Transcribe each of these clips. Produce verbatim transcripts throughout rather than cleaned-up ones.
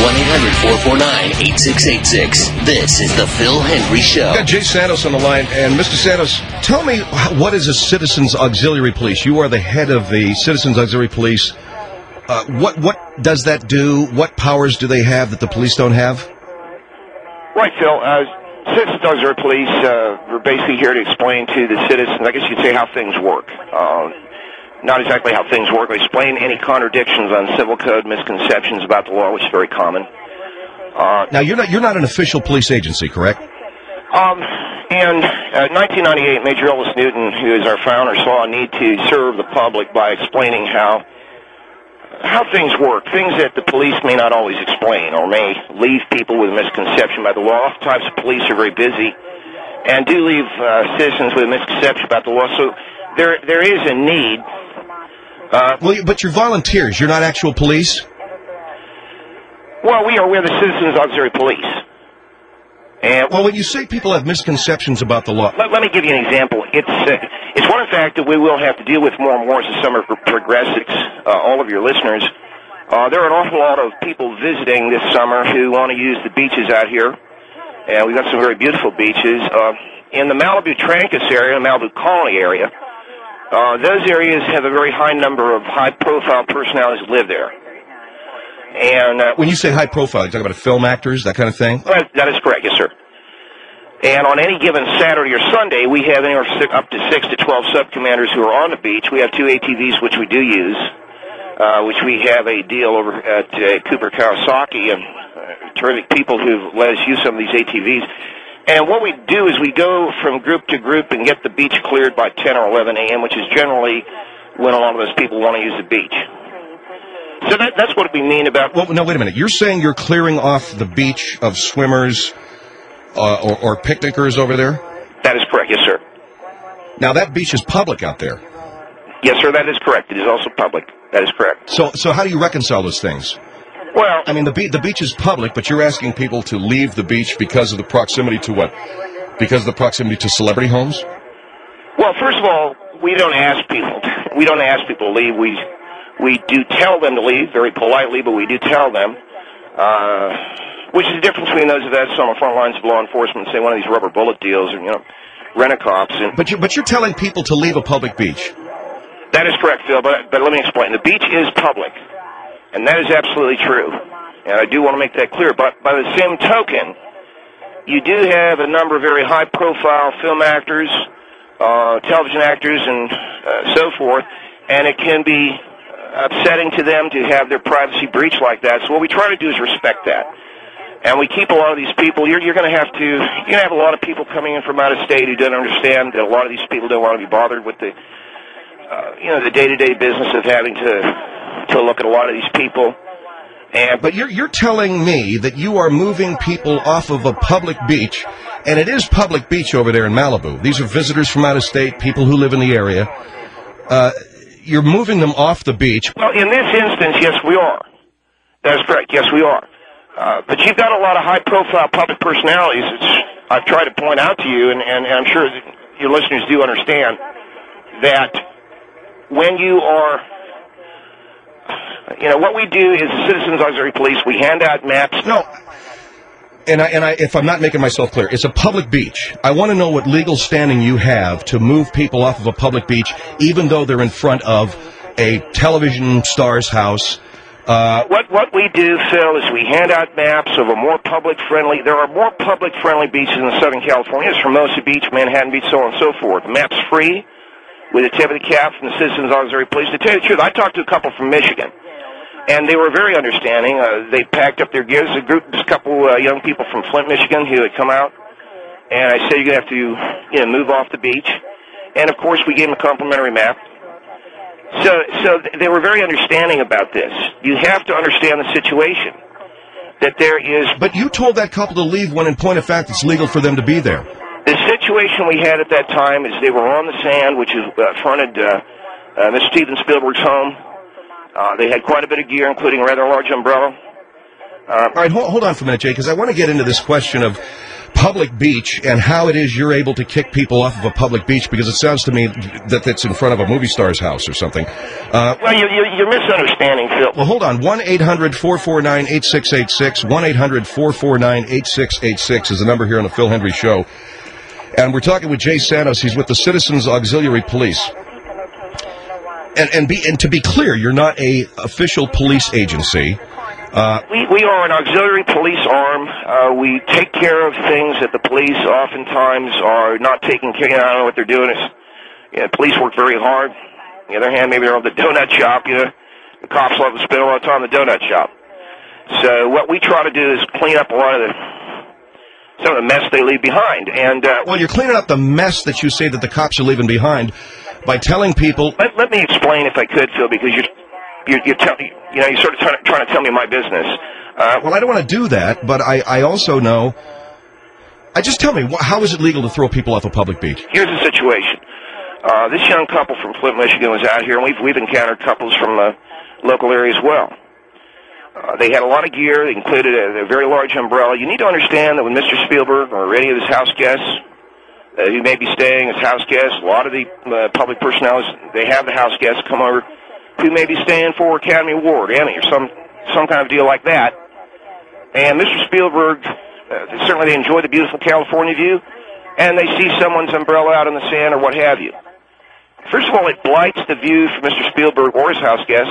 one eight hundred, four four nine, eight six eight six. This is the Phil Hendry Show. I've got Jay Santos on the line. And, Mister Santos, tell me, what is a Citizens Auxiliary Police? You are the head of the Citizens Auxiliary Police. Uh, what, what does that do? What powers do they have that the police don't have? Right, Phil. Uh, Citizens Auxiliary Police, uh, we're basically here to explain to the citizens, I guess you could say, how things work. Uh, not exactly how things work. We explain any contradictions on civil code, misconceptions about the law, which is very common. Uh, now, you're not you're not an official police agency, correct? Um, in uh, nineteen ninety-eight, Major Ellis Newton, who is our founder, saw a need to serve the public by explaining how how things work, things that the police may not always explain or may leave people with a misconception about the law. Oftentimes the police are very busy and do leave uh, citizens with a misconception about the law. So there there is a need. Uh, well, but you're volunteers. You're not actual police? Well, we are. We're the Citizens Auxiliary Police. And well, when you say people have misconceptions about the law... Let, let me give you an example. It's uh, it's one fact that we will have to deal with more and more as the summer progresses, uh, all of your listeners. Uh, there are an awful lot of people visiting this summer who want to use the beaches out here, and we've got some very beautiful beaches. Uh, in the Malibu Trancas area, the Malibu Colony area, uh, those areas have a very high number of high-profile personalities that live there. And uh, when you say high profile, you talk about film actors, that kind of thing? Well, that is correct, yes, sir. And on any given Saturday or Sunday, we have anywhere up to six to twelve sub-commanders who are on the beach. We have two A T Vs, which we do use, uh, which we have a deal over at uh, Cooper Kawasaki, and uh, terrific people who've let us use some of these A T Vs. And what we do is we go from group to group and get the beach cleared by ten or eleven a m, which is generally when a lot of those people want to use the beach. So that, that's what we mean about... Well, no, wait a minute. You're saying you're clearing off the beach of swimmers uh, or, or picnickers over there? That is correct, yes, sir. Now, that beach is public out there. Yes, sir, that is correct. It is also public. That is correct. So so how do you reconcile those things? Well... I mean, the, be- the beach is public, but you're asking people to leave the beach because of the proximity to what? Because of the proximity to celebrity homes? Well, first of all, we don't ask people. We don't ask people to leave. We... We do tell them to leave, very politely, but we do tell them, uh, which is the difference between those of us on the front lines of law enforcement, say one of these rubber bullet deals, or, you know, rent-a-cops. And but, you, but you're telling people to leave a public beach. That is correct, Phil, but, but let me explain. The beach is public, and that is absolutely true. And I do want to make that clear. But by the same token, you do have a number of very high-profile film actors, uh, television actors, and uh, so forth, and it can be upsetting to them to have their privacy breached like that. So what we try to do is respect that. And we keep a lot of these people, you're, you're going to have to, you're going to have a lot of people coming in from out of state who don't understand that a lot of these people don't want to be bothered with the, uh, you know, the day-to-day business of having to, to look at a lot of these people. And, but you're, you're telling me that you are moving people off of a public beach, and it is public beach over there in Malibu. These are visitors from out of state, people who live in the area. Uh, You're moving them off the beach. Well, in this instance, yes, we are. That's correct. Yes, we are. Uh, but you've got a lot of high-profile public personalities, which I've tried to point out to you, and, and, and I'm sure that your listeners do understand that when you are, you know, what we do is the Citizens Auxiliary Police, we hand out maps. No. And, I, and I, if I'm not making myself clear, it's a public beach. I want to know what legal standing you have to move people off of a public beach, even though they're in front of a television star's house. Uh, what what we do, Phil, is we hand out maps of a more public-friendly... There are more public-friendly beaches in Southern California. It's Hermosa Beach, Manhattan Beach, so on and so forth. The map's free, with a tip of the cap from the Citizens Auxiliary Police. To tell you the truth, I talked to a couple from Michigan. And they were very understanding. Uh, they packed up their gear. There's a group, just a couple uh, young people from Flint, Michigan, who had come out. And I said, you're going to have to, you know, move off the beach. And, of course, we gave them a complimentary map. So, so they were very understanding about this. You have to understand the situation. That there is... But you told that couple to leave when, in point of fact, it's legal for them to be there. The situation we had at that time is they were on the sand, which is uh, fronted uh, uh, Mister Steven Spielberg's home. Uh, they had quite a bit of gear, including a rather large umbrella. Uh, All right, hold, hold on for a minute, Jay, because I want to get into this question of public beach and how it is you're able to kick people off of a public beach, because it sounds to me that that's in front of a movie star's house or something. Uh, well, you, you, you're misunderstanding, Phil. Well, hold on. one eight hundred four four nine eight six eight six. one eight hundred four four nine eight six eight six is the number here on the Phil Hendrie Show. And we're talking with Jay Santos. He's with the Citizens Auxiliary Police. And, and, be, and to be clear, you're not a official police agency. Uh, we, we are an auxiliary police arm. Uh, we take care of things that the police oftentimes are not taking care of. I don't know what they're doing. Is, you know, police work very hard. On the other hand, maybe they're on the donut shop. You know, the cops love to spend a lot of time in the donut shop. So what we try to do is clean up a lot of the some of the mess they leave behind. And uh, well, you're cleaning up the mess that you say that the cops are leaving behind by telling people. Let, let me explain, if I could, Phil, because you're you're, you're telling you know you're sort of trying to, trying to tell me my business. Uh, well, I don't want to do that, but I, I also know. I just tell me, how is it legal to throw people off a public beach? Here's the situation. Uh, this young couple from Flint, Michigan was out here, and we've we've encountered couples from the local area as well. Uh, they had a lot of gear. They included a, a very large umbrella. You need to understand that when Mister Spielberg or any of his house guests uh, who may be staying as house guests, a lot of the uh, public personnel, they have the house guests come over who may be staying for Academy Award, Emmy, or some, some kind of deal like that. And Mister Spielberg, uh, certainly they enjoy the beautiful California view, and they see someone's umbrella out in the sand or what have you. First of all, it blights the view for Mister Spielberg or his house guests.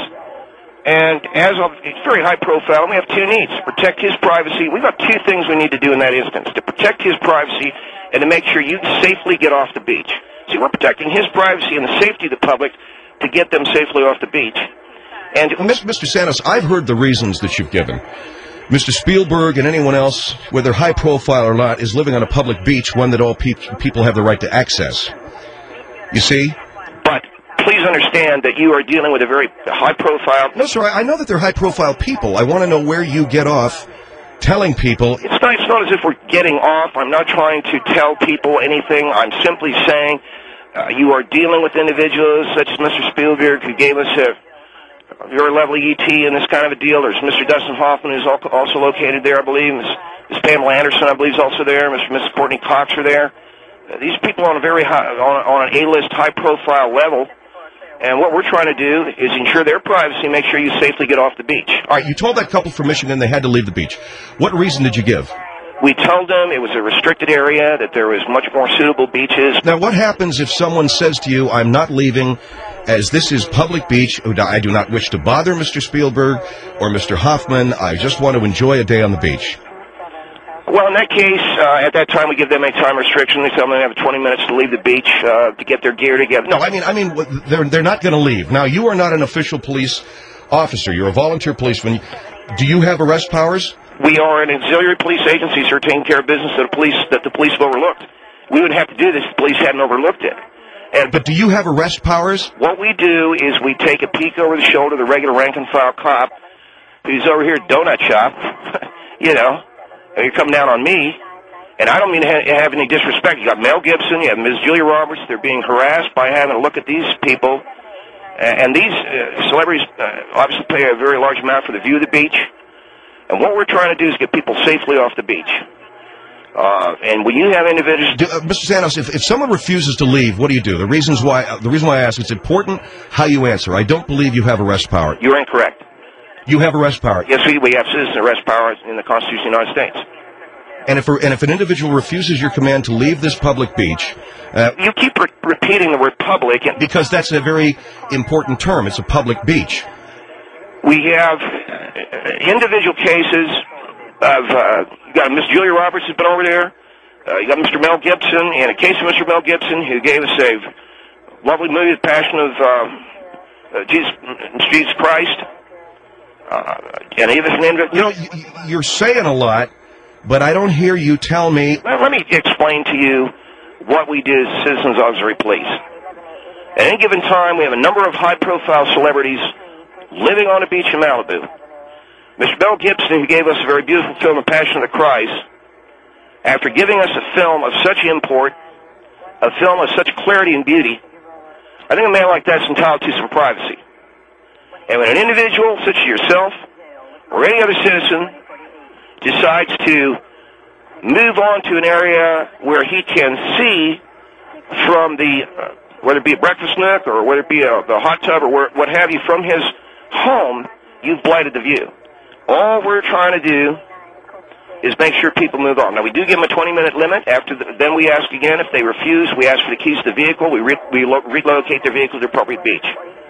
And as of, it's very high profile, and we have two needs. To protect his privacy. We've got two things we need to do in that instance. To protect his privacy and to make sure you safely get off the beach. See, we're protecting his privacy and the safety of the public to get them safely off the beach. And well, Mister Santos, I've heard the reasons that you've given. Mister Spielberg and anyone else, whether high profile or not, is living on a public beach, one that all pe- people have the right to access. You see? But please understand that you are dealing with a very high-profile... No, sir, I know that they're high-profile people. I want to know where you get off telling people... It's not, it's not as if we're getting off. I'm not trying to tell people anything. I'm simply saying uh, you are dealing with individuals such as Mister Spielberg, who gave us a, a very lovely E T and this kind of a deal. There's Mister Dustin Hoffman, who's also located there, I believe. Miss Miss Pamela Anderson, I believe, is also there. Mister Miss Courtney Cox are there. Uh, these people on a very high, on, on an A-list, high-profile level. And what we're trying to do is ensure their privacy, make sure you safely get off the beach. All right, you told that couple from Michigan they had to leave the beach. What reason did you give? We told them it was a restricted area, that there was much more suitable beaches. Now, what happens if someone says to you, I'm not leaving, as this is public beach, I do not wish to bother Mister Spielberg or Mister Hoffman, I just want to enjoy a day on the beach? Well, in that case, uh, at that time, we give them a time restriction. We tell them they have twenty minutes to leave the beach uh, to get their gear together. No, I mean, I mean, they're they're not going to leave. Now, you are not an official police officer. You're a volunteer policeman. Do you have arrest powers? We are an auxiliary police agency, sir, taking care of business that the police that the police have overlooked. We wouldn't have to do this if the police hadn't overlooked it. And but do you have arrest powers? What we do is we take a peek over the shoulder of the regular rank-and-file cop who's over here at Donut Shop, you know. You're coming down on me, and I don't mean to ha- have any disrespect. You got Mel Gibson, you have Miz Julia Roberts. They're being harassed by having a look at these people. Uh, and these uh, celebrities uh, obviously pay a very large amount for the view of the beach. And what we're trying to do is get people safely off the beach. Uh, and when you have individuals... Do, uh, Mister Santos, if, if someone refuses to leave, what do you do? The reasons why uh, the reason why I ask, it's important how you answer. I don't believe you have arrest power. You're incorrect. You have arrest power. Yes, we, we have citizen arrest power in the Constitution of the United States. And if and if an individual refuses your command to leave this public beach... Uh, you keep re- repeating the word public. And because that's a very important term. It's a public beach. We have uh, individual cases of... Uh, you got Miss Julia Roberts who's been over there. Uh, you got Mister Mel Gibson, and a case of Mister Mel Gibson who gave us a lovely movie, The Passion of uh, uh, Jesus, Jesus Christ. Uh, and even an individual... You know, you're saying a lot, but I don't hear you tell me... Well, let me explain to you what we do as Citizens Auxiliary Police. At any given time, we have a number of high-profile celebrities living on a beach in Malibu. Mister Mel Gibson, who gave us a very beautiful film, The Passion of the Christ, after giving us a film of such import, a film of such clarity and beauty, I think a man like that is entitled to some privacy. And when an individual, such as yourself, or any other citizen, decides to move on to an area where he can see from the, uh, whether it be a breakfast nook or whether it be a, the hot tub or where, what have you, from his home, you've blighted the view. All we're trying to do is make sure people move on. Now, we do give them a twenty-minute limit. After the, then we ask again. If they refuse, we ask for the keys to the vehicle. We, re, we lo, relocate their vehicle to the appropriate beach.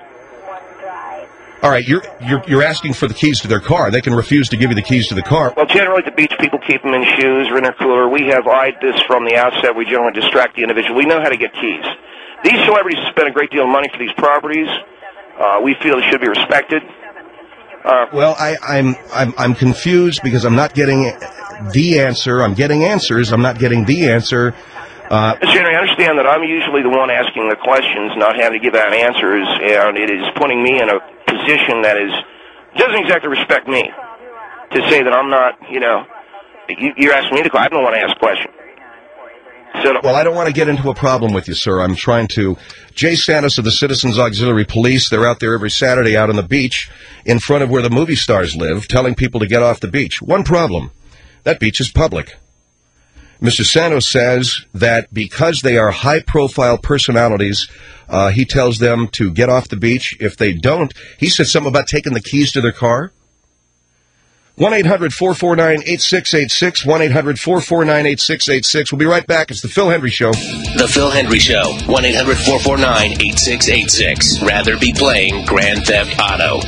All right, you're, you're you're asking for the keys to their car. They can refuse to give you the keys to the car. Well, generally at the beach, people keep them in shoes or in their cooler. We have eyed this from the outset. We generally distract the individual. We know how to get keys. These celebrities spend a great deal of money for these properties. Uh, we feel they should be respected. Uh, well, I, I'm I'm I'm confused because I'm not getting the answer. I'm getting answers. I'm not getting the answer. Uh, Mister Henry, I understand that I'm usually the one asking the questions, not having to give out answers, and it is putting me in a position that is doesn't exactly respect me to say that I'm not, you know, you, you're asking me to. I don't want to ask questions. So, well, I don't want to get into a problem with you, sir. I'm trying to. Jay Santos of the Citizens Auxiliary Police, they're out there every Saturday out on the beach in front of where the movie stars live, telling people to get off the beach. One problem, that beach is public. Mister Santos says that because they are high-profile personalities, uh, he tells them to get off the beach. If they don't, he said something about taking the keys to their car. one eight hundred four four nine eight six eight six, one eight hundred four four nine eight six eight six. We'll be right back. It's the Phil Hendry Show. The Phil Hendry Show, one eight hundred four four nine eight six eight six. Rather be playing Grand Theft Auto.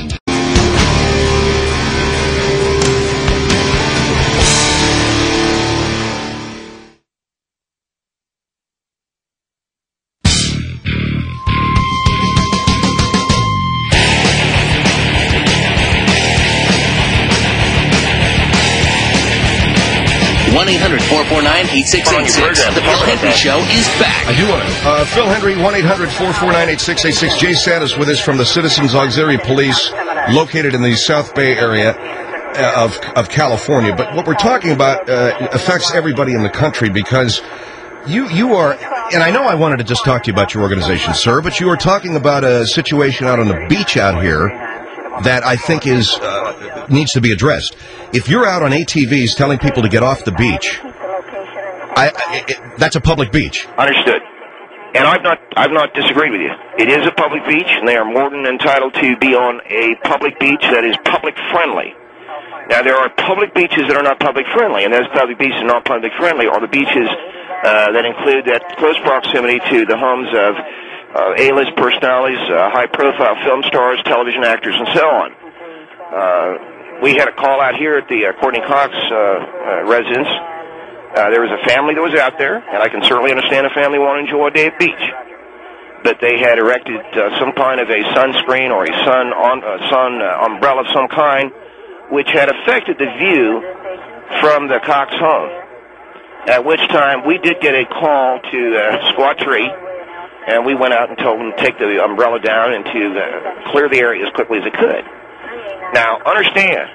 one eight hundred four four nine eight six eight six. The Phil Hendry Show is back. I do want to. Uh, Phil Hendry, one eight hundred four four nine eight six eight six. Jay Santos with us from the Citizens Auxiliary Police, located in the South Bay area of of California. But what we're talking about uh, affects everybody in the country because you you are, and I know I wanted to just talk to you about your organization, sir, but you are talking about a situation out on the beach out here that I think is uh, needs to be addressed. If you're out on A T Vs telling people to get off the beach, I, I, it, that's a public beach. Understood. And I've not I've not disagreed with you. It is a public beach, and they are more than entitled to be on a public beach that is public friendly. Now, there are public beaches that are not public friendly, and those public beaches not public friendly are the beaches uh, that include that close proximity to the homes of Uh, A-list personalities, uh, high-profile film stars, television actors, and so on. Uh, we had a call out here at the uh, Courtney Cox uh, uh, residence. Uh, there was a family that was out there, and I can certainly understand a family want to enjoy a day at beach. But they had erected uh, some kind of a sunscreen or a sun on uh, sun uh, umbrella of some kind, which had affected the view from the Cox home. At which time we did get a call to uh, Squad Tree. And we went out and told them to take the umbrella down and to uh, clear the area as quickly as it could. Now, understand,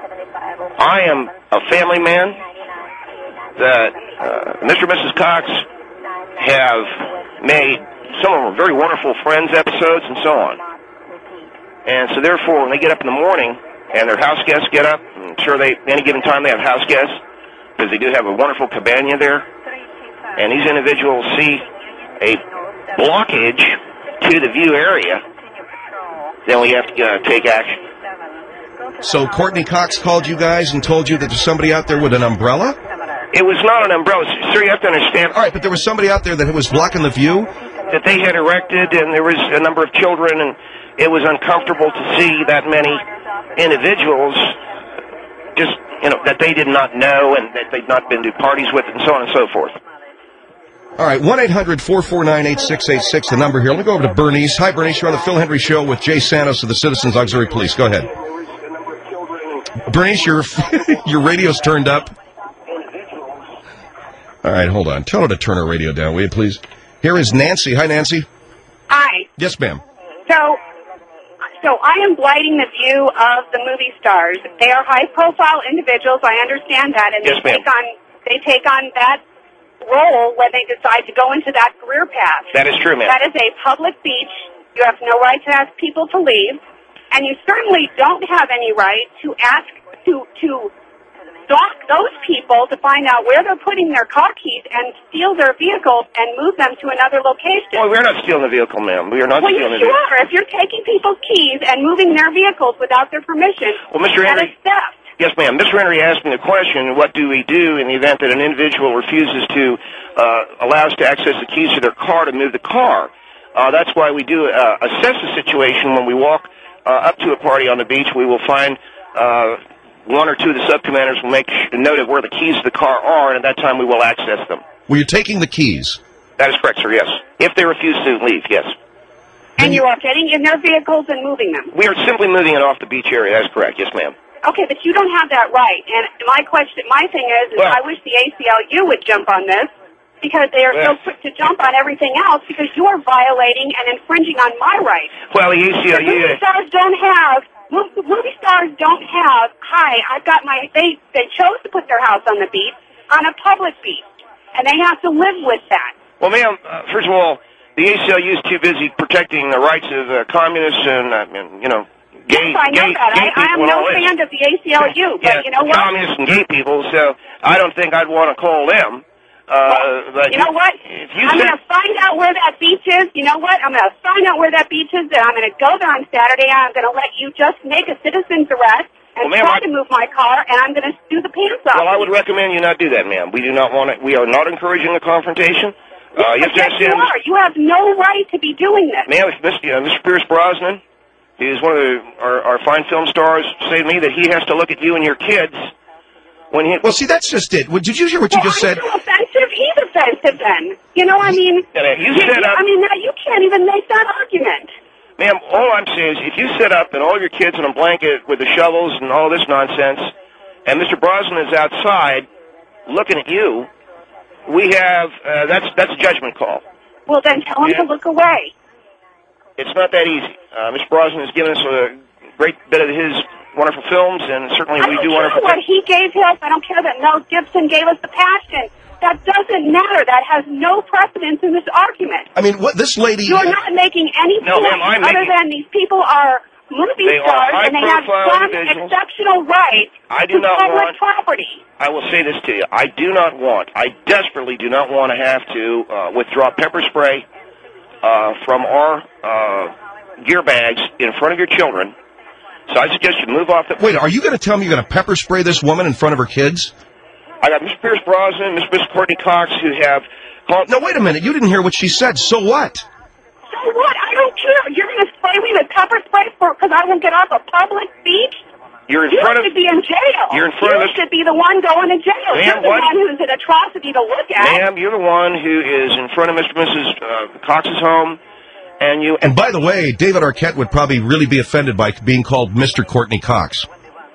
I am a family man that uh, Mister and Missus Cox have made some of them very wonderful Friends episodes and so on. And so, therefore, when they get up in the morning and their house guests get up, I'm sure they, any given time they have house guests, because they do have a wonderful cabana there, and these individuals see a blockage to the view area, then we have to uh, take action. So Courtney Cox called you guys and told you that there's somebody out there with an umbrella? It was not an umbrella. Sir, you have to understand. All right, but there was somebody out there that was blocking the view? That they had erected, and there was a number of children, and it was uncomfortable to see that many individuals just, you know, that they did not know and that they'd not been to parties with and so on and so forth. All right, one eight hundred four four nine eight six eight six, the number here. Let me go over to Bernice. Hi, Bernice. You're on the Phil Hendry Show with Jay Santos of the Citizens Auxiliary Police. Go ahead. Bernice, your your radio's turned up. All right, hold on. Tell her to turn her radio down, will you, please? Here is Nancy. Hi, Nancy. Hi. Yes, ma'am. So, so I am blighting the view of the movie stars. They are high-profile individuals. I understand that, and yes, they ma'am. take on they take on that role when they decide to go into that career path. That is true, ma'am. That is a public beach. You have no right to ask people to leave, and you certainly don't have any right to ask to to stalk those people to find out where they're putting their car keys and steal their vehicles and move them to another location. Well, we're not stealing the vehicle, ma'am. We are not well, stealing you the vehicle. sure are. If you're taking people's keys and moving their vehicles without their permission, well, Mister that Henry, is theft. Yes, ma'am. Mister Henry asked me the question, what do we do in the event that an individual refuses to uh, allow us to access the keys to their car to move the car? Uh, that's why we do uh, assess the situation when we walk uh, up to a party on the beach. We will find uh, one or two of the sub-commanders will make a note of where the keys to the car are, and at that time we will access them. Well, you're taking the keys. That is correct, sir, yes. If they refuse to leave, yes. And you are getting in their vehicles and moving them. We are simply moving it off the beach area. That is correct, yes, ma'am. Okay, but you don't have that right. And my question, my thing is, is well, I wish the A C L U would jump on this because they are well, so quick to jump on everything else because you are violating and infringing on my rights. Well, the A C L U... Movie stars don't have, movie stars don't have, hi, I've got my, they, they chose to put their house on the beach, on a public beach, and they have to live with that. Well, ma'am, uh, first of all, the A C L U is too busy protecting the rights of uh, communists and, uh, and, you know, gay, yes, I know gay, that. gay I, I am people no and all fan this. of the A C L U, but yeah, you know what? communists and gay people, so I don't think I'd want to call them. Uh, well, but you know what? If you I'm said, going to find out where that beach is. You know what? I'm going to find out where that beach is, and I'm going to go there on Saturday, and I'm going to let you just make a citizen's arrest and well, try I, to move my car, and I'm going to do the pants off. Well, I would recommend you not do that, ma'am. We do not want to, we are not encouraging a confrontation. Yes, uh, you yes, you are. You have no right to be doing this. Ma'am, if Mister Uh, Mister Pierce Brosnan, he is one of the, our, our fine film stars, say to me that he has to look at you and your kids when he... Well, see, that's just it. Well, did you hear what well, you just I'm said? so offensive. He's offensive then. You know, I mean... Yeah, you you, set up... I mean, now you can't even make that argument. Ma'am, all I'm saying is if you set up and all your kids in a blanket with the shovels and all this nonsense, and Mister Brosnan is outside looking at you, we have... Uh, that's, that's a judgment call. Well, then tell him yeah. to look away. It's not that easy. Uh, Mister Brosnan has given us a great bit of his wonderful films, and certainly I we don't do care wonderful what things. he gave us. I don't care that Mel Gibson gave us The Passion. That doesn't matter. That has no precedence in this argument. I mean, what this lady... You're not making any No, point ma'am, I'm other making- than these people are movie They are stars and they have high-profile some individuals. exceptional rights I do to not public want- property. I will say this to you. I do not want, I desperately do not want to have to uh, withdraw pepper spray uh, from our uh, gear bags in front of your children. So I suggest you move off the... Wait, are you going to tell me you're going to pepper spray this woman in front of her kids? I got Mister Pierce Brosnan, Miss Miss Courtney Cox, who have called... No, wait a minute. You didn't hear what she said. So what? So what? I don't care. You're going to spray me with pepper spray for because I won't get off a public beach? You're in you front of... should be in jail. You're in front you of... You should be the one going to jail. Ma'am, you're the what? one who's an atrocity to look at. Ma'am, you're the one who is in front of Mister and Missus Uh, Cox's home, and you... And by the way, David Arquette would probably really be offended by being called Mister Courtney Cox.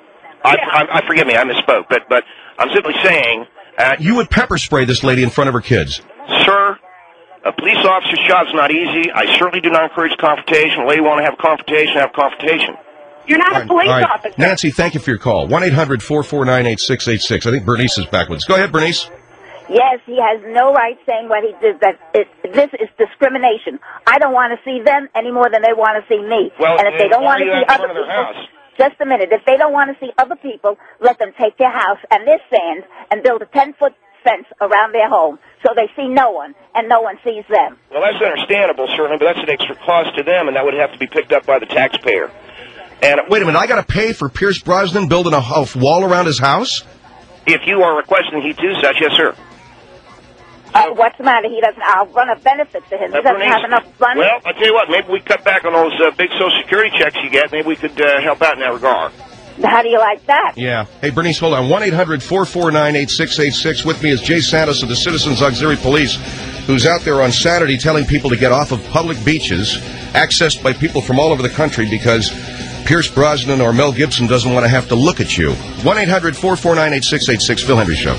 I, Yeah. I, I forgive me, I misspoke, but but I'm simply saying... Uh, You would pepper spray this lady in front of her kids. Sir, a police officer's job's not easy. I certainly do not encourage confrontation. The lady want to have a confrontation, have a confrontation. You're not All a right, police all right. officer. Nancy, thank you for your call. one eight hundred four four nine eight six eight six. I think Bernice is back with us. Go ahead, Bernice. Yes, he has no right saying what he did. That it, this is discrimination. I don't want to see them any more than they want to see me. Well, and if they then don't why want are to you see out in other front of their people, house? just a minute. If they don't want to see other people, let them take their house and their sand and build a ten-foot fence around their home so they see no one and no one sees them. Well, that's understandable, certainly, but that's an extra cost to them, and that would have to be picked up by the taxpayer. And Wait a minute. I got to pay for Pierce Brosnan building a, a wall around his house? if you are requesting he do such, yes, sir. Uh, what's the matter? He doesn't. I'll run a benefit to him. He Uh, doesn't Bernice, have enough money. Well, I'll tell you what, maybe we cut back on those uh, big Social Security checks you get. Maybe we could uh, help out in that regard. How do you like that? Yeah. Hey, Bernice, hold on. one eight hundred four four nine eight six eight six. With me is Jay Santos of the Citizens Auxiliary Police, who's out there on Saturday telling people to get off of public beaches, accessed by people from all over the country because Pierce Brosnan or Mel Gibson doesn't want to have to look at you. one eight hundred four four nine eight six eight six. Phil Hendry Show.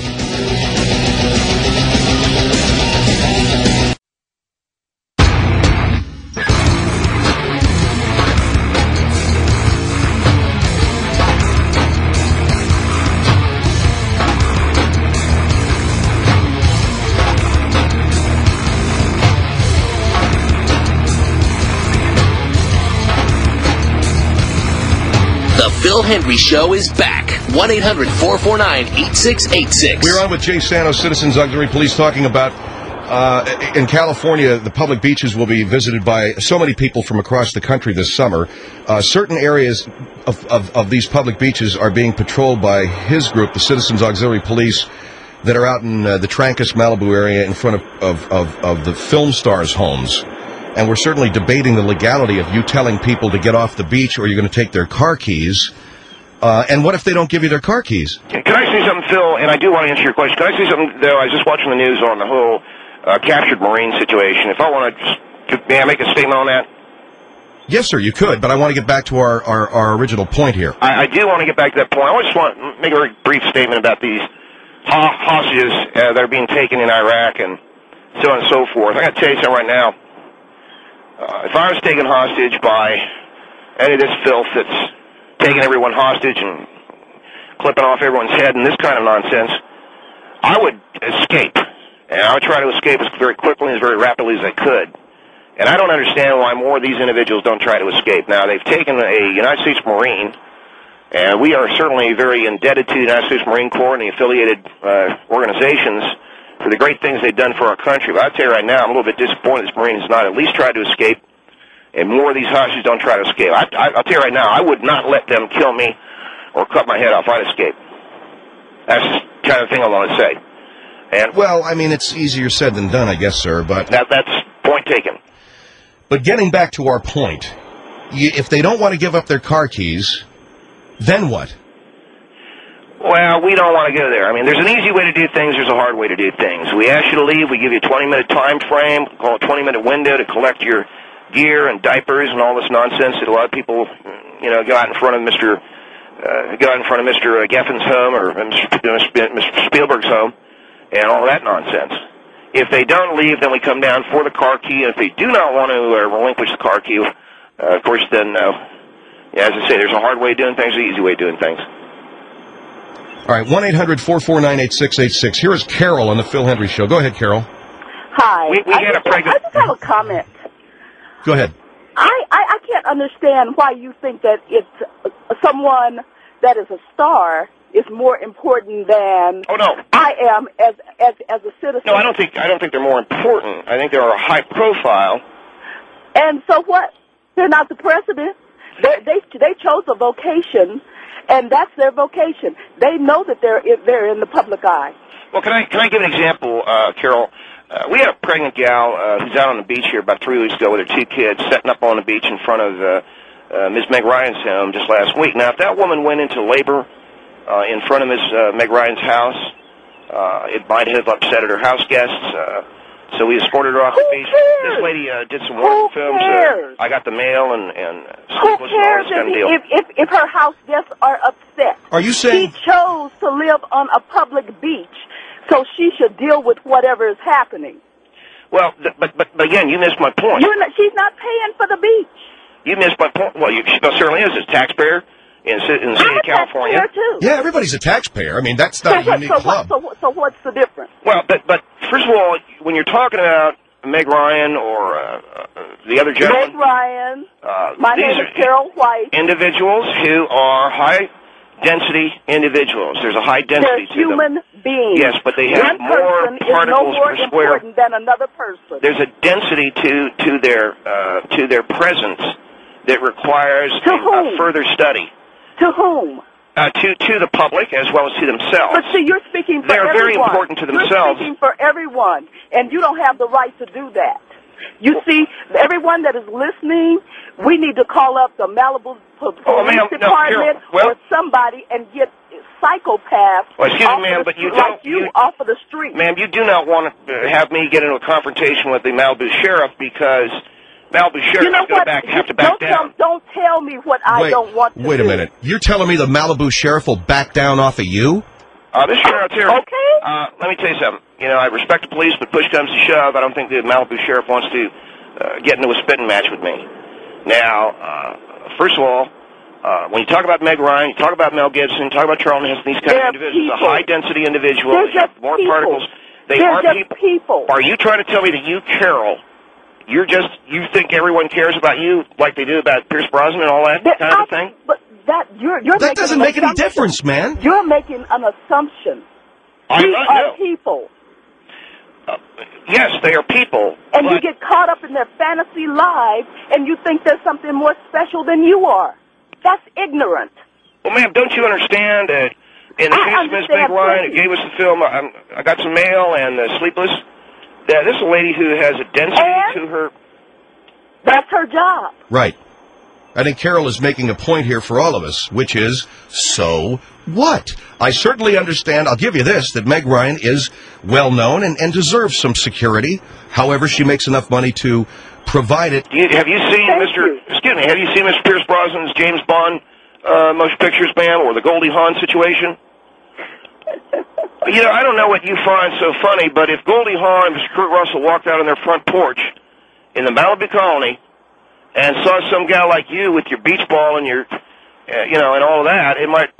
The Phil Hendry Show is back one eight hundred four four nine eight six eight six. We're on with Jay Santos, Citizens Auxiliary Police, talking about uh, in California, the public beaches will be visited by so many people from across the country this summer. Uh, certain areas of, of, of these public beaches are being patrolled by his group, the Citizens Auxiliary Police, that are out in uh, the Trancas, Malibu area in front of, of, of, of the film stars' homes. And we're certainly debating the legality of you telling people to get off the beach or you're going to take their car keys. Uh, and what if they don't give you their car keys? Can I say something, Phil? And I do want to answer your question. Can I say something, though? I was just watching the news on the whole uh, captured Marine situation. If I want to just, may I make a statement on that? Yes, sir, you could, but I want to get back to our, our, our original point here. I, I do want to get back to that point. I just want to make a very brief statement about these ho- hostages uh, that are being taken in Iraq and so on and so forth. I got to tell you something right now. Uh, if I was taken hostage by any of this filth that's taking everyone hostage and clipping off everyone's head and this kind of nonsense, I would escape. And I would try to escape as very quickly and as very rapidly as I could. And I don't understand why more of these individuals don't try to escape. Now, they've taken a United States Marine, and we are certainly very indebted to the United States Marine Corps and the affiliated uh, organizations for the great things they've done for our country. But I'll tell you right now, I'm a little bit disappointed this Marine has not at least tried to escape, and more of these hostages don't try to escape. I, I, I'll tell you right now, I would not let them kill me or cut my head off. I'd escape. That's just the kind of thing I want to say. And well, I mean, it's easier said than done, I guess, sir, but... That, that's point taken. But getting back to our point, you, if they don't want to give up their car keys, then what? Well, we don't want to go there. I mean, there's an easy way to do things, there's a hard way to do things. We ask you to leave, we give you a twenty-minute time frame, call it a twenty-minute window to collect your gear and diapers and all this nonsense that a lot of people, you know, go out in front of Mister Uh, go out in front of Mister Geffen's home or Mister Spielberg's home and all that nonsense. If they don't leave, then we come down for the car key. And if they do not want to uh, relinquish the car key, uh, of course, then, uh, yeah, as I say, there's a hard way of doing things, an easy way of doing things. All right, one eight hundred four four nine eight six eight six. Here is Carol on the Phil Hendry Show. Go ahead, Carol. Hi. We, we I, had just, a pregnant... I just have a comment. Go ahead. I, I, I can't understand why you think that it's someone that is a star is more important than oh, no. I am as as as a citizen. No, I don't think I don't think they're more important. I think they're a high profile. And so what? They're not the president. They they they chose a vocation, and that's their vocation. They know that they're they're in the public eye. Well, can I can I give an example, uh, Carol? Uh, we had a pregnant gal uh, who's out on the beach here about three weeks ago with her two kids, setting up on the beach in front of uh, uh, Miz Meg Ryan's home just last week. Now, if that woman went into labor uh, in front of Miz Uh, Meg Ryan's house, uh, it might have upset her house guests. Uh, so we escorted her off Who the beach. cares? This lady uh, did some Who work films. cares? Uh, I got the mail and and Who sleepless and all cares this kind of if, deal. if if if her house guests are upset? Are you saying... She chose to live on a public beach, so she should deal with whatever is happening. Well, th- but, but but again, you missed my point. You're not, she's not paying for the beach. You missed my point. Well, you, she certainly is a taxpayer in, in the city I'm of a California. taxpayer too. Yeah, everybody's a taxpayer. I mean, that's not so, a unique so, club. What, so, so what's the difference? Well, but but first of all, when you're talking about Meg Ryan or uh, uh, the other gentleman, Meg Ryan. uh, My these name are is Carol White. individuals who are high density individuals. There's a high density They're to human them. beings. Yes, but they have One more person is no particles more per square. important than another person. There's a density to to their uh, to their presence that requires To a, whom? a further study. To whom? Uh, to to the public as well as to themselves. But see, you're speaking for They're everyone. very important to themselves. You're speaking for everyone, and you don't have the right to do that. You see, everyone that is listening, we need to call up the Malibu po- Police Oh, ma'am, no, Department here, well- or somebody and get psychopaths Well, excuse me, off ma'am, of the, but you like don't- you, you- off of the street. Ma'am, you do not want to uh, have me get into a confrontation with the Malibu sheriff because Malibu sheriff You know is going what? to back, have to back don't down. Tell, don't tell me what I wait, don't want to wait do. a minute. You're telling me the Malibu sheriff will back down off of you? Uh, this sheriff here. Okay. Uh, let me tell you something. You know, I respect the police, but push comes to shove. I don't think the Malibu sheriff wants to uh, get into a spitting match with me. Now, uh, first of all, uh, when you talk about Meg Ryan, you talk about Mel Gibson, you talk about Charlton Heston, these kind They're of individuals, people. a high-density individual, They're they have just more people. particles. They They're are just people. people. Are you trying to tell me that you, Carol, you're just, you think everyone cares about you like they do about Pierce Brosnan and all that They're- kind of I- thing? But that you're you're That making doesn't an make any assumption. difference, man. You're making an assumption. I, These I are know. people, Uh, yes, they are people. and but you get caught up in their fantasy lives, and you think there's something more special than you are. That's ignorant. Well, ma'am, don't you understand that in the I case of Miss understand, Meg Ryan, who please. gave us the film, I, I got some mail and uh, Sleepless, that this is a lady who has a density And? to her. That's her job. Right. I think Carol is making a point here for all of us, which is, so what? I certainly understand, I'll give you this, that Meg Ryan is well-known and, and deserves some security. However, she makes enough money to provide it. Do you, have you seen Thank Mister you. Excuse me, have you seen Mister Pierce Brosnan's James Bond uh, motion pictures, ma'am, or the Goldie Hawn situation? You know, I don't know what you find so funny, but if Goldie Hawn and Mister Kurt Russell walked out on their front porch in the Malibu colony and saw some guy like you with your beach ball and your, uh, you know, and all of that, it might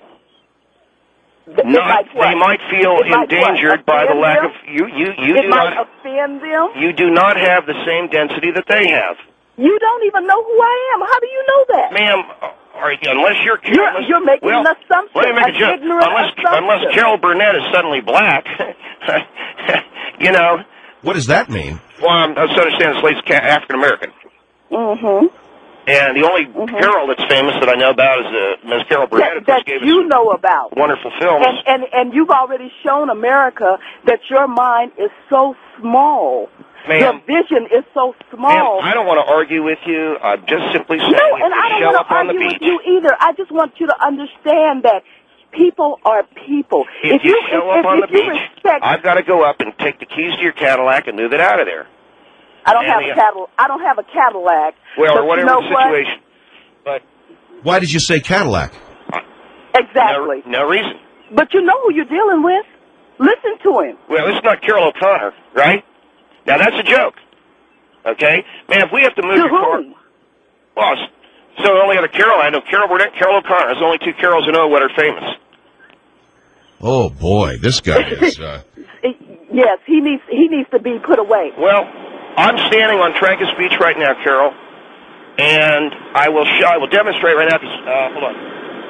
It not. might what? They might feel It might what? endangered by the Offend lack them? of you. You you It do might not. offend them. You do not have the same density that they have, You don't even know who I am. How do you know that? ma'am. All right, unless you're You're- unless, you're making well, an assumption, Let me make an a joke. ignorant Unless assumption. unless Carol Burnett is suddenly black, you know. What does that mean? Well, I'm, I understand this lady's African American, Mm-hmm. and the only Carol that's famous that I know about is uh, Miss Carol Burnett. That, Of course, that gave us you some know about. wonderful films. And, and and you've already shown America that your mind is so small. Ma'am. Your vision is so small. Ma'am, I don't want to argue with you. I'm just simply saying no, if and you I don't show want up to on the argue beach. with you either. I just want you to understand that people are people. If, you show if, up on if the you beach, respect, I've got to go up and take the keys to your Cadillac and move it out of there. I don't and have the- a Cadillac. I don't have a Cadillac. Well, but or whatever you know the what? situation. But Why did you say Cadillac? Exactly. no, no reason. But you know who you're dealing with. Listen to him. Well, this is not Carol O'Connor, right? Now, that's a joke. Okay? Man, if we have to move To your car... whom? Well, s- so the only other Carol I know, Carol Burnett, Carol O'Connor. There's only two Carols I know what are famous. Oh, boy, this guy is... Uh... Yes, he needs he needs to be put away. Well, I'm standing on Trancas Beach right now, Carol, and I will show, I will demonstrate right now. 'Cause, uh, hold on.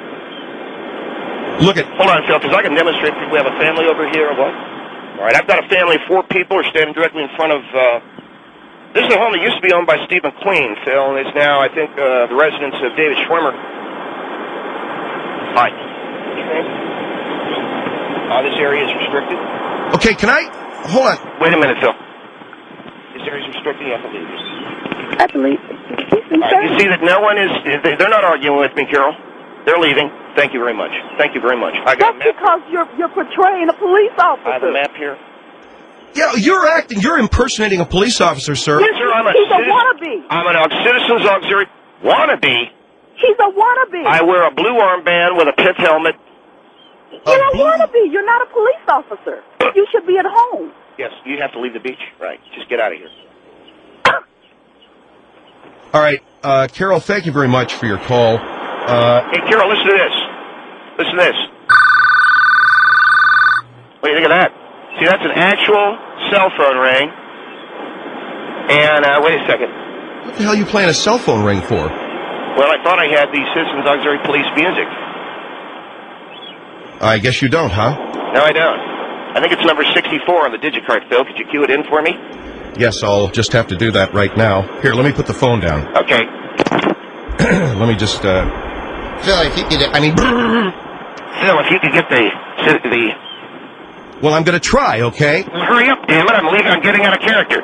Look at... Hold on, Phil, because I can demonstrate if we have a family over here or what. All right, I've got a family of four people who are standing directly in front of... Uh, this is a home that used to be owned by Steve McQueen, Phil, and is now, I think, uh, the residence of David Schwimmer. Hi. What's your name? Uh, this area is restricted. Okay, can I... Hold on. Wait a minute, Phil. This area is restricted. You have to leave. I believe. All right, you see that no one is... They're not arguing with me, Carol. They're leaving. Thank you very much. Thank you very much. I got a That's map. because you're you're portraying a police officer. I have a map here. Yeah, you're acting... You're impersonating a police officer, sir. Yes, sir, I'm a He's a citizen- wannabe. I'm an aux- citizen's auxiliary wannabe. He's a wannabe. I wear a blue armband with a pith helmet. You're a blue- wannabe. You're not a police officer. You should be at home. Yes, you have to leave the beach. Right. Just get out of here. All right, uh, Carol, thank you very much for your call. Uh, Hey, Carol, listen to this. Listen to this. What do you think of that? See, that's an actual cell phone ring. And, uh, wait a second. what the hell are you playing a cell phone ring for? Well, I thought I had the Citizens Auxiliary Police music. I guess you don't, huh? No, I don't. I think it's number sixty-four on the digicard, Phil. Could you cue it in for me? Yes, I'll just have to do that right now. Here, let me put the phone down. Okay. Let me just, uh... Phil, if you could... I mean... Phil, if you could get the... the Well, I'm going to try, okay? hurry up, damn it. I'm leaving. I'm getting out of character.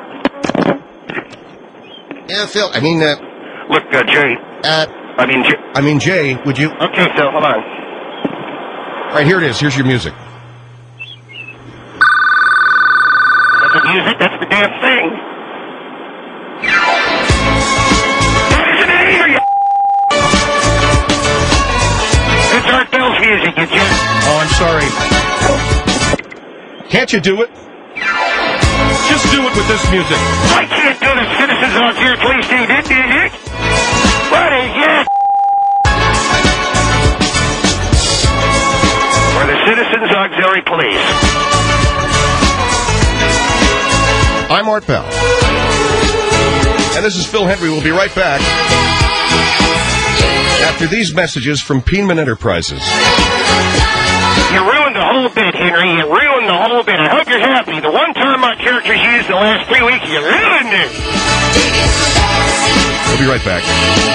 Yeah, Phil, I mean, uh... Look, uh, Jay. Uh... I mean, Jay. I mean, Jay, would you... Okay, Phil, hold on. All right, here it is. Here's your music. That's the music. That's the damn thing. Listen to here, you... It's Art Bell's music, you jerk. Oh, I'm sorry. Can't you do it? Just do it with this music. I can't do the Citizens Auxiliary Police music. What is it? We're the Citizens Auxiliary Police. I'm Art Bell. And this is Phil Henry. We'll be right back. After these messages from Peenman Enterprises. You ruined the whole bit, Henry. You ruined the whole bit. I hope you're happy. The one time my character's used the last three weeks, you ruined it. We'll be right back.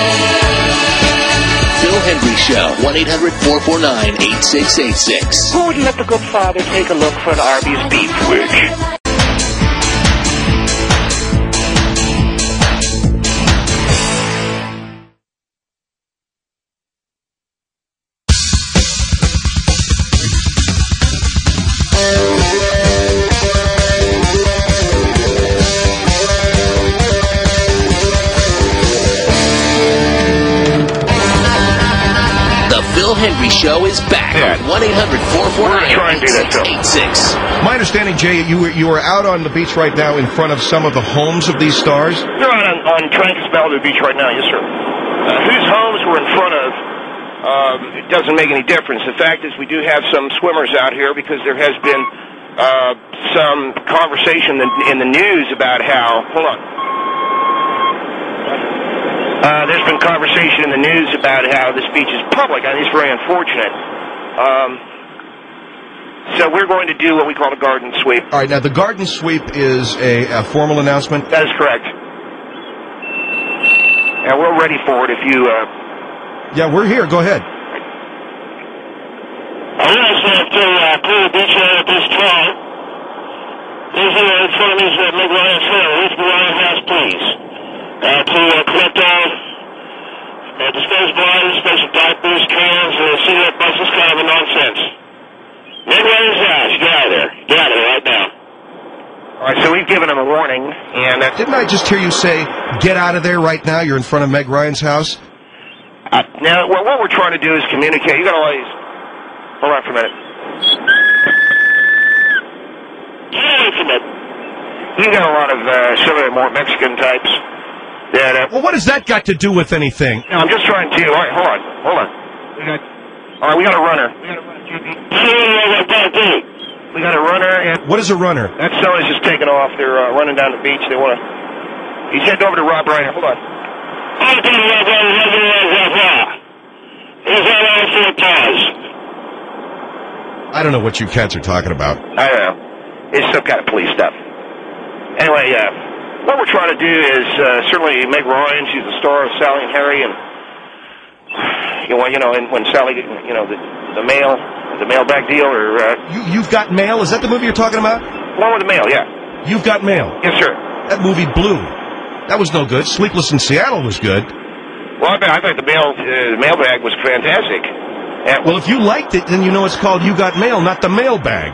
Phil Hendry Show, one eight hundred four four nine eight six eight six. Who would let the good father take a look for an Arby's beef switch? Phil Hendry Show is back Yeah. on one eight hundred four four nine eight six eight six. My understanding, Jay, you were, you are out on the beach right now in front of some of the homes of these stars? They're on, on Trancas Malibu Beach right now, yes, sir. Uh, whose homes we're in front of, um, it doesn't make any difference. The fact is we do have some swimmers out here because there has been uh, some conversation in, in the news about how... Hold on. Uh, there's been conversation in the news about how this beach is public. I think it's very unfortunate. Um, so we're going to do what we call a garden sweep. All right, now the garden sweep is a, a formal announcement? That is correct. And we're ready for it if you... Uh... Yeah, we're here. Go ahead. I want to to uh, clear the beach out at this time. This is in front of me is uh, McRyan's Hill. Reach McRyan's house, please. Uh, to uh, collect all uh, disposable items, special diapers, cans, uh, cigarette butts, this kind of a nonsense. McRyan's house, get out of there. Get out of there right now. All right, so we've given him a warning, and... Uh, Didn't I just hear you say, get out of there right now, you're in front of Meg Ryan's house? Uh, now, well, what we're trying to do is communicate. You got all these... Hold on for a minute. Get away from it. You got a lot of uh, some of the more Mexican types that... Uh, Well, what has that got to do with anything? no, I'm just trying to... All right, hold on. Hold on. We got... All right, we got a runner. We got a runner, J P. We got a runner, and... What is a runner? That someone's just taking off. They're uh, running down the beach. They want to... He's heading over to Rob Reiner. Hold on. I don't know what you cats are talking about. I don't know. It's some kind of police stuff. Anyway, uh, what we're trying to do is uh, certainly Meg Ryan. She's the star of Sally and Harry, and you know, you know, and when Sally, you know, the the mail, the mailbag deal, or uh, You, You've Got Mail? Is that the movie you're talking about? one with the mail, yeah. You've Got Mail. Yes, sir. That movie blew. That was no good. Sleepless in Seattle was good. Well, I, I thought the mail, uh, the mailbag was fantastic. And, Well, if you liked it, then you know it's called You Got Mail, not the mailbag.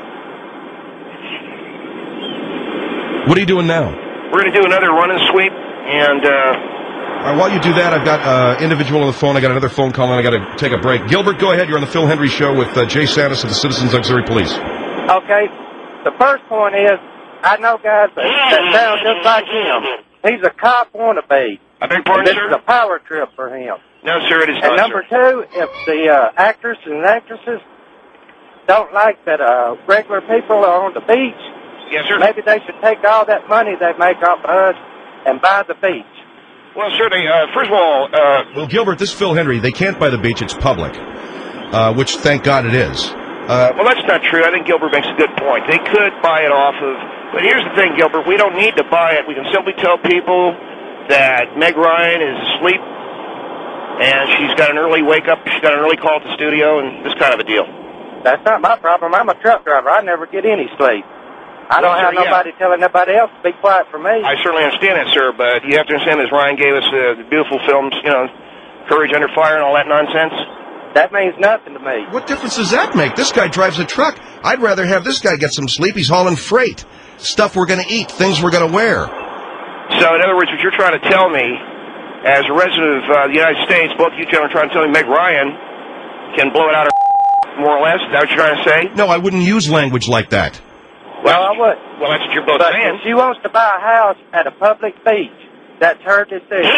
What are you doing now? we're going to do another run and sweep, and. Uh, All right, while you do that, I've got uh, individual on the phone. I got another phone call, and I got to take a break. Gilbert, go ahead. You're on the Phil Hendry Show with uh, Jay Santis of the Citizens Auxiliary Police. Okay, the first point is, I know guys that, that sound just like him. He's a cop wannabe. I beg And pardon, this sir? is a power trip for him. No, sir, it is And not, number sir. two, if the uh, actors and actresses don't like that uh, regular people are on the beach, Yes, sir. maybe they should take all that money they make off of us and buy the beach. Well, sir, they, uh, first of all, uh, Well, Gilbert, this is Phil Hendry. They can't buy the beach. It's public, uh, which, thank God, it is. Uh, well, that's not true. I think Gilbert makes a good point. They could buy it off of... But here's the thing, Gilbert. We don't need to buy it. We can simply tell people that Meg Ryan is asleep, and she's got an early wake-up. She's got an early call at the studio, and this kind of a deal. That's not my problem. I'm a truck driver. I never get any sleep. I don't Well, have sir, yeah. nobody telling nobody else to be quiet for me. I certainly understand that, sir, but you have to understand, as Ryan gave us uh, the beautiful films, you know, Courage Under Fire and all that nonsense. That means nothing to me. what difference does that make? This guy drives a truck. I'd rather have this guy get some sleep. He's hauling freight, stuff we're going to eat, things we're going to wear. So, in other words, what you're trying to tell me, as a resident of uh, the United States, both you gentlemen are trying to tell me Meg Ryan can blow it out her more or less? Is that what you're trying to say? No, I wouldn't use language like that. Well, I would. Well, that's what you're both But saying. if she wants to buy a house at a public beach, that's her decision.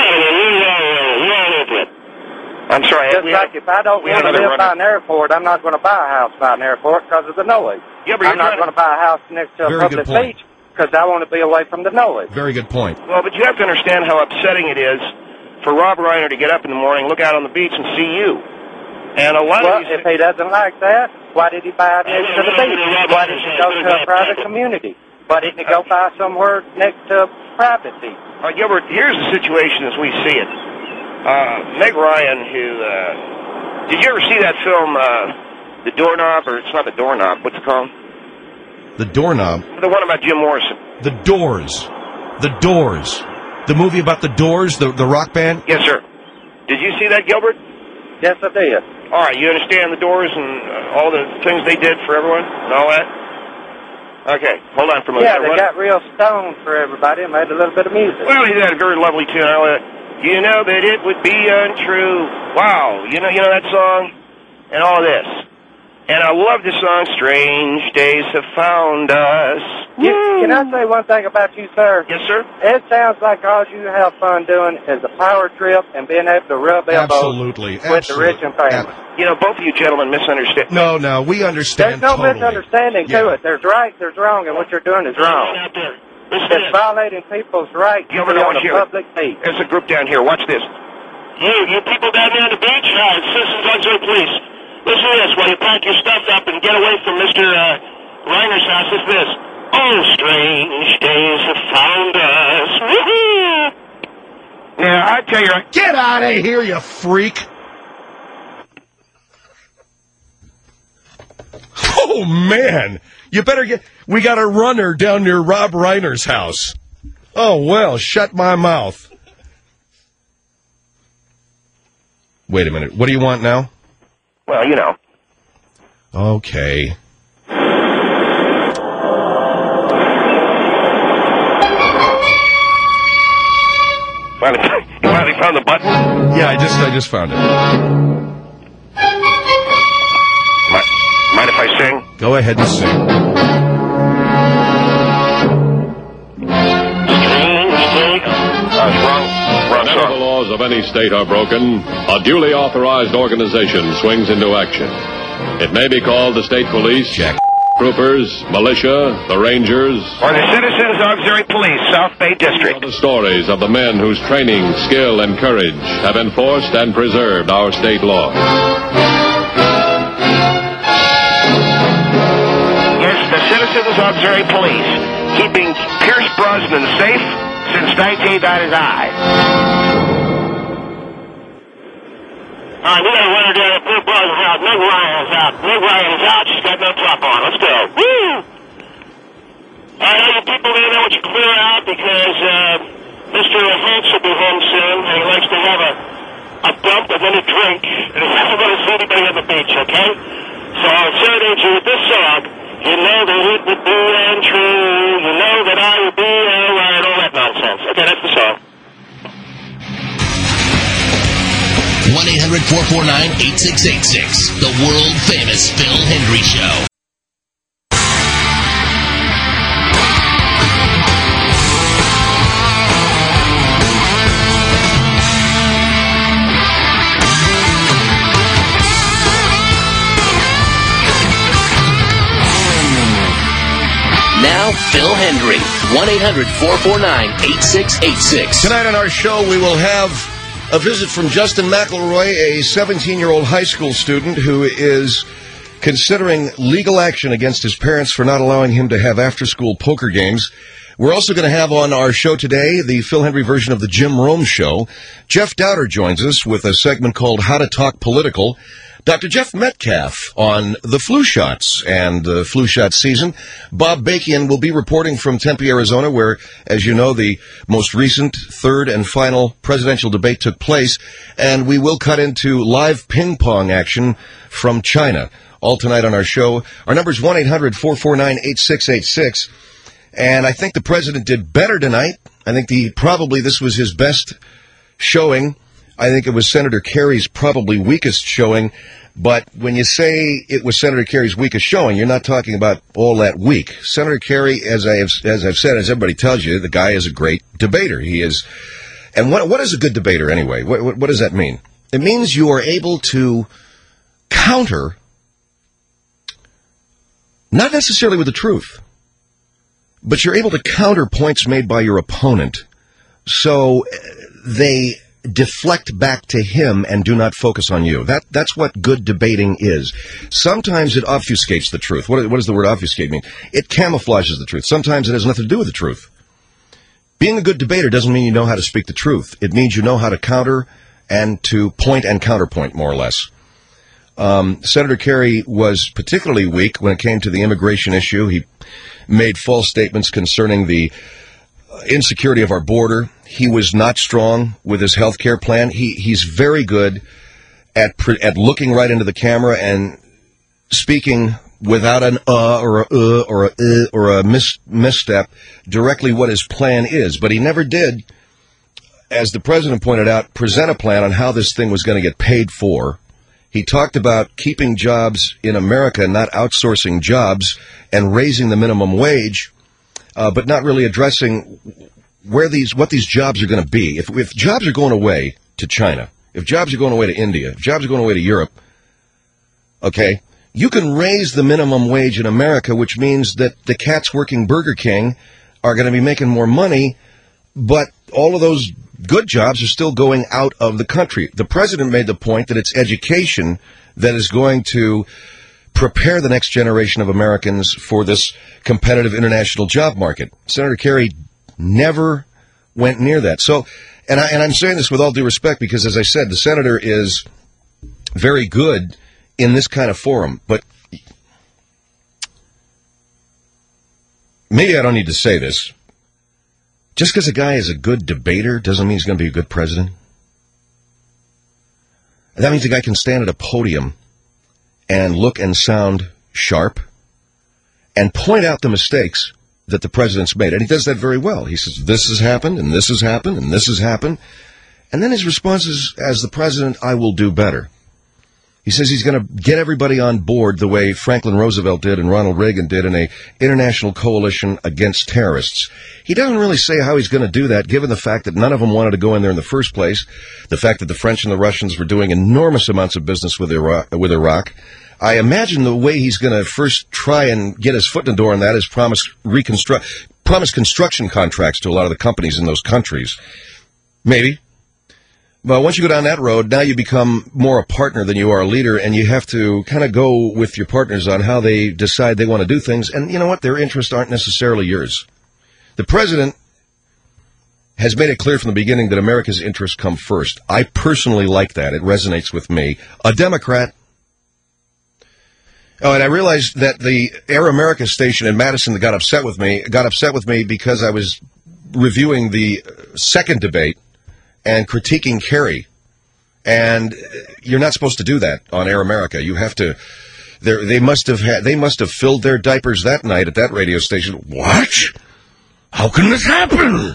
I'm sorry. Just we like had- if I don't we want had to another live by runner. an airport, I'm not going to buy a house by an airport because of the noise. Yeah, but you're I'm not trying going to buy a house next to a Very good public point. beach because I want to be away from the noise. Very good point. Well, but you have to understand how upsetting it is for Rob Reiner to get up in the morning, look out on the beach, and see you. And a lot Well, of these... if he doesn't like that, why did he buy next to the beach? Why didn't he go to a private community? Why didn't he go buy somewhere next to a private beach? Uh, Gilbert, here's the situation as we see it. Uh, Meg Ryan, who... Uh, did you ever see that film, uh, The Doorknob? Or it's not The Doorknob. What's it called? The Doorknob? The one about Jim Morrison. The Doors. The Doors. The movie about the Doors, the, the rock band? Yes, sir. Did you see that, Gilbert? Yes, I did. All right, you understand the Doors and uh, all the things they did for everyone and all that? Okay, hold on for a moment. Yeah, they got real stoned for everybody and made a little bit of music. Well, he had a very lovely tune. I like, you know that it would be untrue. Wow, you know, you know that song and all this. And I love the song, Strange Days Have Found Us. Can, can I say one thing about you, sir? Yes, sir? It sounds like all you have fun doing is a power trip and being able to rub elbows Absolutely. with Absolutely. the rich and famous. You know, both of you gentlemen misunderstand. No, no, we understand There's no totally. misunderstanding Yeah. to it. There's right, there's wrong, and what you're doing is wrong. It's violating people's right to Gilbert, be I on want a you to- public beach. There's a group down here. Watch this. You, you people down there on the beach, uh, Citizens Auxiliary Police. Listen to this while you pack your stuff up and get away from Mister Uh, Reiner's house. It's this. Oh, strange days have found us. Woo-hoo! Yeah, I tell you, Get out of here, you freak! Oh, man! You better get... We got a runner down near Rob Reiner's house. Oh, well, shut my mouth. Wait a minute. What do you want now? well, you know. Okay. Finally, you finally found the button? Yeah, I just I just found it. Mind, mind if I sing? Go ahead and sing. Strange days. Uh, it's wrong. Wrong Whenever the song. laws of any state are broken, a duly authorized organization swings into action. It may be called the state police, Jack. troopers, militia, the rangers, Or the Citizens Auxiliary Police, South Bay District. the stories of the men whose training, skill, and courage have enforced and preserved our state law. Yes, the Citizens Auxiliary Police, keeping Pierce Brosnan safe since nineteen ninety-nine. All right, we got a runner down at Blue Brother's house. Meg Ryan's out. Meg Ryan's out. She's got no top on. Let's go. Woo! All right, all you people there know what you clear out because uh, Mister Hanks will be home soon, and he likes to have a, a bump and then a drink, and he's never going to see anybody on the beach, okay? So I'll serenade you with this song. You know that it would be untrue. You know that I would be alright. All that nonsense. Okay, that's the song. one eight hundred four four nine eight six eight six. The world-famous Phil Hendry Show. Now, Phil Hendry. one eight hundred four four nine eight six eight six. Tonight on our show, we will have a visit from Justin McElroy, a seventeen-year-old high school student who is considering legal action against his parents for not allowing him to have after-school poker games. We're also going to have on our show today the Phil Hendry version of the Jim Rome Show. Jeff Dowder joins us with a segment called How to Talk Political. Doctor Jeff Metcalf on the flu shots and the flu shot season. Bob Bakian will be reporting from Tempe, Arizona, where, as you know, the most recent third and final presidential debate took place. And we will cut into live ping pong action from China. All tonight on our show. Our number is one eight hundred four four nine eight six eight six. And I think the president did better tonight. I think the probably this was his best showing. I think it was Senator Kerry's probably weakest showing. But when you say it was Senator Kerry's weakest showing, you're not talking about all that weak. Senator Kerry, as I have, as I've said, as everybody tells you, the guy is a great debater. He is. And what what is a good debater anyway? What, what, what does that mean? It means you are able to counter, not necessarily with the truth, but you're able to counter points made by your opponent. So they deflect back to him and do not focus on you. That That's what good debating is. Sometimes it obfuscates the truth. What, what does the word obfuscate mean? It camouflages the truth. Sometimes it has nothing to do with the truth. Being a good debater doesn't mean you know how to speak the truth. It means you know how to counter and to point and counterpoint, more or less. Um, Senator Kerry was particularly weak when it came to the immigration issue. He made false statements concerning the insecurity of our border. He was not strong with his health care plan. He he's very good at pre- at looking right into the camera and speaking without an uh or a uh or a uh or a mis- misstep directly what his plan is. But he never did, as the president pointed out, present a plan on how this thing was going to get paid for. He talked about keeping jobs in America, not outsourcing jobs, and raising the minimum wage, uh, but not really addressing where these what these jobs are going to be. If, if jobs are going away to China, if jobs are going away to India, if jobs are going away to Europe, okay, you can raise the minimum wage in America, which means that the cats working Burger King are going to be making more money, but all of those good jobs are still going out of the country. The president made the point that it's education that is going to prepare the next generation of Americans for this competitive international job market. Senator Kerry never went near that. So, and, I, and I'm saying this with all due respect because, as I said, the senator is very good in this kind of forum. But maybe I don't need to say this. Just because a guy is a good debater doesn't mean he's going to be a good president. That means a guy can stand at a podium and look and sound sharp and point out the mistakes that the president's made. And he does that very well. He says, this has happened, and this has happened, and this has happened. And then his response is, as the president, I will do better. He says he's going to get everybody on board the way Franklin Roosevelt did and Ronald Reagan did in a international coalition against terrorists. He doesn't really say how he's going to do that, given the fact that none of them wanted to go in there in the first place, the fact that the French and the Russians were doing enormous amounts of business with Iraq. With Iraq. I imagine the way he's going to first try and get his foot in the door on that is promise reconstruct, promise construction contracts to a lot of the companies in those countries. Maybe. Well, once you go down that road, now you become more a partner than you are a leader, and you have to kind of go with your partners on how they decide they want to do things. And you know what? Their interests aren't necessarily yours. The president has made it clear from the beginning that America's interests come first. I personally like that. It resonates with me. A Democrat. Oh, and I realized that the Air America station in Madison that got upset with me, got upset with me because I was reviewing the second debate and critiquing Kerry. And you're not supposed to do that on Air America. You have to, they must have had, they must have filled their diapers that night at that radio station. What? How can this happen?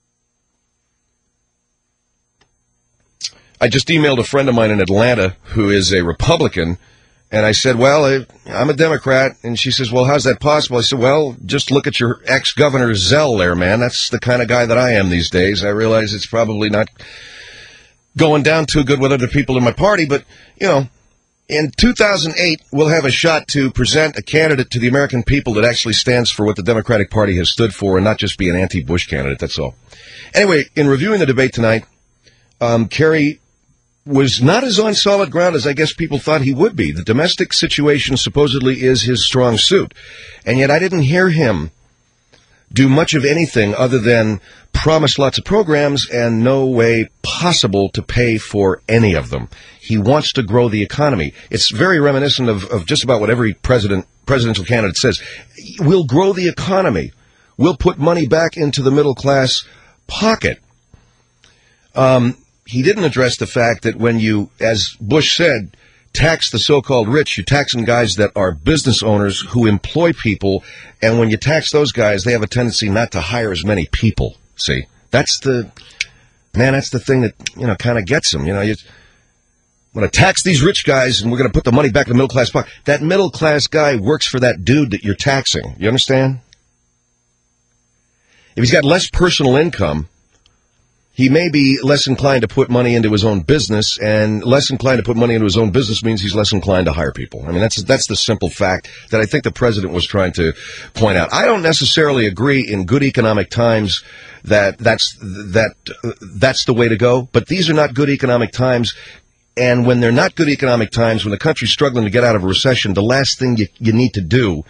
I just emailed a friend of mine in Atlanta who is a Republican, and I said, well, I, I'm a Democrat. And she says, well, how's that possible? I said, well, just look at your ex-governor Zell there, man. That's the kind of guy that I am these days. I realize it's probably not going down too good with other people in my party, but, you know, in two thousand eight, we'll have a shot to present a candidate to the American people that actually stands for what the Democratic Party has stood for and not just be an anti-Bush candidate, that's all. Anyway, in reviewing the debate tonight, um, Kerry was not as on solid ground as I guess people thought he would be. The domestic situation supposedly is his strong suit. And yet I didn't hear him do much of anything other than promise lots of programs and no way possible to pay for any of them. He wants to grow the economy. It's very reminiscent of, of just about what every president, presidential candidate says. We'll grow the economy. We'll put money back into the middle class pocket. Um, He didn't address the fact that when you, as Bush said, tax the so-called rich, you're taxing guys that are business owners who employ people, and when you tax those guys, they have a tendency not to hire as many people, see? That's the, man, that's the thing that, you know, kind of gets them. You know, you want to tax these rich guys, and we're going to put the money back in the middle-class pocket. That middle-class guy works for that dude that you're taxing. You understand? If he's got less personal income, he may be less inclined to put money into his own business, and less inclined to put money into his own business means he's less inclined to hire people. I mean, that's that's the simple fact that I think the president was trying to point out. I don't necessarily agree in good economic times that that's that uh, that's the way to go, but these are not good economic times. And when they're not good economic times, when the country's struggling to get out of a recession, the last thing you, you need to do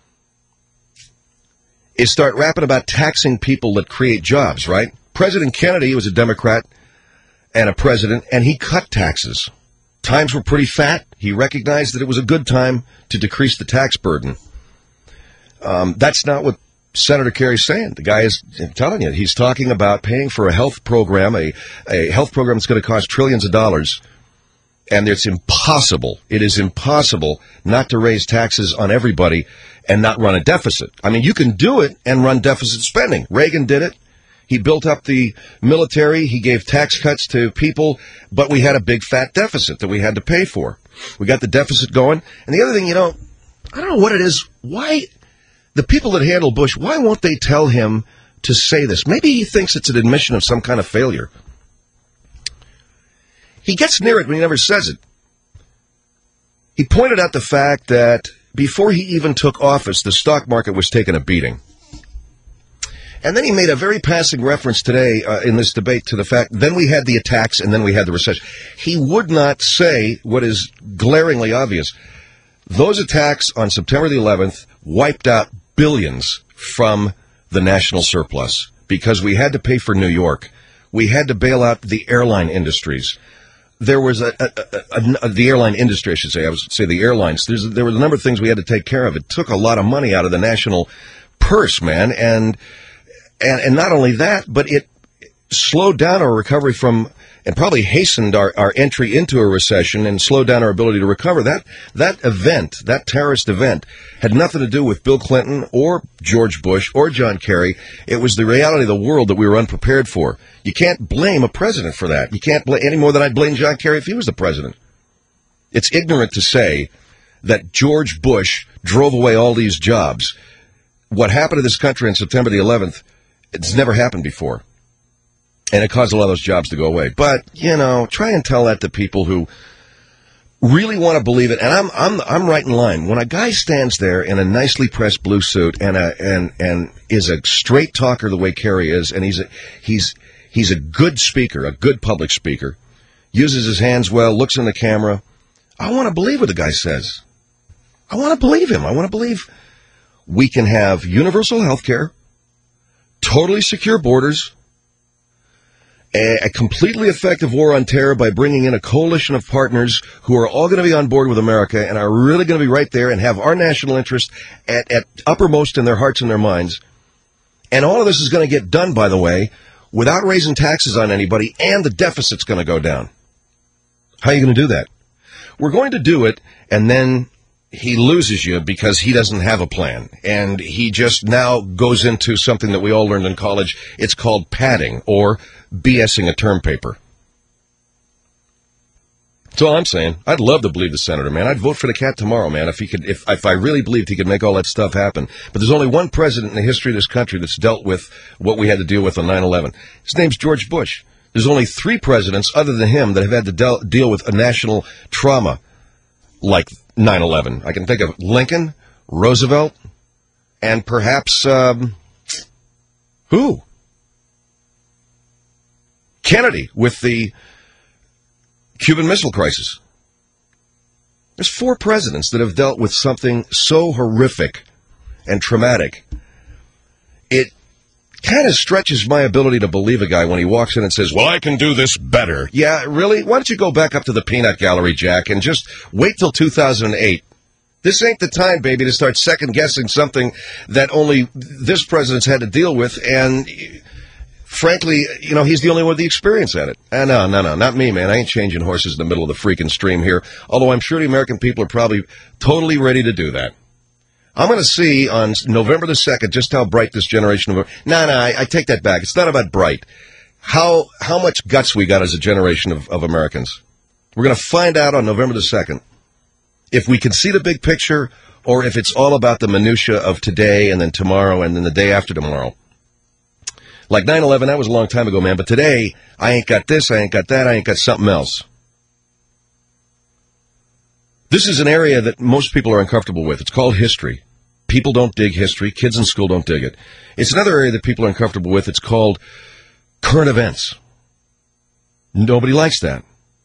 is start rapping about taxing people that create jobs, right? President Kennedy was a Democrat and a president, and he cut taxes. Times were pretty fat. He recognized that it was a good time to decrease the tax burden. Um, that's not what Senator Kerry's saying. The guy is I'm telling you, he's talking about paying for a health program, a, a health program that's going to cost trillions of dollars. And it's impossible, it is impossible not to raise taxes on everybody and not run a deficit. I mean, you can do it and run deficit spending. Reagan did it. He built up the military. He gave tax cuts to people, but we had a big fat deficit that we had to pay for. We got the deficit going. And the other thing, you know, I don't know what it is. Why the people that handle Bush, why won't they tell him to say this? Maybe he thinks it's an admission of some kind of failure. He gets near it, but he never says it. He pointed out the fact that before he even took office, the stock market was taking a beating. And then he made a very passing reference today uh, in this debate to the fact, then we had the attacks and then we had the recession. He would not say what is glaringly obvious. Those attacks on September the eleventh wiped out billions from the national surplus because we had to pay for New York. We had to bail out the airline industries. There was a, a, a, a the airline industry, I should say. I was say the airlines. There's, there was a number of things we had to take care of. It took a lot of money out of the national purse, man. And, and, and not only that, but it slowed down our recovery from, and probably hastened our, our entry into a recession and slowed down our ability to recover. That, that event, that terrorist event, had nothing to do with Bill Clinton or George Bush or John Kerry. It was the reality of the world that we were unprepared for. You can't blame a president for that. You can't blame any more than I'd blame John Kerry if he was the president. It's ignorant to say that George Bush drove away all these jobs. What happened to this country on September the eleventh, it's never happened before. And it caused a lot of those jobs to go away. But, you know, try and tell that to people who really want to believe it. And I'm I'm I'm right in line. When a guy stands there in a nicely pressed blue suit and a and and is a straight talker the way Kerry is, and he's a, he's he's a good speaker, a good public speaker, uses his hands well, looks in the camera, I want to believe what the guy says. I want to believe him. I want to believe we can have universal health care, totally secure borders, A, a completely effective war on terror by bringing in a coalition of partners who are all going to be on board with America and are really going to be right there and have our national interest at, at uppermost in their hearts and their minds. And all of this is going to get done, by the way, without raising taxes on anybody, and the deficit's going to go down. How are you going to do that? We're going to do it, and then he loses you because he doesn't have a plan. And he just now goes into something that we all learned in college. It's called padding, or BSing a term paper. That's all I'm saying. I'd love to believe the senator, man. I'd vote for the cat tomorrow, man, if he could, if, if I really believed he could make all that stuff happen. But there's only one president in the history of this country that's dealt with what we had to deal with on nine eleven. His name's George Bush. There's only three presidents other than him that have had to del- deal with a national trauma like nine eleven. I can think of Lincoln, Roosevelt, and perhaps, um, who? Kennedy with the Cuban Missile Crisis. There's four presidents that have dealt with something so horrific and traumatic. It kind of stretches my ability to believe a guy when he walks in and says, well, I can do this better. Yeah, really? Why don't you go back up to the peanut gallery, Jack, and just wait till two thousand eight. This ain't the time, baby, to start second-guessing something that only this president's had to deal with, and frankly, you know, he's the only one with the experience at it. Uh, no, no, no, not me, man. I ain't changing horses in the middle of the freaking stream here, although I'm sure the American people are probably totally ready to do that. I'm going to see on November the second just how bright this generation of... No, no, I, I take that back. It's not about bright. How how much guts we got as a generation of, of Americans. We're going to find out on November the second if we can see the big picture or if it's all about the minutia of today and then tomorrow and then the day after tomorrow. Like nine eleven, that was a long time ago, man. But today, I ain't got this, I ain't got that, I ain't got something else. This is an area that most people are uncomfortable with. It's called history. People don't dig history. Kids in school don't dig it. It's another area that people are uncomfortable with. It's called current events. Nobody likes that.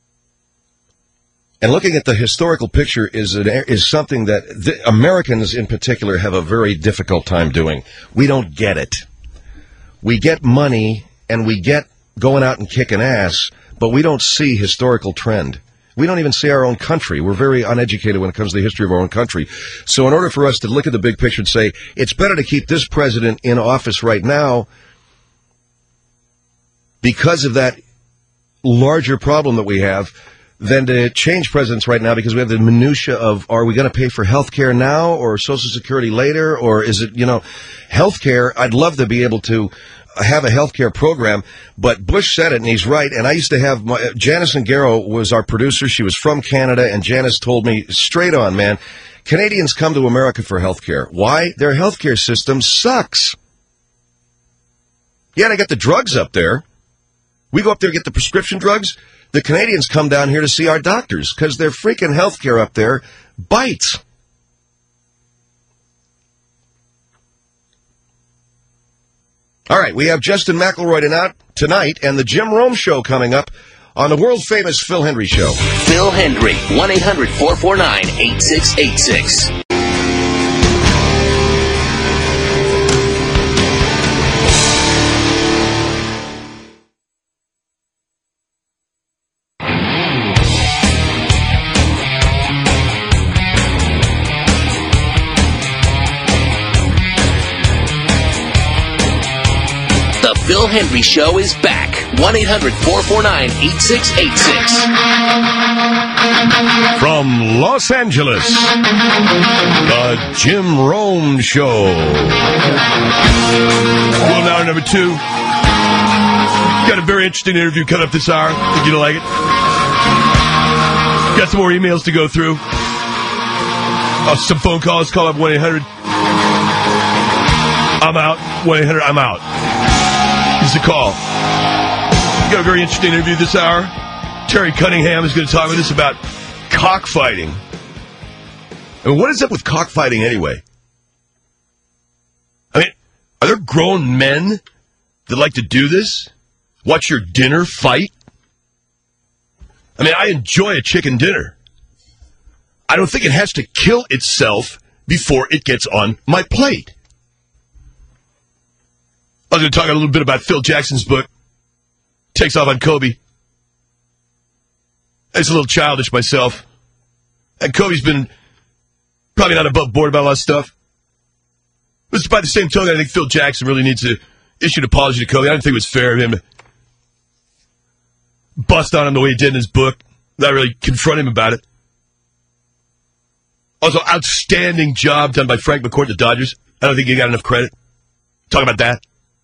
And looking at the historical picture is an, is something that the Americans in particular have a very difficult time doing. We don't get it. We get money and we get going out and kicking ass, but we don't see historical trend. We don't even see our own country. We're very uneducated when it comes to the history of our own country. So in order for us to look at the big picture and say, it's better to keep this president in office right now because of that larger problem that we have, than to change presidents right now because we have the minutia of, are we going to pay for health care now or Social Security later? Or is it, you know, health care? I'd love to be able to have a health care program, but Bush said it, and he's right. And I used to have, my, Janice Ngaro was our producer. She was from Canada, and Janice told me straight on, man, Canadians come to America for health care. Why? Their health care system sucks. Yeah, they got the drugs up there. We go up there and get the prescription drugs. The Canadians come down here to see our doctors because their freaking health care up there bites. All right, we have Justin McElroy tonight, tonight and the Jim Rome Show coming up on the world-famous Phil Hendry Show. Phil Hendry, one eight hundred four four nine eight six eight six. The Phil Hendry Show is back. one eight hundred four four nine eight six eight six. From Los Angeles, the Jim Rome Show. Well, now number two. Got a very interesting interview coming up this hour. Think you'll like it. Got some more emails to go through. Oh, some phone calls. Call up one eight hundred. I'm out. one eight hundred. I'm out. Here's the call. Got a very interesting interview this hour. Terry Cunningham is going to talk with us about cockfighting. I mean, what is up with cockfighting anyway? I mean, are there grown men that like to do this? Watch your dinner fight? I mean, I enjoy a chicken dinner. I don't think it has to kill itself before it gets on my plate. I was going to talk a little bit about Phil Jackson's book, Takes Off on Kobe. It's a little childish myself. And Kobe's been probably not above board about a lot of stuff. But by the same token, I think Phil Jackson really needs to issue an apology to Kobe. I didn't think it was fair of him to bust on him the way he did in his book, not really confront him about it. Also, outstanding job done by Frank McCourt, the Dodgers. I don't think he got enough credit. Talk about that.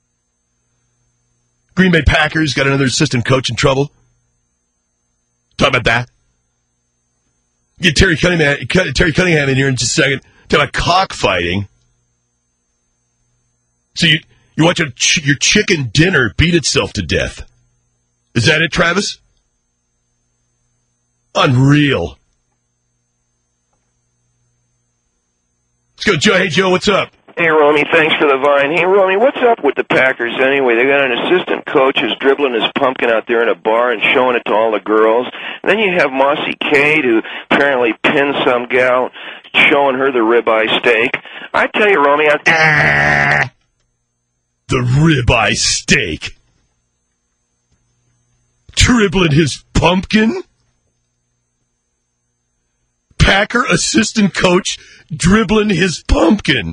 Green Bay Packers got another assistant coach in trouble. Talk about that. Get Terry Cunningham, Terry Cunningham in here in just a second. Talk about cockfighting. So you, you watch a ch- your chicken dinner beat itself to death. Is that it, Travis? Unreal. Let's go, Joe. Hey, Joe, what's up? Hey, Romy, thanks for the vine. Hey, Romy, what's up with the Packers anyway? They got an assistant coach who's dribbling his pumpkin out there in a bar and showing it to all the girls. And then you have Mossy Cade, who apparently pinned some gal, showing her the ribeye steak. I tell you, Romy, I... Ah, the ribeye steak. Dribbling his pumpkin? Packer assistant coach dribbling his pumpkin.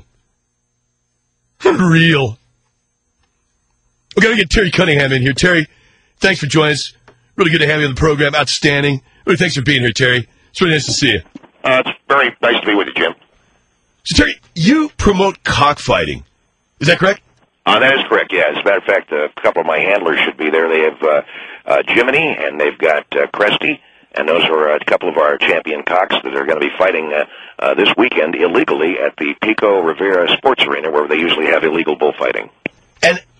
Unreal. We're going to get Terry Cunningham in here. Terry, thanks for joining us. Really good to have you on the program. Outstanding. Really thanks for being here, Terry. It's really nice to see you. Uh, it's very nice to be with you, Jim. So, Terry, you promote cockfighting. Is that correct? Uh, that is correct, yeah. As a matter of fact, a couple of my handlers should be there. They have uh, uh, Jiminy, and they've got uh, Cresty. And those are a couple of our champion cocks that are going to be fighting uh, uh, this weekend illegally at the Pico Rivera Sports Arena, where they usually have illegal bullfighting. And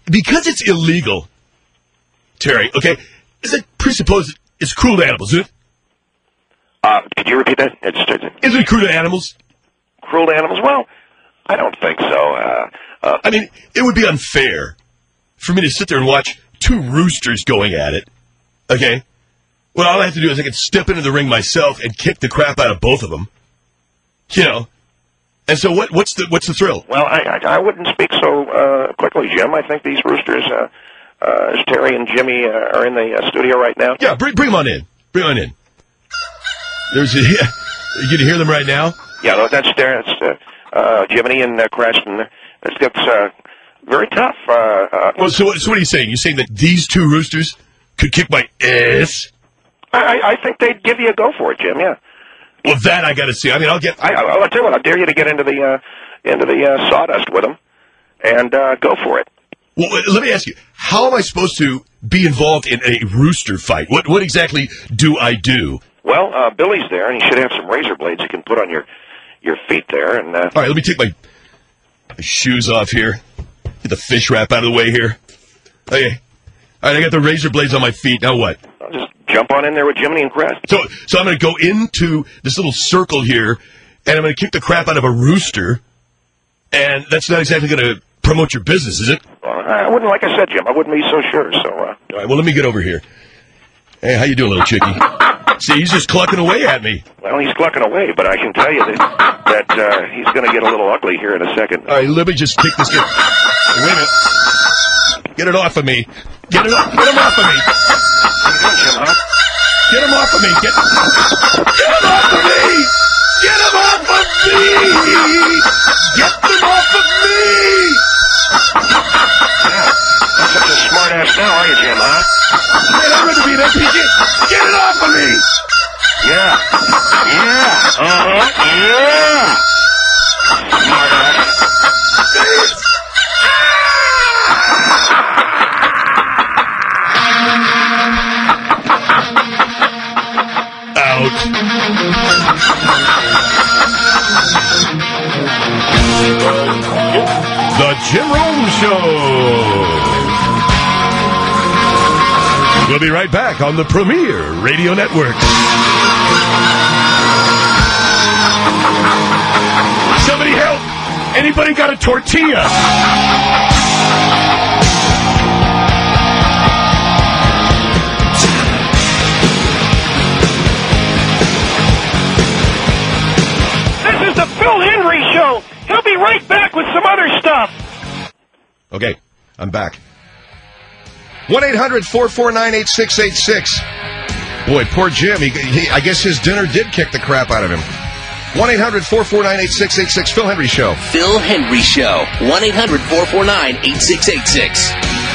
because it's illegal, Terry, okay, is it presupposed it's cruel to animals, isn't it? Uh, could you repeat that? It's, it's, Isn't it cruel to animals? Cruel to animals? Well, I don't think so. Uh, uh, I mean, it would be unfair for me to sit there and watch two roosters going at it, okay? Well, all I have to do is I can step into the ring myself and kick the crap out of both of them, you know? And so what, what's the what's the thrill? Well, I, I, I wouldn't speak so uh, quickly, Jim. I think these roosters, uh, uh, as Terry and Jimmy uh, are in the uh, studio right now. Yeah, bring, bring them on in. Bring them on in. There's a, you can hear them right now? Yeah, no, that's there. That's uh, uh, Jiminy and uh, Creston. It's, it's uh, very tough. Uh, uh, well, so what, so what are you saying? You're saying that these two roosters could kick my ass? I, I think they'd give you a go for it, Jim, yeah. Well, that I got to see. I mean, I'll get... I, I'll, I'll tell you what, I dare you to get into the uh, into the uh, sawdust with them and uh, go for it. Well, let me ask you, how am I supposed to be involved in a rooster fight? What what exactly do I do? Well, uh, Billy's there, and he should have some razor blades you can put on your, your feet there. And uh, all right, let me take my, my shoes off here. Get the fish wrap out of the way here. Okay. All right, I got the razor blades on my feet. Now what? I'll just jump on in there with Jiminy and Crest. So, so I'm going to go into this little circle here, and I'm going to kick the crap out of a rooster, and that's not exactly going to promote your business, is it? Well, I wouldn't, like I said, Jim, I wouldn't be so sure, so... Uh... All right, well, let me get over here. Hey, how you doing, little chickie? See, he's just clucking away at me. Well, he's clucking away, but I can tell you that, that uh, he's going to get a little ugly here in a second. All right, let me just kick this guy. Wait a minute. Get it off of me. Get it off, get him off of me. What are you doing, Jim, huh? Get him off of me. Get, get him off of me. Get him off of me. Get them off of me. Yeah, not such a smart ass now, are you, Jim, huh? Man, I'm ready to be an M P G. Get it off of me. Yeah. Yeah. Uh-huh. Yeah. Smart ass. Out. The Jim Rome Show. We'll be right back on the Premier Radio Network. Somebody help! Anybody got a tortilla? This is the Phil Henry Show. He'll be right back with some other stuff. Okay, I'm back. one eight hundred four four nine eight six eight six. Boy, poor Jim. He, he, I guess his dinner did kick the crap out of him. one eight hundred four four nine eight six eight six. Phil Henry Show. Phil Henry Show. one eight hundred four four nine eight six eight six.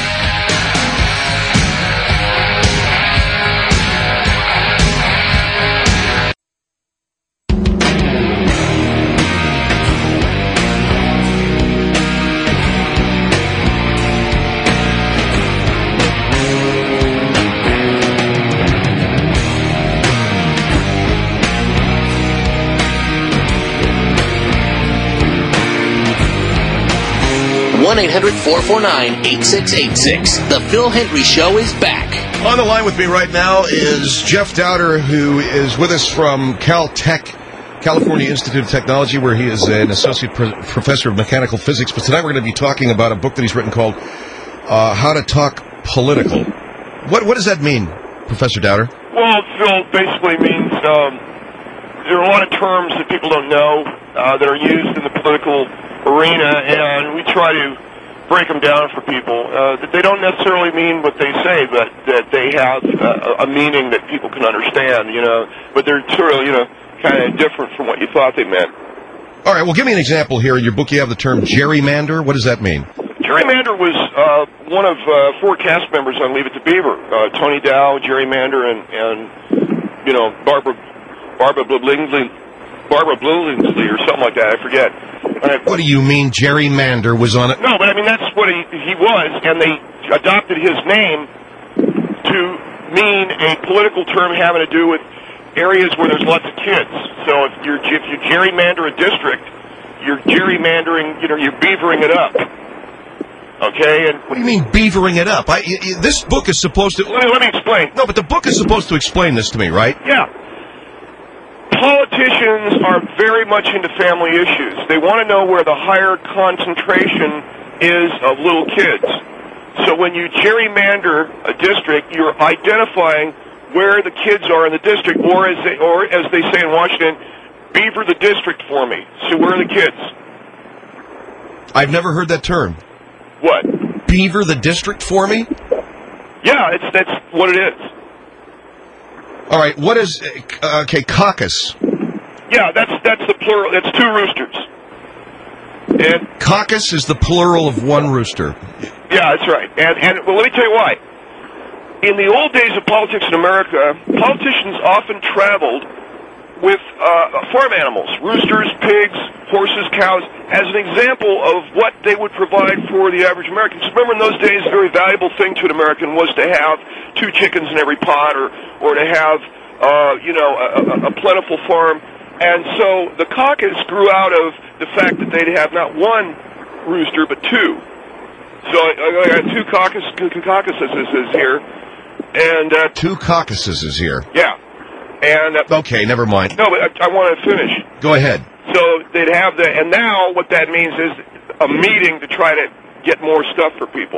one eight hundred four four nine eight six eight six. The Phil Henry Show is back. On the line with me right now is Jeff Dowder, who is with us from Caltech, California Institute of Technology, where he is an associate pro- professor of mechanical physics. But tonight we're going to be talking about a book that he's written called uh, How to Talk Political. What what does that mean, Professor Dowder? Well, Phil, basically means um, there are a lot of terms that people don't know uh, that are used in the political arena, and we try to break them down for people. Uh, that they don't necessarily mean what they say, but that they have uh, a meaning that people can understand, you know. But they're sort of, you know, kind of different from what you thought they meant. All right, well, give me an example here. In your book, you have the term gerrymander. What does that mean? Gerrymander was uh, one of uh, four cast members on Leave It to Beaver. Uh, Tony Dow, Gerrymander, and, and you know, Barbara Barbara Blingsley, Barbara Blingsley or something like that. I forget. Uh, what do you mean gerrymander was on it? No, but I mean, that's what he, he was, and they adopted his name to mean a political term having to do with areas where there's lots of kids. So if you're if you gerrymander a district, you're gerrymandering, you know, you're beavering it up. Okay, and what do you mean beavering it up? I, y- y- this book is supposed to. Let me, let me explain. No, but the book is supposed to explain this to me, right? Yeah. Politicians are very much into family issues. They want to know where the higher concentration is of little kids. So when you gerrymander a district, you're identifying where the kids are in the district, or as they, or as they say in Washington, beaver the district for me. So where are the kids? I've never heard that term. What? Beaver the district for me? Yeah, it's that's what it is. All right, what is uh, okay caucus? Yeah, that's that's the plural. That's two roosters. And caucus is the plural of one rooster. Yeah, that's right. And and well, let me tell you why. In the old days of politics in America, politicians often traveled with uh, farm animals, roosters, pigs, horses, cows, as an example of what they would provide for the average American. So remember, in those days, a very valuable thing to an American was to have two chickens in every pot, or or to have uh, you know a, a, a plentiful farm. And so the caucus grew out of the fact that they'd have not one rooster but two. So I, I got two caucus, caucuses here, and uh, two caucuses here. Yeah, and uh, okay, never mind. No, but I, I want to finish. Go ahead. So they'd have the, and now what that means is a meeting to try to get more stuff for people.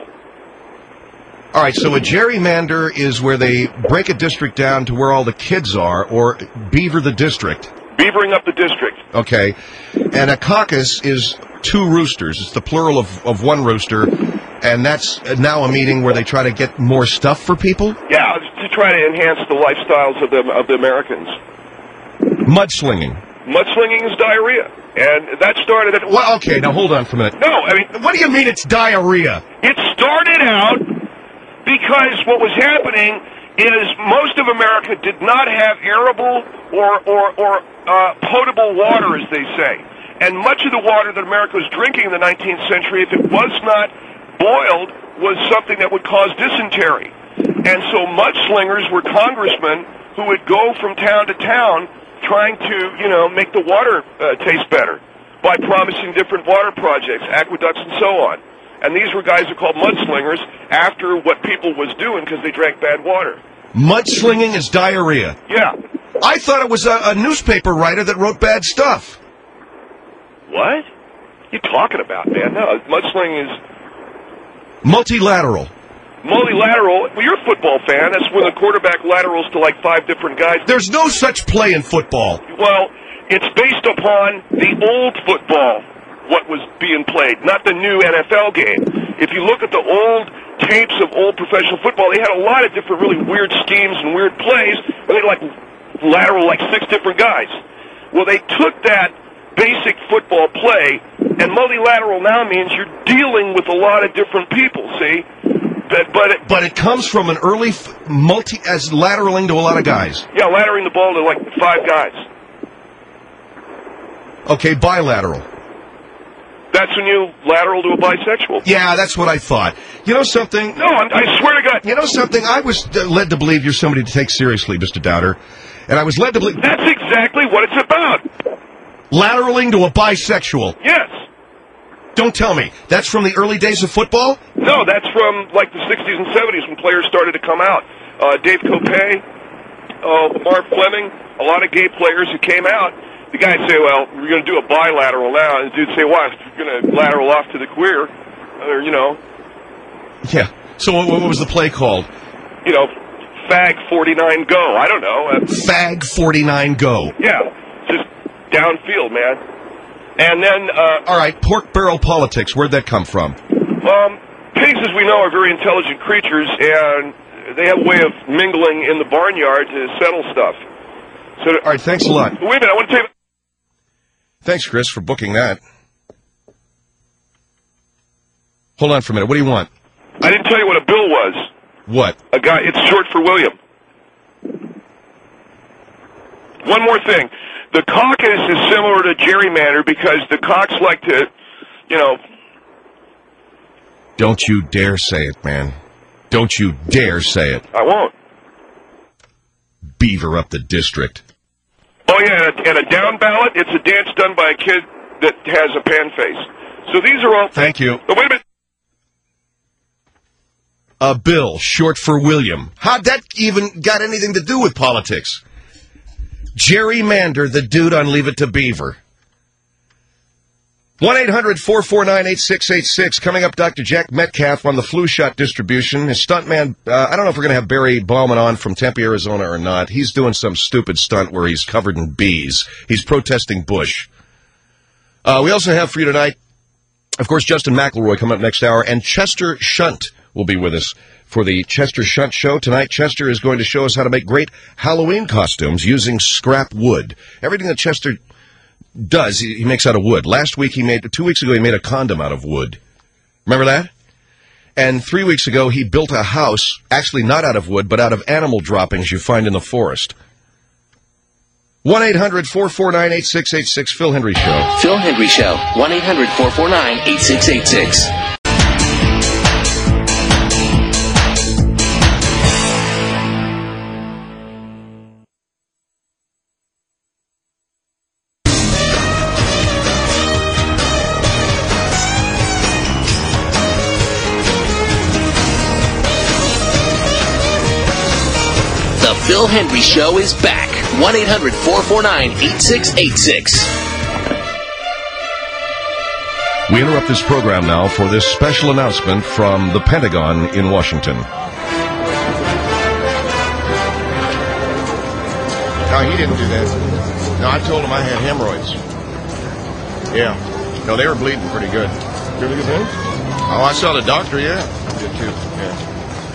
All right, so a gerrymander is where they break a district down to where all the kids are, or beaver the district. Beavering up the district. Okay. And a caucus is two roosters. It's the plural of, of one rooster. And that's now a meeting where they try to get more stuff for people? Yeah, to try to enhance the lifestyles of the, of the Americans. Mudslinging. Mudslinging is diarrhea. And that started at... Well, okay, now hold on for a minute. No, I mean... What do you mean it's diarrhea? It started out because what was happening is most of America did not have arable or, or, or uh, potable water, as they say. And much of the water that America was drinking in the nineteenth century, if it was not boiled, was something that would cause dysentery. And so mudslingers were congressmen who would go from town to town trying to, you know, make the water uh, taste better by promising different water projects, aqueducts, and so on. And these were guys who called mudslingers after what people was doing because they drank bad water. Mudslinging is diarrhea? Yeah. I thought it was a, a newspaper writer that wrote bad stuff. What? What are you talking about, man? No, mudslinging is... Multilateral. Multilateral. Well, you're a football fan. That's when the quarterback laterals to like five different guys. There's no such play in football. Well, it's based upon the old football, what was being played, not the new N F L game. If you look at the old tapes of old professional football, they had a lot of different really weird schemes and weird plays, where they like lateral like six different guys. Well, they took that basic football play, and multilateral now means you're dealing with a lot of different people, see? But, but, it, but it comes from an early f- multi as lateraling to a lot of guys. Yeah, latering the ball to like five guys. Okay, bilateral. That's when you lateral to a bisexual. Yeah, that's what I thought. You know something? No, I'm, I swear to God. You know something? I was uh, led to believe you're somebody to take seriously, Mister Dowder. And I was led to believe... That's exactly what it's about. Lateraling to a bisexual. Yes. Don't tell me. That's from the early days of football? No, that's from like the sixties and seventies when players started to come out. Uh, Dave Copay, uh, Marv Fleming, a lot of gay players who came out. The guys say, well, we're going to do a bilateral now. And the dude say, why? You're going to lateral off to the queer. Or, you know. Yeah. So what, what was the play called? You know, Fag forty-nine Go. I don't know. Uh, Fag forty-nine Go. Yeah. Just downfield, man. And then... Uh, All right, pork barrel politics. Where'd that come from? Um, pigs, as we know, are very intelligent creatures, and they have a way of mingling in the barnyard to settle stuff. So, all right, thanks a lot. Wait a minute, I want to tell you... Thanks, Chris, for booking that. Hold on for a minute. What do you want? I didn't tell you what a bill was. What? A guy. It's short for William. One more thing. The caucus is similar to gerrymander because the cocks like to, you know... Don't you dare say it, man. Don't you dare say it. I won't. Beaver up the district. Oh, yeah, and a, and a down ballot, it's a dance done by a kid that has a pan face. So these are all... Thank you. Oh, wait a minute. Uh, Bill, short for William. How'd that even got anything to do with politics? Gerrymander, the dude on Leave It to Beaver. one eight hundred four four nine eight six eight six. Coming up, Doctor Jack Metcalf on the flu shot distribution. His stuntman, uh, I don't know if we're going to have Barry Bauman on from Tempe, Arizona or not. He's doing some stupid stunt where he's covered in bees. He's protesting Bush. Uh, we also have for you tonight, of course, Justin McElroy coming up next hour, and Chester Shunt will be with us for the Chester Shunt Show. Tonight, Chester is going to show us how to make great Halloween costumes using scrap wood. Everything that Chester does, he, he makes out of wood. Last week, he made, two weeks ago, he made a condom out of wood. Remember that? And three weeks ago, he built a house, actually not out of wood, but out of animal droppings you find in the forest. one eight hundred four four nine eight six eight six, Phil Hendry Show. Phil Hendry Show, one eight hundred four four nine eight six eight six. The Phil Hendry Show is back. one eight hundred four four nine eight six eight six. We interrupt this program now for this special announcement from the Pentagon in Washington. No, he didn't do that. No, I told him I had hemorrhoids. Yeah. No, they were bleeding pretty good. Really good thing? Oh, I saw the doctor, yeah. I did too, yeah.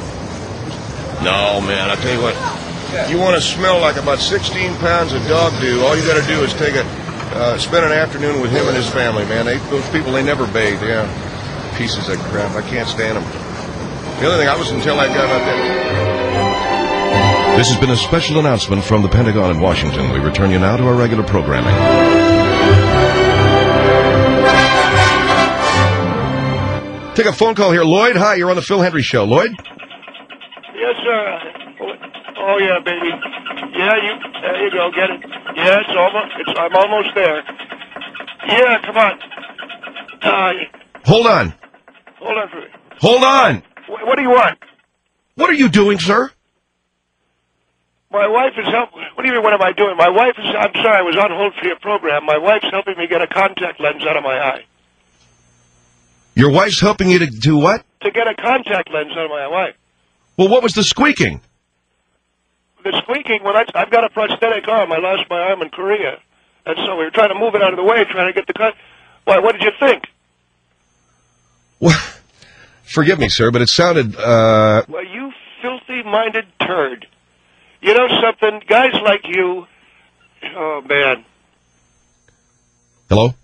No, man, I tell you what. You want to smell like about sixteen pounds of dog do, all you got to do is take a, uh, spend an afternoon with him and his family, man. They, those people, they never bathe, yeah. Pieces of crap. I can't stand them. The other thing, I was until I got out there. This has been a special announcement from the Pentagon in Washington. We return you now to our regular programming. Take a phone call here. Lloyd, hi, you're on the Phil Hendry Show. Lloyd? Yes, sir. Oh, yeah, baby. Yeah, you, there you go, get it. Yeah, it's almost, it's, I'm almost there. Yeah, come on. Uh, Hold on. hold on for a minute. Hold on. What, what do you want? What are you doing, sir? My wife is helping. What do you mean, what am I doing? My wife is, I'm sorry, I was on hold for your program. My wife's helping me get a contact lens out of my eye. Your wife's helping you to do what? To get a contact lens out of my eye. Well, what was the squeaking? The squeaking, well, that's, I've got a prosthetic arm. I lost my arm in Korea. And so we were trying to move it out of the way, trying to get the cut. Why, what did you think? Well, forgive me, sir, but it sounded, uh... Well, you filthy-minded turd. You know something? Guys like you... Oh, man. Hello?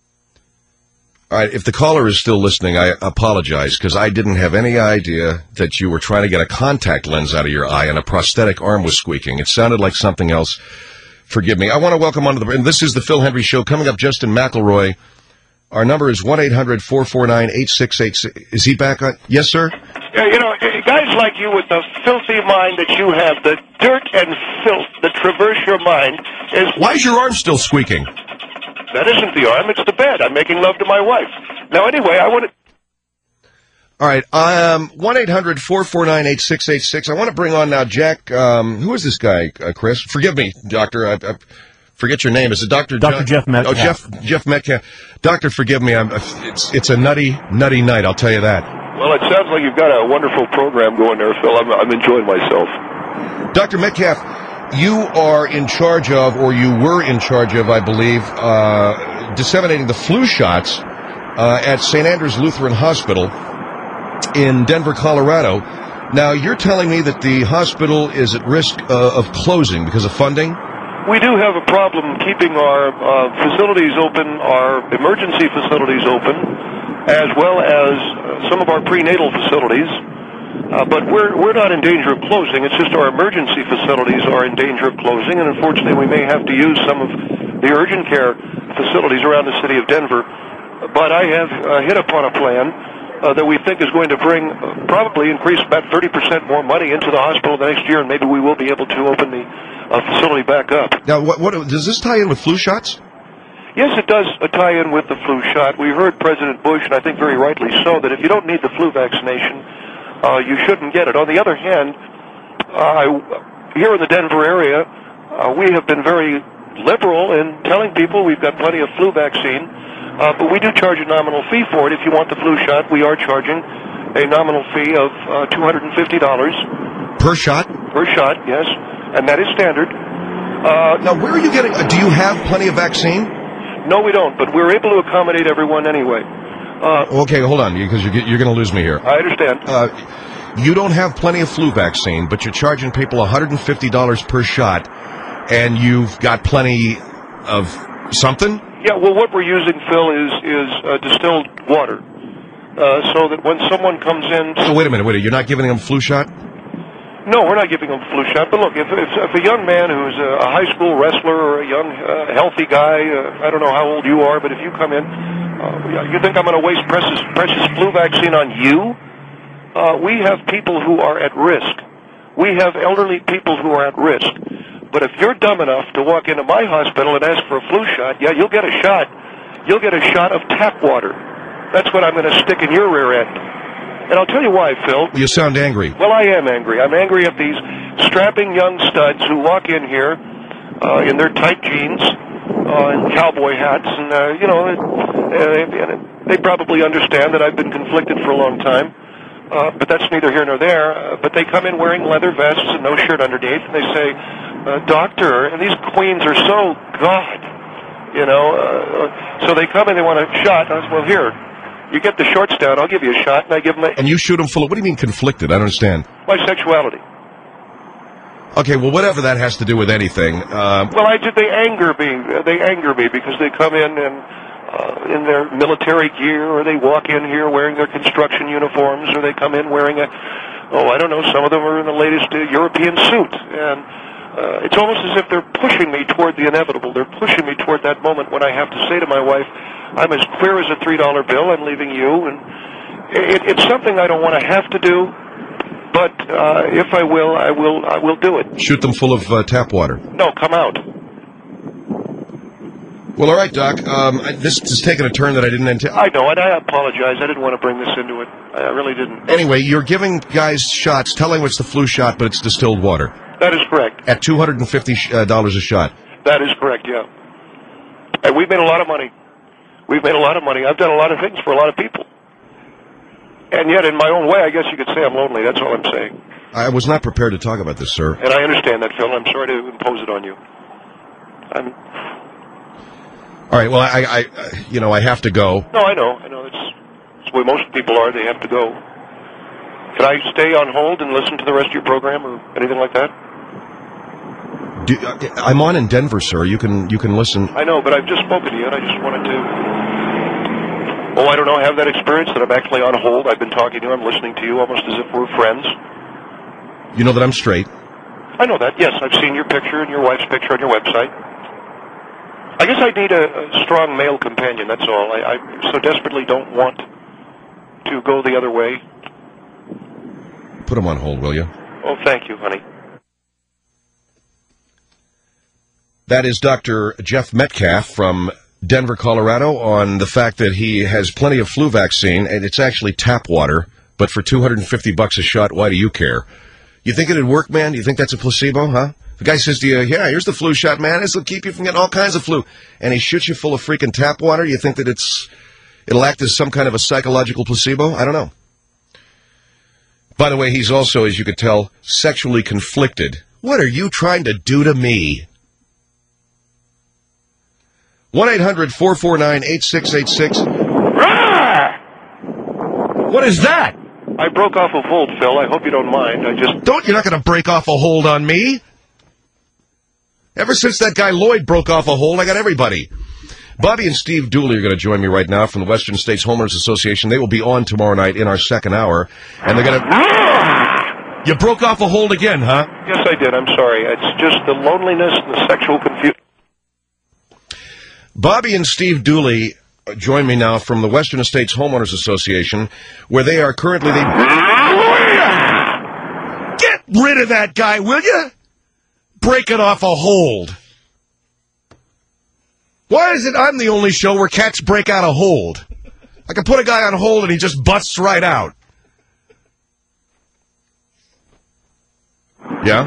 All right, if the caller is still listening, I apologize, because I didn't have any idea that you were trying to get a contact lens out of your eye and a prosthetic arm was squeaking. It sounded like something else. Forgive me. I want to welcome onto the... And this is the Phil Hendry Show. Coming up, Justin McElroy. Our number is one eight hundred four four nine eight six eight six. Is he back on? Yes, sir? Yeah, you know, guys like you with the filthy mind that you have, the dirt and filth that traverse your mind is... Why is your arm still squeaking? That isn't the arm, it's the bed. I'm making love to my wife. Now, anyway, I want to... All right, um, one eight hundred four four nine eight six eight six. I want to bring on now Jack, um, who is this guy, uh, Chris? Forgive me, Doctor, I, I forget your name. Is it Doctor Doctor Jeff Metcalf. Oh, Jeff, Jeff Metcalf. Doctor, forgive me, I'm, it's, it's a nutty, nutty night, I'll tell you that. Well, it sounds like you've got a wonderful program going there, Phil. I'm, I'm enjoying myself. Doctor Metcalf, you are in charge of, or you were in charge of, I believe, uh, disseminating the flu shots uh, at Saint Andrew's Lutheran Hospital in Denver, Colorado. Now, you're telling me that the hospital is at risk uh, of closing because of funding? We do have a problem keeping our uh, facilities open, our emergency facilities open, as well as uh, some of our prenatal facilities. Uh, but we're we're not in danger of closing. It's just our emergency facilities are in danger of closing, and unfortunately we may have to use some of the urgent care facilities around the city of Denver. But I have uh, hit upon a plan uh, that we think is going to bring, uh, probably increase about thirty percent more money into the hospital the next year, and maybe we will be able to open the uh, facility back up. Now, what, what does this tie in with flu shots? Yes, it does uh, tie in with the flu shot. We heard President Bush, and I think very rightly so, that if you don't need the flu vaccination, uh, you shouldn't get it. On the other hand, uh, here in the Denver area, uh, we have been very liberal in telling people we've got plenty of flu vaccine, uh, but we do charge a nominal fee for it. If you want the flu shot, we are charging a nominal fee of uh, two hundred fifty dollars. Per shot? Per shot, yes, and that is standard. Uh, now, where are you getting, uh, do you have plenty of vaccine? No, we don't, but we're able to accommodate everyone anyway. Uh, okay, hold on, because you're, you're going to lose me here. I understand. Uh, you don't have plenty of flu vaccine, but you're charging people one hundred fifty dollars per shot, and you've got plenty of something? Yeah, well, what we're using, Phil, is, is uh, distilled water, uh, so that when someone comes in... So wait a minute, wait a minute, you're not giving them flu shot? No, we're not giving them flu shot. But look, if, if, if a young man who's a, a high school wrestler or a young, uh, healthy guy, uh, I don't know how old you are, but if you come in, uh, you think I'm going to waste precious, precious flu vaccine on you? Uh, we have people who are at risk. We have elderly people who are at risk. But if you're dumb enough to walk into my hospital and ask for a flu shot, yeah, you'll get a shot. You'll get a shot of tap water. That's what I'm going to stick in your rear end. And I'll tell you why, Phil. You sound angry. Well, I am angry. I'm angry at these strapping young studs who walk in here uh, in their tight jeans uh, and cowboy hats. And, uh, you know, uh, they probably understand that I've been conflicted for a long time. Uh, but that's neither here nor there. Uh, but they come in wearing leather vests and no shirt underneath. And they say, uh, doctor, and these queens are so, God, you know. Uh, so they come in, they want a shot. I said, well, here. You get the shorts down, I'll give you a shot, and I give them a... And you shoot them full of... What do you mean conflicted? I don't understand. My sexuality. Okay, well, whatever that has to do with anything... Uh... Well, I did. They anger me. They anger me because they come in and, uh, in their military gear, or they walk in here wearing their construction uniforms, or they come in wearing a... Oh, I don't know, some of them are in the latest uh, European suit. And uh, it's almost as if they're pushing me toward the inevitable. They're pushing me toward that moment when I have to say to my wife... I'm as clear as a three dollar bill. I'm leaving you, and it, it's something I don't want to have to do. But uh, if I will, I will. I will do it. Shoot them full of uh, tap water. No, come out. Well, all right, Doc. Um, I, this is taking a turn that I didn't intend. I know, and I apologize. I didn't want to bring this into it. I really didn't. Anyway, you're giving guys shots, telling them it's the flu shot, but it's distilled water. That is correct. At two hundred fifty dollars a shot. That is correct. Yeah. And we've made a lot of money. We've made a lot of money. I've done a lot of things for a lot of people. And yet, in my own way, I guess you could say I'm lonely. That's all I'm saying. I was not prepared to talk about this, sir. And I understand that, Phil. I'm sorry to impose it on you. I'm... All right, well, I, I, you know, I have to go. No, I know. I know. It's, it's the way most people are. They have to go. Can I stay on hold and listen to the rest of your program or anything like that? Do, uh, I'm on in Denver, sir. You can you can listen. I know, but I've just spoken to you, and I just wanted to... Oh, I don't know. I have that experience that I'm actually on hold. I've been talking to you. I'm listening to you almost as if we're friends. You know that I'm straight. I know that. Yes, I've seen your picture and your wife's picture on your website. I guess I need a, a strong male companion, that's all. I, I so desperately don't want to go the other way. Put him on hold, will you? Oh, thank you, honey. That is Doctor Jeff Metcalf from Denver, Colorado, on the fact that he has plenty of flu vaccine, and it's actually tap water, but for two hundred fifty bucks a shot, why do you care? You think it'd work, man? You think that's a placebo, huh? The guy says to you, yeah, here's the flu shot, man. This will keep you from getting all kinds of flu. And he shoots you full of freaking tap water. You think that it's it'll act as some kind of a psychological placebo? I don't know. By the way, he's also, as you could tell, sexually conflicted. What are you trying to do to me? one eight hundred four four nine eight six eight six. What is that? I broke off a hold, Phil. I hope you don't mind. I just... Don't, you're not going to break off a hold on me. Ever since that guy Lloyd broke off a hold, I got everybody. Bobby and Steve Dooley are going to join me right now from the Western States Homeowners Association. They will be on tomorrow night in our second hour. And they're going to... You broke off a hold again, huh? Yes, I did. I'm sorry. It's just the loneliness and the sexual confusion. Bobby and Steve Dooley join me now from the Western Estates Homeowners Association, where they are currently... They... Get rid of that guy, will you? Break it off a hold. Why is it I'm the only show where cats break out a hold? I can put a guy on hold and he just busts right out. Yeah?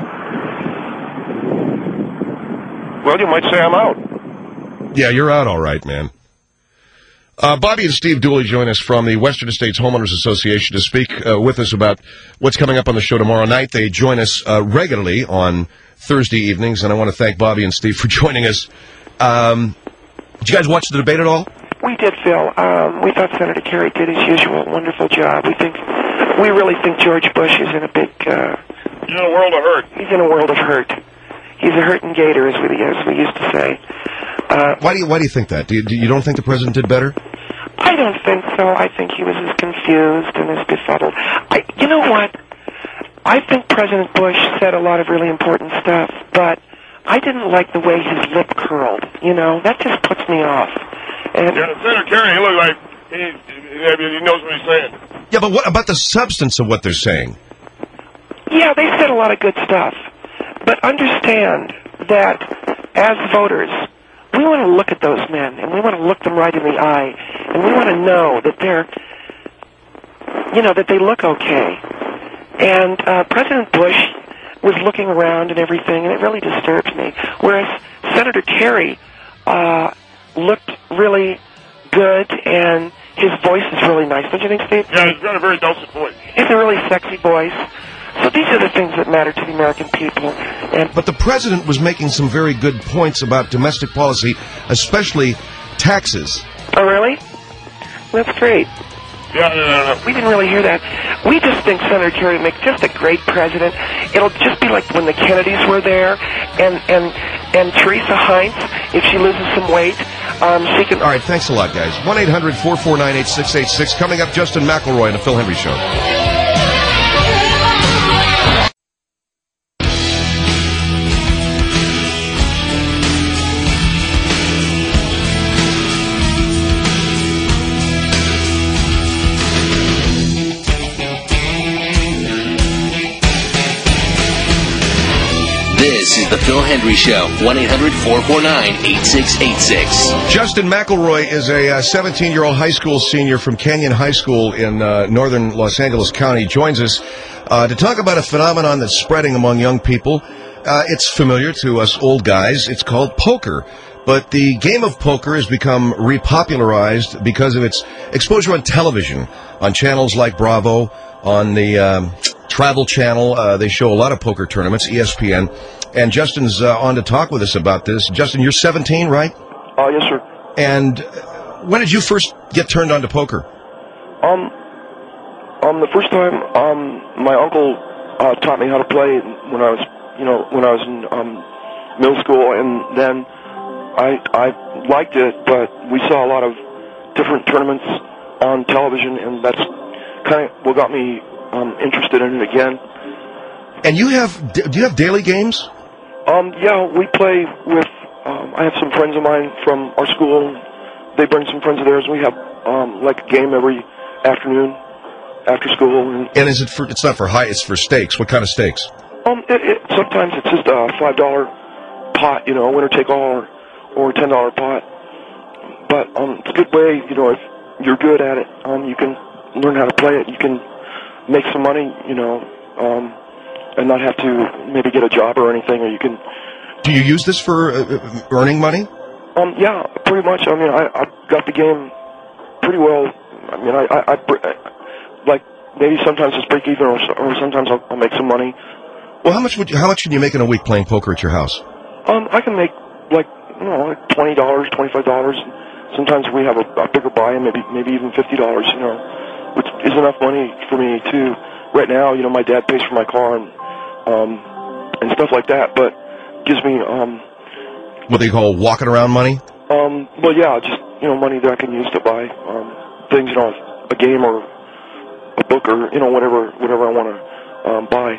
Well, you might say I'm out. Yeah, you're out all right, man. Uh, Bobby and Steve Dooley join us from the Western States Homeowners Association to speak uh, with us about what's coming up on the show tomorrow night. They join us uh, regularly on Thursday evenings, and I want to thank Bobby and Steve for joining us. Um, did you guys watch the debate at all? We did, Phil. Um, we thought Senator Kerry did his usual wonderful job. We think, we really think George Bush is in a big... Uh, He's in a world of hurt. He's in a world of hurt. He's a hurtin' gator, as we, as we used to say. Uh, why do you Why do you think that? Do you, do you don't think the president did better? I don't think so. I think he was as confused and as befuddled. I, you know what? I think President Bush said a lot of really important stuff, but I didn't like the way his lip curled. You know, that just puts me off. And yeah, Senator Kerry, he looks like he, he knows what he's saying. Yeah, but what about the substance of what they're saying? Yeah, they said a lot of good stuff. But understand that as voters, we want to look at those men, and we want to look them right in the eye, and we want to know that they're, you know, that they look okay. And uh, President Bush was looking around and everything, and it really disturbed me. Whereas Senator Kerry uh, looked really good, and his voice is really nice. Don't you think, Steve? Yeah, he's got a very dulcet voice. It's a really sexy voice. So these are the things that matter to the American people. And but the president was making some very good points about domestic policy, especially taxes. Oh, really? That's great. Yeah, no, no, no. We didn't really hear that. We just think Senator Kerry would make just a great president. It'll just be like when the Kennedys were there, and and and Teresa Heinz, if she loses some weight, um, she can... All right, thanks a lot, guys. one eight hundred four four nine eight six eight six. Coming up, Justin McElroy on the Phil Henry Show. This is the Phil Henry Show. one eight hundred four four nine eight six eight six. Justin McElroy is a seventeen-year-old high school senior from Canyon High School in uh, northern Los Angeles County. Joins us uh, to talk about a phenomenon that's spreading among young people. Uh, it's familiar to us old guys. It's called poker. But the game of poker has become repopularized because of its exposure on television, on channels like Bravo, on the um, Travel Channel. Uh, they show a lot of poker tournaments, E S P N. And Justin's uh, on to talk with us about this. Justin, you're seventeen, right? Uh, yes, sir. And when did you first get turned on to poker? Um, um, the first time, um, my uncle uh, taught me how to play when I was, you know, when I was in um, middle school, and then I I liked it, but we saw a lot of different tournaments on television, and that's kind of what got me um, interested in it again. And you have, do you have daily games? Um, yeah, we play with, um, I have some friends of mine from our school. They bring some friends of theirs. We have, um, like a game every afternoon after school. And, and is it for, it's not for high, it's for stakes. What kind of stakes? Um, it, it, sometimes it's just a five dollar pot, you know, winner take all, or, or a ten dollar pot. But, um, it's a good way, you know, if you're good at it, um, you can learn how to play it. You can make some money, you know, um, and not have to maybe get a job or anything, or you can... Do you use this for uh, earning money? Um, yeah, pretty much. I mean, I, I got the game pretty well. I mean, I, I, I like, maybe sometimes it's break even, or, or sometimes I'll, I'll make some money. Well, how much would you, how much can you make in a week playing poker at your house? Um, I can make, like, you know, like twenty dollars, twenty-five dollars. Sometimes we have a, a bigger buy-in, maybe, maybe even fifty dollars, you know, which is enough money for me, too. Right now, you know, my dad pays for my car, and Um, and stuff like that, but gives me, um... what they call walking around money? Um, well, yeah, just, you know, money that I can use to buy, um, things, you know, a game or a book or, you know, whatever, whatever I want to, um, buy.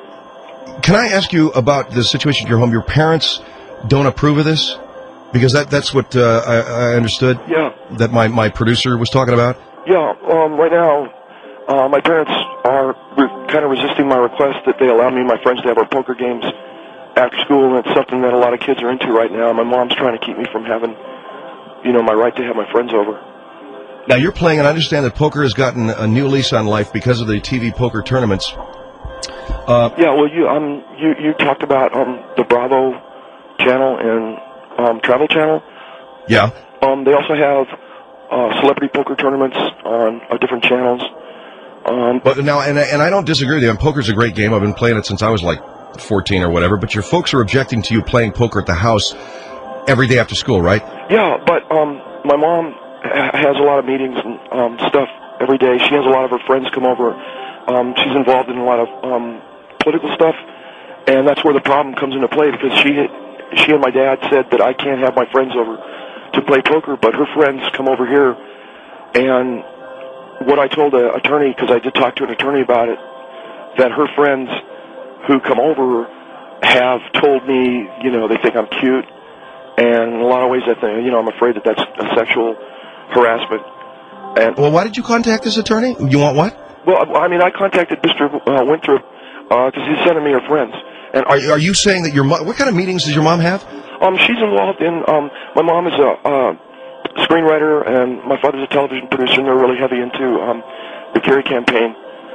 Can I ask you about the situation at your home? Your parents don't approve of this? Because that, that's what, uh, I, I understood? Yeah. That my, my producer was talking about? Yeah, um, right now, uh, my parents are re- kind of resisting my request that they allow me and my friends to have our poker games after school, and it's something that a lot of kids are into right now. My mom's trying to keep me from having, you know, my right to have my friends over. Now, you're playing, and I understand that poker has gotten a new lease on life because of the T V poker tournaments. Uh, yeah, well, you um you you talked about um the Bravo channel and um Travel Channel. Yeah. Um, they also have uh, celebrity poker tournaments on uh, different channels. Um, but now, and I, and I don't disagree with you. And poker's a great game. I've been playing it since I was like fourteen or whatever. But your folks are objecting to you playing poker at the house every day after school, right? Yeah, but um, my mom ha- has a lot of meetings and um, stuff every day. She has a lot of her friends come over. Um, she's involved in a lot of um, political stuff, and that's where the problem comes into play because she she and my dad said that I can't have my friends over to play poker, but her friends come over here, and what I told the attorney, because I did talk to an attorney about it, that her friends who come over have told me, you know, they think I'm cute, and in a lot of ways I think, you know, I'm afraid that that's a sexual harassment. And well, why did you contact this attorney? You want what? Well, I mean, I contacted Mister Uh, Winthrop because uh, he's sending me her friends. And are, are you saying that your mo- what kind of meetings does your mom have? Um, she's involved in. Um, my mom is a uh, screenwriter, and my father's a television producer, and they're really heavy into um, the Kerry campaign.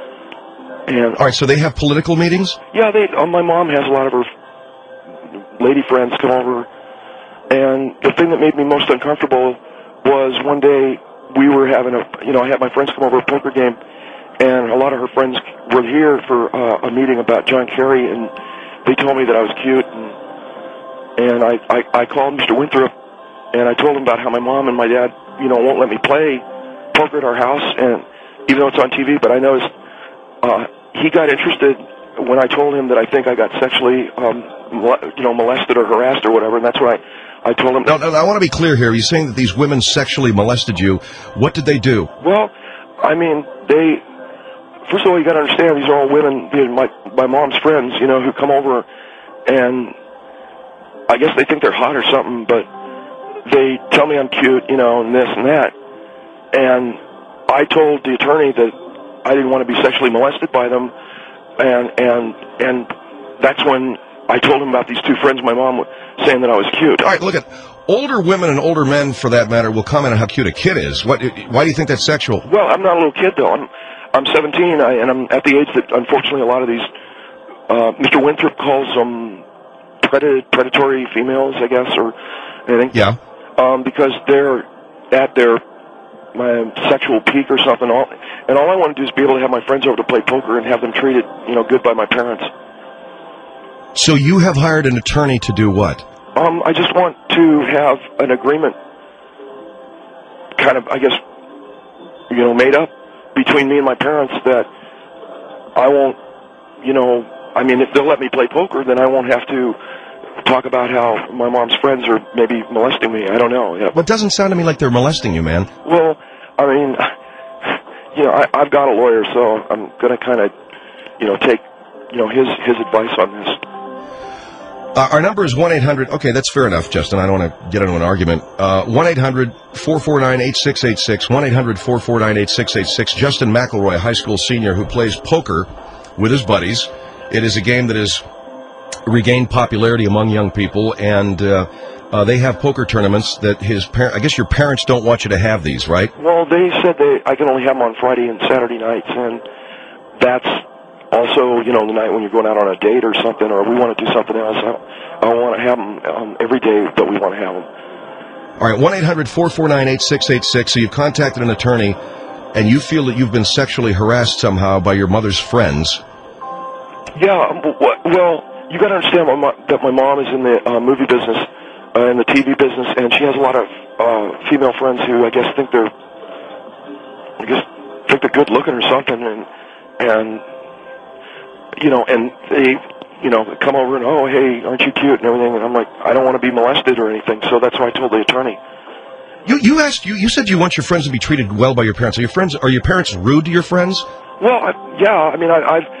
And all right, so they have political meetings. Yeah, they. Um, my mom has a lot of her lady friends come over, and the thing that made me most uncomfortable was one day we were having a. You know, I had my friends come over a poker game, and a lot of her friends were here for uh, a meeting about John Kerry, and they told me that I was cute, and, and I, I, I called Mister Winthrop, and I told him about how my mom and my dad, you know, won't let me play poker at our house, and even though it's on T V, but I noticed uh, he got interested when I told him that I think I got sexually, um, mole- you know, molested or harassed or whatever, and that's what I, I told him. No, no, I want to be clear here. You're saying that these women sexually molested you. What did they do? Well, I mean, they... First of all, you got to understand these are all women, you know, my my mom's friends, you know, who come over, and I guess they think they're hot or something, but they tell me I'm cute, you know, and this and that. And I told the attorney that I didn't want to be sexually molested by them, and and and that's when I told him about these two friends of my mom saying that I was cute. All right, look at older women and older men, for that matter, will comment on how cute a kid is. What? Why do you think that's sexual? Well, I'm not a little kid though. I'm I'm seventeen, I, and I'm at the age that, unfortunately, a lot of these, uh, Mister Winthrop calls them pred- predatory females, I guess, or anything. Yeah. Um, because they're at their my sexual peak or something. All, and all I want to do is be able to have my friends over to play poker and have them treated, you know, good by my parents. So you have hired an attorney to do what? Um, I just want to have an agreement, kind of, I guess, you know, made up between me and my parents that I won't, you know, I mean, if they'll let me play poker, then I won't have to talk about how my mom's friends are maybe molesting me. I don't know. Yeah. Well, it doesn't sound to me like they're molesting you, man. Well, I mean, you know, I, I've got a lawyer, so I'm going to kind of, you know, take, you know, his his advice on this. Uh, our number is one eight hundred. Okay, that's fair enough, Justin. I don't want to get into an argument. Uh, one eight hundred four four nine eight six eight six. one eight hundred four four nine eight six eight six. Justin McElroy, a high school senior who plays poker with his buddies. It is a game that has regained popularity among young people, and uh, uh, they have poker tournaments that his parents, I guess your parents don't want you to have these, right? Well, they said they I can only have them on Friday and Saturday nights, and that's also, you know, the night when you're going out on a date or something, or we want to do something else. I, I want to have them um, every day that we want to have them. All right, one eight hundred four four nine eight six eight six. So you've contacted an attorney, and you feel that you've been sexually harassed somehow by your mother's friends. Yeah, um, well, you got to understand my, mo- that my mom is in the uh, movie business, uh, in the T V business, and she has a lot of uh, female friends who I guess think they're, I guess think they're good looking or something, and and. You know, and they, you know, come over and, oh, hey, aren't you cute and everything? And I'm like, I don't want to be molested or anything, so that's why I told the attorney. You you asked you you said you want your friends to be treated well by your parents. Are your friends are your parents rude to your friends? Well, I, yeah, I mean, I,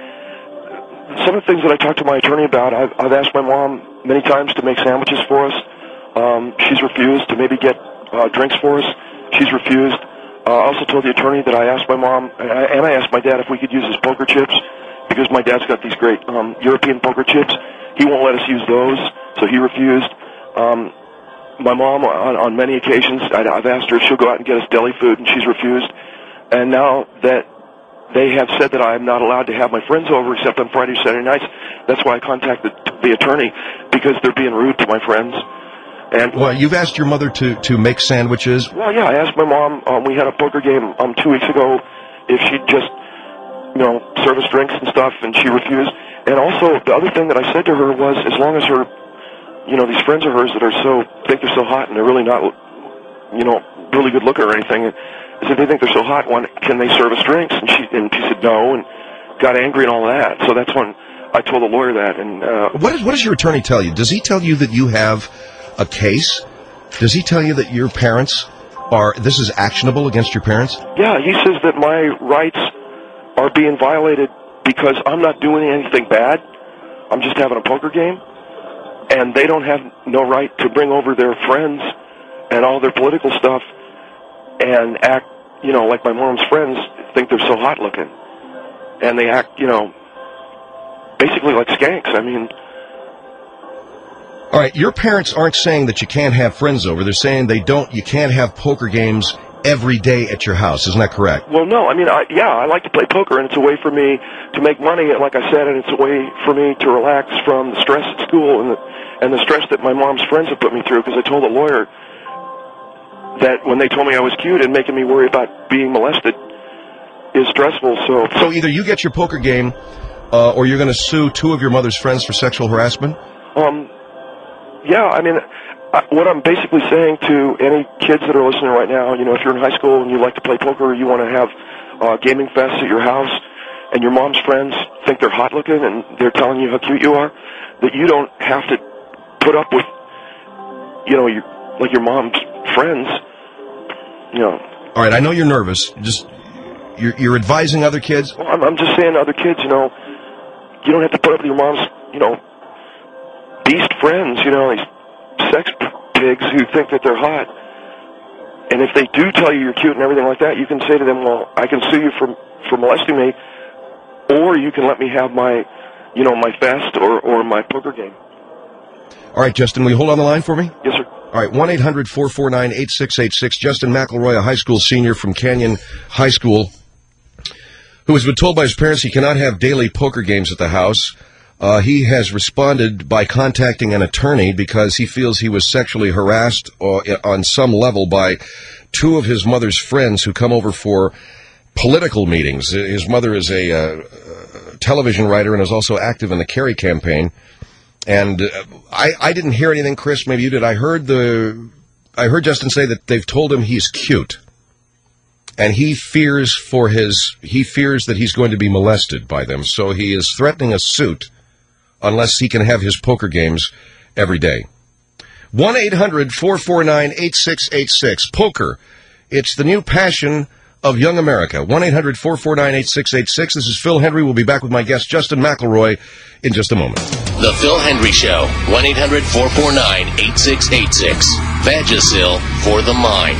I've some of the things that I talked to my attorney about. I've, I've asked my mom many times to make sandwiches for us. Um, she's refused to maybe get uh, drinks for us. She's refused. Uh, I also told the attorney that I asked my mom and I, and I asked my dad if we could use his poker chips. Because my dad's got these great um, European poker chips. He won't let us use those, so he refused. Um, my mom, on, on many occasions, I, I've asked her if she'll go out and get us deli food, and she's refused. And now that they have said that I am not allowed to have my friends over except on Friday, Saturday nights. That's why I contacted the attorney, because they're being rude to my friends. And well, you've asked your mother to, to make sandwiches. Well, yeah, I asked my mom. Um, we had a poker game um, two weeks ago if she'd just, you know, serve us drinks and stuff, and she refused. And also, the other thing that I said to her was, as long as her, you know, these friends of hers that are so think they're so hot and they're really not, you know, really good looking or anything. I said, they think they're so hot, one, can they serve us drinks? And she and she said no, and got angry and all that. So that's when I told the lawyer that. And uh, what, is, what does your attorney tell you? Does he tell you that you have a case? Does he tell you that your parents are, this is actionable against your parents? Yeah, he says that my rights are being violated because I'm not doing anything bad. I'm just having a poker game. And they don't have no right to bring over their friends and all their political stuff and act, you know, like my mom's friends think they're so hot looking. And they act, you know, basically like skanks. I mean... All right, your parents aren't saying that you can't have friends over. They're saying they don't, you can't have poker games every day at your house. Isn't that correct? Well, no. I mean, I, yeah, I like to play poker, and it's a way for me to make money, like I said, and it's a way for me to relax from the stress at school and the, and the stress that my mom's friends have put me through, because I told the lawyer that when they told me I was cute and making me worry about being molested is stressful. So, so either you get your poker game, uh, or you're going to sue two of your mother's friends for sexual harassment? Um, yeah, I mean, I, what I'm basically saying to any kids that are listening right now, you know, if you're in high school and you like to play poker, or you want to have uh, gaming fests at your house, and your mom's friends think they're hot looking and they're telling you how cute you are, that you don't have to put up with, you know, your, like your mom's friends, you know. All right, I know you're nervous. Just you're, you're advising other kids. Well, I'm, I'm just saying to other kids, you know, you don't have to put up with your mom's, you know, beast friends, you know, these sex pigs who think that they're hot. And if they do tell you you're cute and everything like that, you can say to them, well, I can sue you for for molesting me, or you can let me have my, you know, my fest or, or my poker game. All right, Justin, will you hold on the line for me? Yes, sir. All right, one eight hundred four four nine eight six eight six. Justin McElroy, a high school senior from Canyon High School, who has been told by his parents he cannot have daily poker games at the house. Uh, he has responded by contacting an attorney because he feels he was sexually harassed uh, on some level by two of his mother's friends who come over for political meetings. His mother is a uh, television writer and is also active in the Kerry campaign. And uh, I, I didn't hear anything, Chris. Maybe you did. I heard the I heard Justin say that they've told him he's cute, and he fears for his he fears that he's going to be molested by them. So he is threatening a suit unless he can have his poker games every day. one eight hundred four four nine eight six eight six. Poker. It's the new passion of young America. one eight hundred four four nine eight six eight six. This is Phil Hendry. We'll be back with my guest, Justin McElroy, in just a moment. The Phil Hendry Show. one eight hundred four four nine eight six eight six. Vagisil for the mind.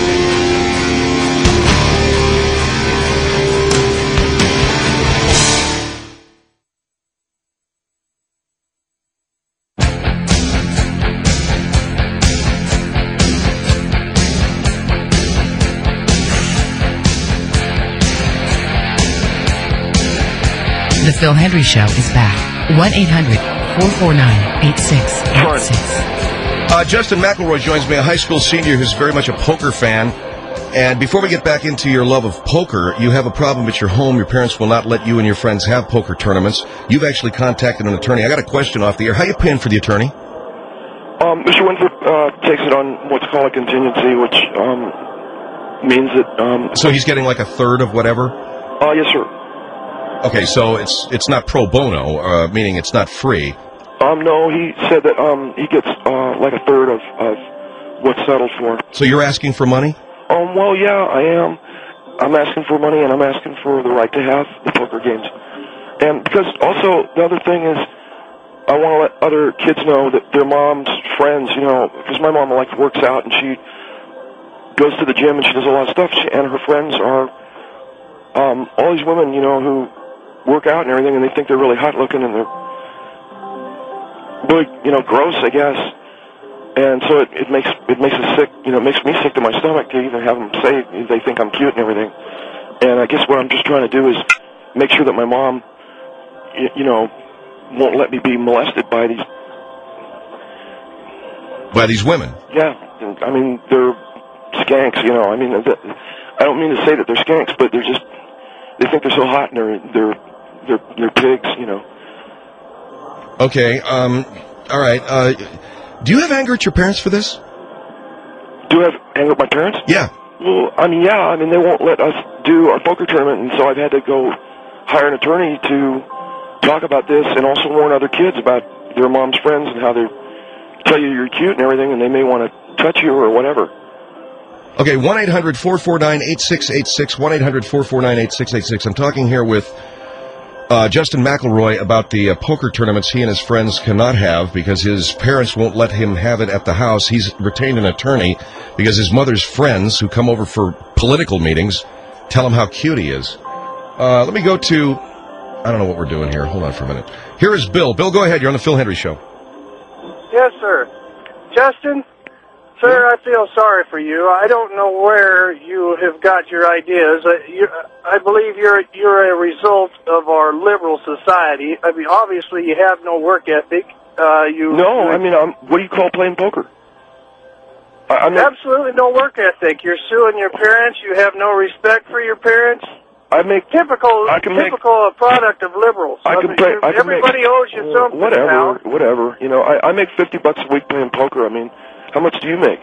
The Phil Hendry Show is back. one eight hundred four four nine eight six eight six. Uh, Justin McElroy joins me, a high school senior who's very much a poker fan. And before we get back into your love of poker, you have a problem at your home. Your parents will not let you and your friends have poker tournaments. You've actually contacted an attorney. I got a question off the air. How are you paying for the attorney? Um, Mister Winford uh, takes it on what's called a contingency, which um, means that... Um, so he's getting like a third of whatever? Uh, yes, sir. Okay, so it's it's not pro bono, uh, meaning it's not free. Um, no, he said that um, he gets uh, like a third of, of what's settled for. So you're asking for money? Um, well, yeah, I am. I'm asking for money, and I'm asking for the right to have the poker games. And because also, the other thing is, I want to let other kids know that their mom's friends, you know, because my mom, like, works out, and she goes to the gym, and she does a lot of stuff, she, and her friends are um, all these women, you know, who work out and everything, and they think they're really hot looking, and they're really, you know, gross, I guess. And so it, it makes it makes us sick, you know, it makes me sick to my stomach to even have them say they think I'm cute and everything. And I guess what I'm just trying to do is make sure that my mom, you, you know, won't let me be molested by these. By these women? Yeah, I mean, they're skanks, you know. I mean, I don't mean to say that they're skanks, but they're just, they think they're so hot and they're, they're, they're, they're pigs, you know. Okay, um, all right. Uh, do you have anger at your parents for this? Do I have anger at my parents? Yeah. Well, I mean, yeah, I mean, they won't let us do our poker tournament, and so I've had to go hire an attorney to talk about this and also warn other kids about their mom's friends and how they tell you you're cute and everything, and they may want to touch you or whatever. Okay, one eight hundred four four nine eight six eight six, one eight hundred four four nine eight six eight six. I'm talking here with uh, Justin McElroy about the uh, poker tournaments he and his friends cannot have because his parents won't let him have it at the house. He's retained an attorney because his mother's friends who come over for political meetings tell him how cute he is. Uh, let me go to, I don't know what we're doing here. Hold on for a minute. Here is Bill. Bill, go ahead. You're on the Phil Hendry Show. Yes, sir. Justin, sir, I feel sorry for you. I don't know where you have got your ideas. Uh, you, I believe you're you're a result of our liberal society. I mean, obviously, you have no work ethic. Uh, you No, I mean, um, what do you call playing poker? I, I'm not, absolutely no work ethic. You're suing your parents. You have no respect for your parents. I make typical I can typical make, product of liberals. I can play. I can everybody make, owes you something. Whatever, now. whatever. You know, I, I make fifty bucks a week playing poker. I mean, how much do you make?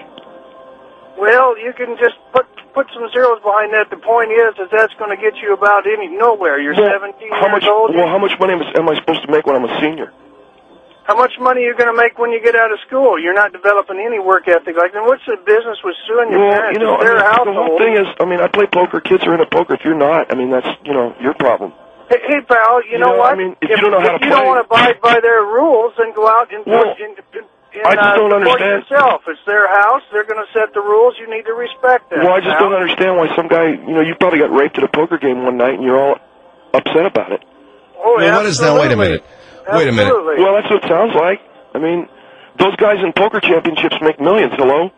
Well, you can just put put some zeros behind that. The point is, is that's going to get you about any nowhere. You're well, seventeen how years much, old. Well, how much money am I supposed to make when I'm a senior? How much money are you going to make when you get out of school? You're not developing any work ethic. Like, then what's the business with suing your well, parents? you know, It's their I mean, household. the whole thing is, I mean, I play poker. Kids are into poker. If you're not, I mean, that's, you know, your problem. Hey, hey pal, you, You know, know, what? I mean, if you don't know how if to you play- don't want to abide by their rules, then go out and Well, and, and, I just uh, don't support understand. yourself. It's their house. They're going to set the rules. You need to respect that. Well, I just pal. don't understand why some guy, you know, you probably got raped at a poker game one night and you're all upset about it. Oh, Well, what is that? Wait a minute. Wait a minute. Absolutely. Well, that's what it sounds like. I mean, those guys in poker championships make millions. Hello?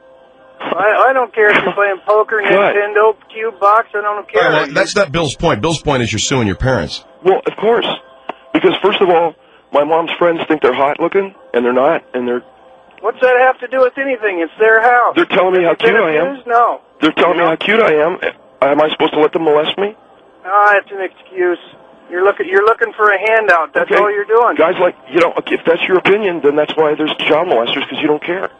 I, I don't care if you're playing poker, Nintendo, Cube Box. I don't care. All right, well, that's not Bill's point. Bill's point is you're suing your parents. Well, of course. Because, first of all, my mom's friends think they're hot looking, and they're not, and they're What's that have to do with anything? It's their house. they're telling me how Have you cute been I am. abused? No. They're telling me how cute I am. Am I supposed to let them molest me? Ah, it's an excuse. You're looking. You're looking for a handout. That's Okay. all you're doing. Guys like, you know, if that's your opinion, then that's why there's child molesters, because you don't care.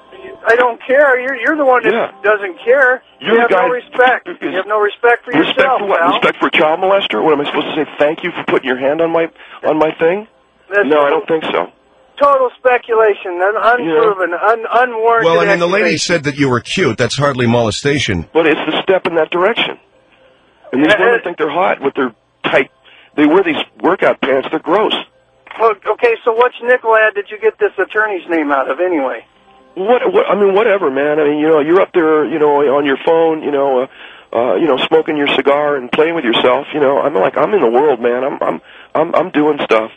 I don't care. You're you're the one that Yeah. doesn't care. You're you have the guy- no respect. You have no respect for Respect yourself, for what? pal. Respect for a child molester? What, am I supposed to say thank you for putting your hand on my on my thing? That's No, I don't think so. Total speculation, un- unproven, un- unwarranted. Well, I mean, the lady accusation. said that you were cute. That's hardly molestation. But it's the step in that direction. And these Uh, women think they're hot with their tight. They wear these workout pants. They're gross. Well, okay, so which nickel ad did you get this attorney's name out of anyway? What, what? I mean, whatever, man. I mean, you know, you're up there, you know, on your phone, you know, uh, uh, you know, smoking your cigar and playing with yourself. You know, I'm like, I'm in the world, man. I'm, I'm, I'm, I'm doing stuff.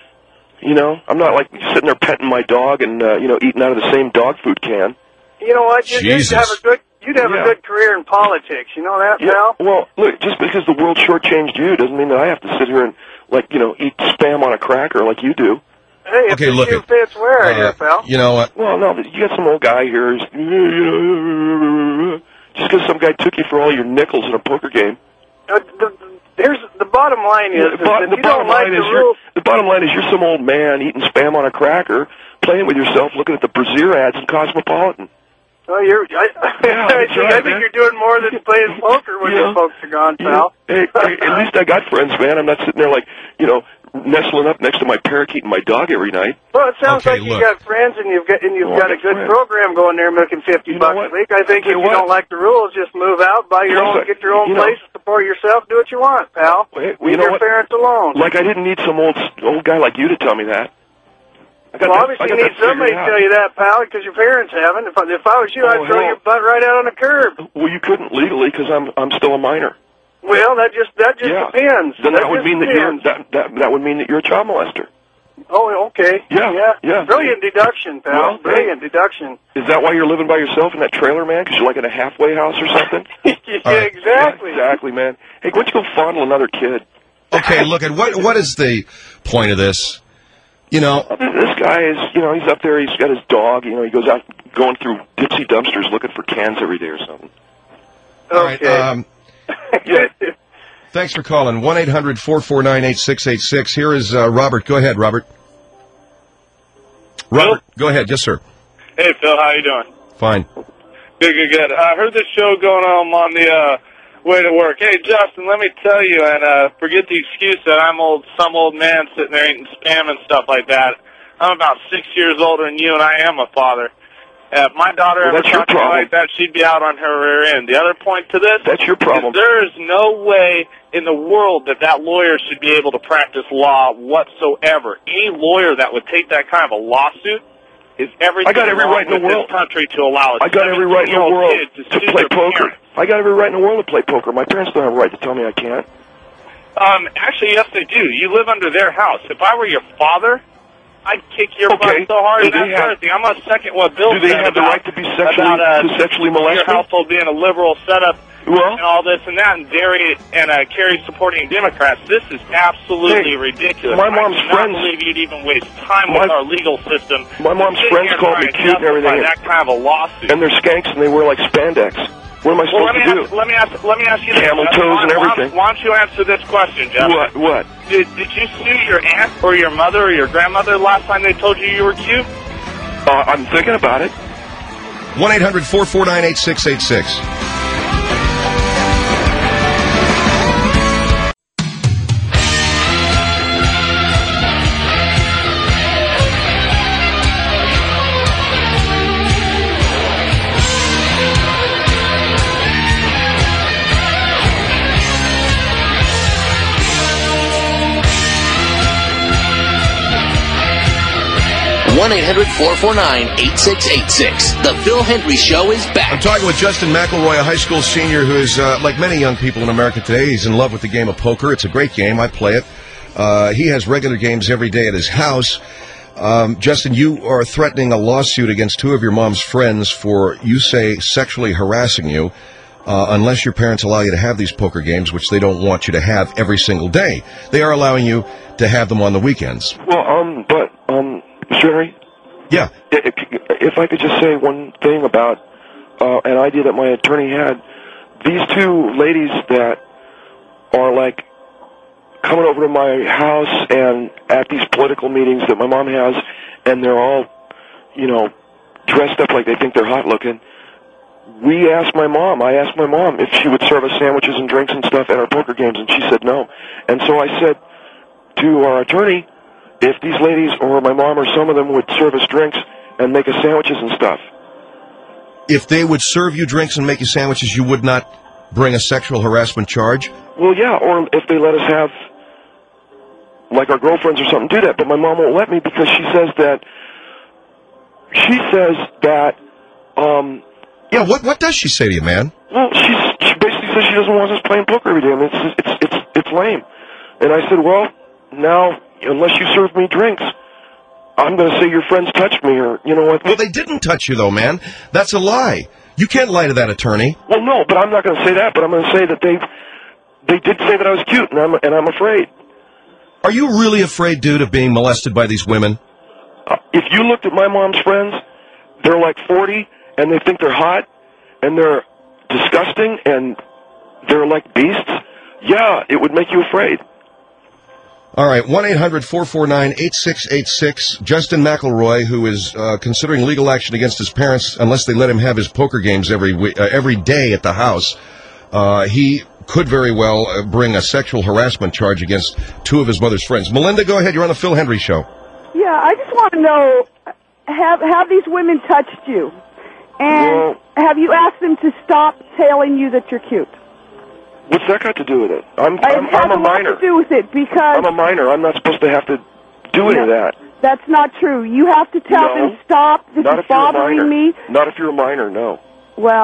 You know, I'm not like sitting there petting my dog and uh, you know, eating out of the same dog food can. You know what? You'd, you'd Jesus. have a good. You'd have Yeah. a good career in politics. You know that, Yeah. pal? Well, look, just because the world shortchanged you doesn't mean that I have to sit here and like, you know, eat spam on a cracker like you do. Hey, if Okay, the look shoe it. fits, wear it, Uh, here, pal. You know what? Well, no, but you got some old guy here who's, you know, just because some guy took you for all your nickels in a poker game. Uh, the, here's the bottom line is, the, is bo- if the you bottom don't like line the is you're, rules. the bottom line is you're some old man eating spam on a cracker, playing with yourself, looking at the Brazier ads in Cosmopolitan. Oh, you're. I, Yeah, I, that's think, right, I think man. you're doing more than playing poker when You your know, folks are gone, You know, pal. hey, hey, at least I got friends, man. I'm not sitting there like, you know, nestling up next to my parakeet and my dog every night. Well, it sounds Okay, like you look. got friends and you've got and you've Well, got I a got good friends. program going there, making fifty You know bucks what? a week. I think Tell if you you what. don't like the rules, just move out, buy your Yes, own, I- get your own you know- place, support yourself, do what you want, pal. Hey, well, Leave you know your what? parents alone. Like I didn't need some old old guy like you to tell me that. I got Well, that, obviously I you got need that somebody to figured out. tell you that, pal, because your parents haven't. If I, if I was you, Oh, I'd throw hell. your butt right out on the curb. Well, you couldn't legally because I'm I'm still a minor. Well, that just that just Yeah. depends. Then that, would just mean that you're depends. that, that that would mean that you're a child molester. Oh, okay. Yeah, yeah. yeah. Brilliant deduction, pal. Well, Brilliant deduction. Is that why you're living by yourself in that trailer, man? Because you're like in a halfway house or something? yeah, right. exactly. Yeah, exactly, man. Hey, why don't you go fondle another kid? Okay, look, at what what is the point of this? You know, This guy is, you know, he's up there, he's got his dog, you know, he goes out going through Dipsy dumpsters looking for cans every day or something. all right. Okay. Um, Yeah. thanks for calling. one eight hundred four four nine eight six eight six. Here is uh, Robert. Go ahead, Robert. Robert, go ahead. Yes, sir. Hey, Phil, how you doing? Fine. Good, good, good. I heard this show going on on the uh, way to work. Hey, Justin, let me tell you, and uh, forget the excuse that I'm old, some old man sitting there eating Spam and stuff like that. I'm about six years older than you, and I am a father. Uh, if my daughter Well, ever that's your talked to me problem. like that, she'd be out on her rear end. The other point to this That's your problem. is there is no way in the world that that lawyer should be able to practice law whatsoever. Any lawyer that would take that kind of a lawsuit is everything I got every wrong right in the with world. this country to allow a I got every right in the seventeen-year-old world kid to, to sue play their poker. parents. I got every right in the world to play poker. My parents don't have a right to tell me I can't. Um, actually, yes, they do. You live under their house. If I were your father, I'd kick your Okay. butt so hard. Do And that's they the have- other thing. I'm on second what Bill Do they said have the about, right to be sexually about, uh, to sexually molest your me? household being a liberal setup Well, and all this and that, and Derry and uh, Kerry supporting Democrats. This is absolutely Hey, ridiculous. my mom's I do not friends- believe you'd even waste time My- with our legal system. my mom's to sit friends here called try me and cute and everything. justify That kind of a lawsuit. and they're skanks and they wear like spandex. What am I Well, supposed let me to do? ask, let me ask, let me ask you this. Camel Jeff. toes why, and why- everything. Why don't you answer this question, Jeff? What? What? Did, did you sue your aunt or your mother or your grandmother last time they told you you were cute? Uh, I'm thinking about it. one eight hundred four four nine eight six eight six. one eight hundred four four nine eight six eight six. The Phil Hendry Show is I'm back. talking with Justin McElroy, a high school senior who is, uh, like many young people in America today, he's in love with the game of poker. It's a great game. I play it. Uh, he has regular games every day at his house. Um, Justin, you are threatening a lawsuit against two of your mom's friends for, you say, sexually harassing you, uh, unless your parents allow you to have these poker games, which they don't want you to have every single day. They are allowing you to have them on the weekends. Well, um, but um, Sherry. Yeah. If, if I could just say one thing about uh, an idea that my attorney had, these two ladies that are like coming over to my house and at these political meetings that my mom has, and they're all, you know, dressed up like they think they're hot looking. We asked my mom, I asked my mom if she would serve us sandwiches and drinks and stuff at our poker games, and she said no. And so I said to our attorney, if these ladies or my mom or some of them would serve us drinks and make us sandwiches and stuff. If they would serve you drinks and make you sandwiches, you would not bring a sexual harassment charge? Well, yeah, or if they let us have, like our girlfriends or something, do that. But my mom won't let me because she says that, she says that, um... Yeah, what what does she say to you, man? Well, she's, she basically says she doesn't want us playing poker every day. I mean, it's, it's, it's, it's lame. And I said, well, now, unless you serve me drinks, I'm going to say your friends touched me, or, you know what? Well, they didn't touch you, though, man. That's a lie. You can't lie to that attorney. Well, no, but I'm not going to say that, but I'm going to say that they they did say that I was cute, and I'm, and I'm afraid. Are you really afraid, dude, of being molested by these women? Uh, if you looked at my mom's friends, they're like forty, and they think they're hot, and they're disgusting, and they're like beasts. Yeah, it would make you afraid. All right, one eight hundred four four nine eight six eight six. Justin McElroy, who is uh, considering legal action against his parents unless they let him have his poker games every we- uh, every day at the house. Uh, he could very well uh, bring a sexual harassment charge against two of his mother's friends. Melinda, go ahead. You're on the Phil Hendry Show. Yeah, I just want to know, have have these women touched you? And Well- have you asked them to stop telling you that you're cute? What's that got to do with it? I'm It I'm, has I'm a a lot minor. to do with it because I'm a minor. I'm not supposed to have to do any of that. that's not true. You have to tell No. them, stop, this Not is if you're a bothering minor. me. Not if you're a minor, no. Well,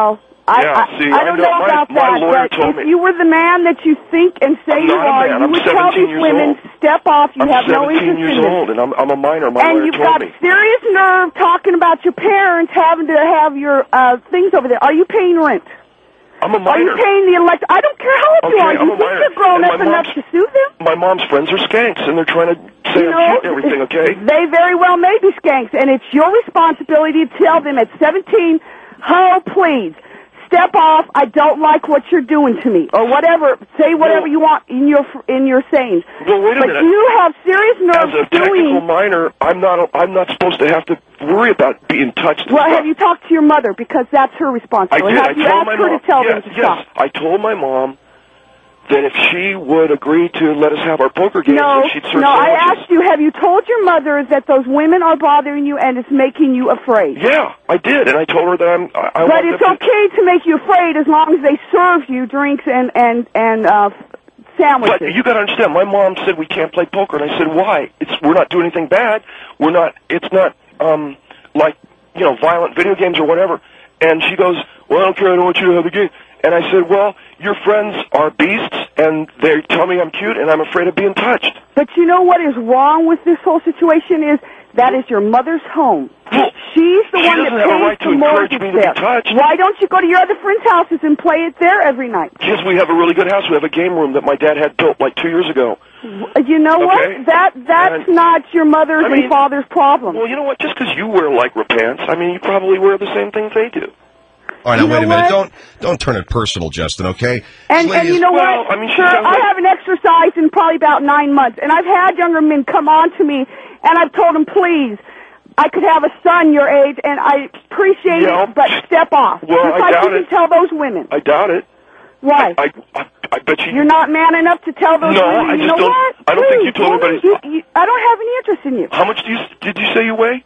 I, Yeah, I, see, I I don't know- know my- about my that, lawyer but told if me- you were the man that you think and say I'm you not a are, man. you I'm would tell seventeen these years women, old. step off, you I'm have no seventeen interest years in this. old, and I'm, I'm a minor. My And lawyer you've told got me. serious nerve talking about your parents having to have your uh, things over there. Are you paying rent? I'm a Are you minor. paying the elect? I don't care how old you Okay, are. I'm You a think minor. you're grown And up my enough mom's- to sue them? My mom's friends are skanks, and they're trying to say You I'm know, cute and everything, okay? They very well may be skanks, and it's your responsibility to tell them at seventeen, oh, please, step off, I don't like what you're doing to me, or whatever, say whatever Well- you want in your in your sayings. Well, wait a but minute. you have serious As nerve a technical suing. minor, I'm not. I'm not supposed to have to worry about being touched. and Well, stuff. have you talked to your mother, because that's her I responsibility? did. Have I you told asked my her mom. to tell yes, them to yes. stop? I told my mom that if she would agree to let us have our poker games, No, that she'd serve no, I sandwiches. asked you, have you told your mother that those women are bothering you and it's making you afraid? Yeah, I did, and I told her that I'm. I, I But want it's them to- okay to make you afraid as long as they serve you drinks and and and uh, sandwiches. But you got to understand, my mom said we can't play poker, and I said why? It's we're not doing anything bad. We're not. It's not um like you know violent video games or whatever. And she goes, well, I don't care. I don't want you to have the game. And I said, well, your friends are beasts, and they tell me I'm cute, and I'm afraid of being touched. But you know what is wrong with this whole situation is that is your mother's home. She's the she one doesn't that have a pays right to the encourage mortgage me to be there. touched. Why don't you go to your other friends' houses and play it there every night? Because we have a really good house. We have a game room that my dad had built like two years ago. You know Okay. what? That that's And- not your mother's I mean- and father's problem. Well, you know what? Just because you wear lycra pants, I mean, you probably wear the same things they do. All right, now You wait know a minute. what? Don't don't turn it personal, Justin. Okay? And, This and lady you is- know Well, what, I mean, she sir, sounds I like- haven't exercised in probably about nine months, and I've had younger men come on to me, and I've told them, please, I could have a son your age, and I appreciate Yeah. it, but step off. Well, Just I like doubt you can it. tell those women. I doubt it. Why? I, I, I bet you. You're not man enough to tell those No, women, I you just know don't- what? I don't think you Please, told woman, anybody- you- you- I don't have any interest in you. How much do you did you say you weigh?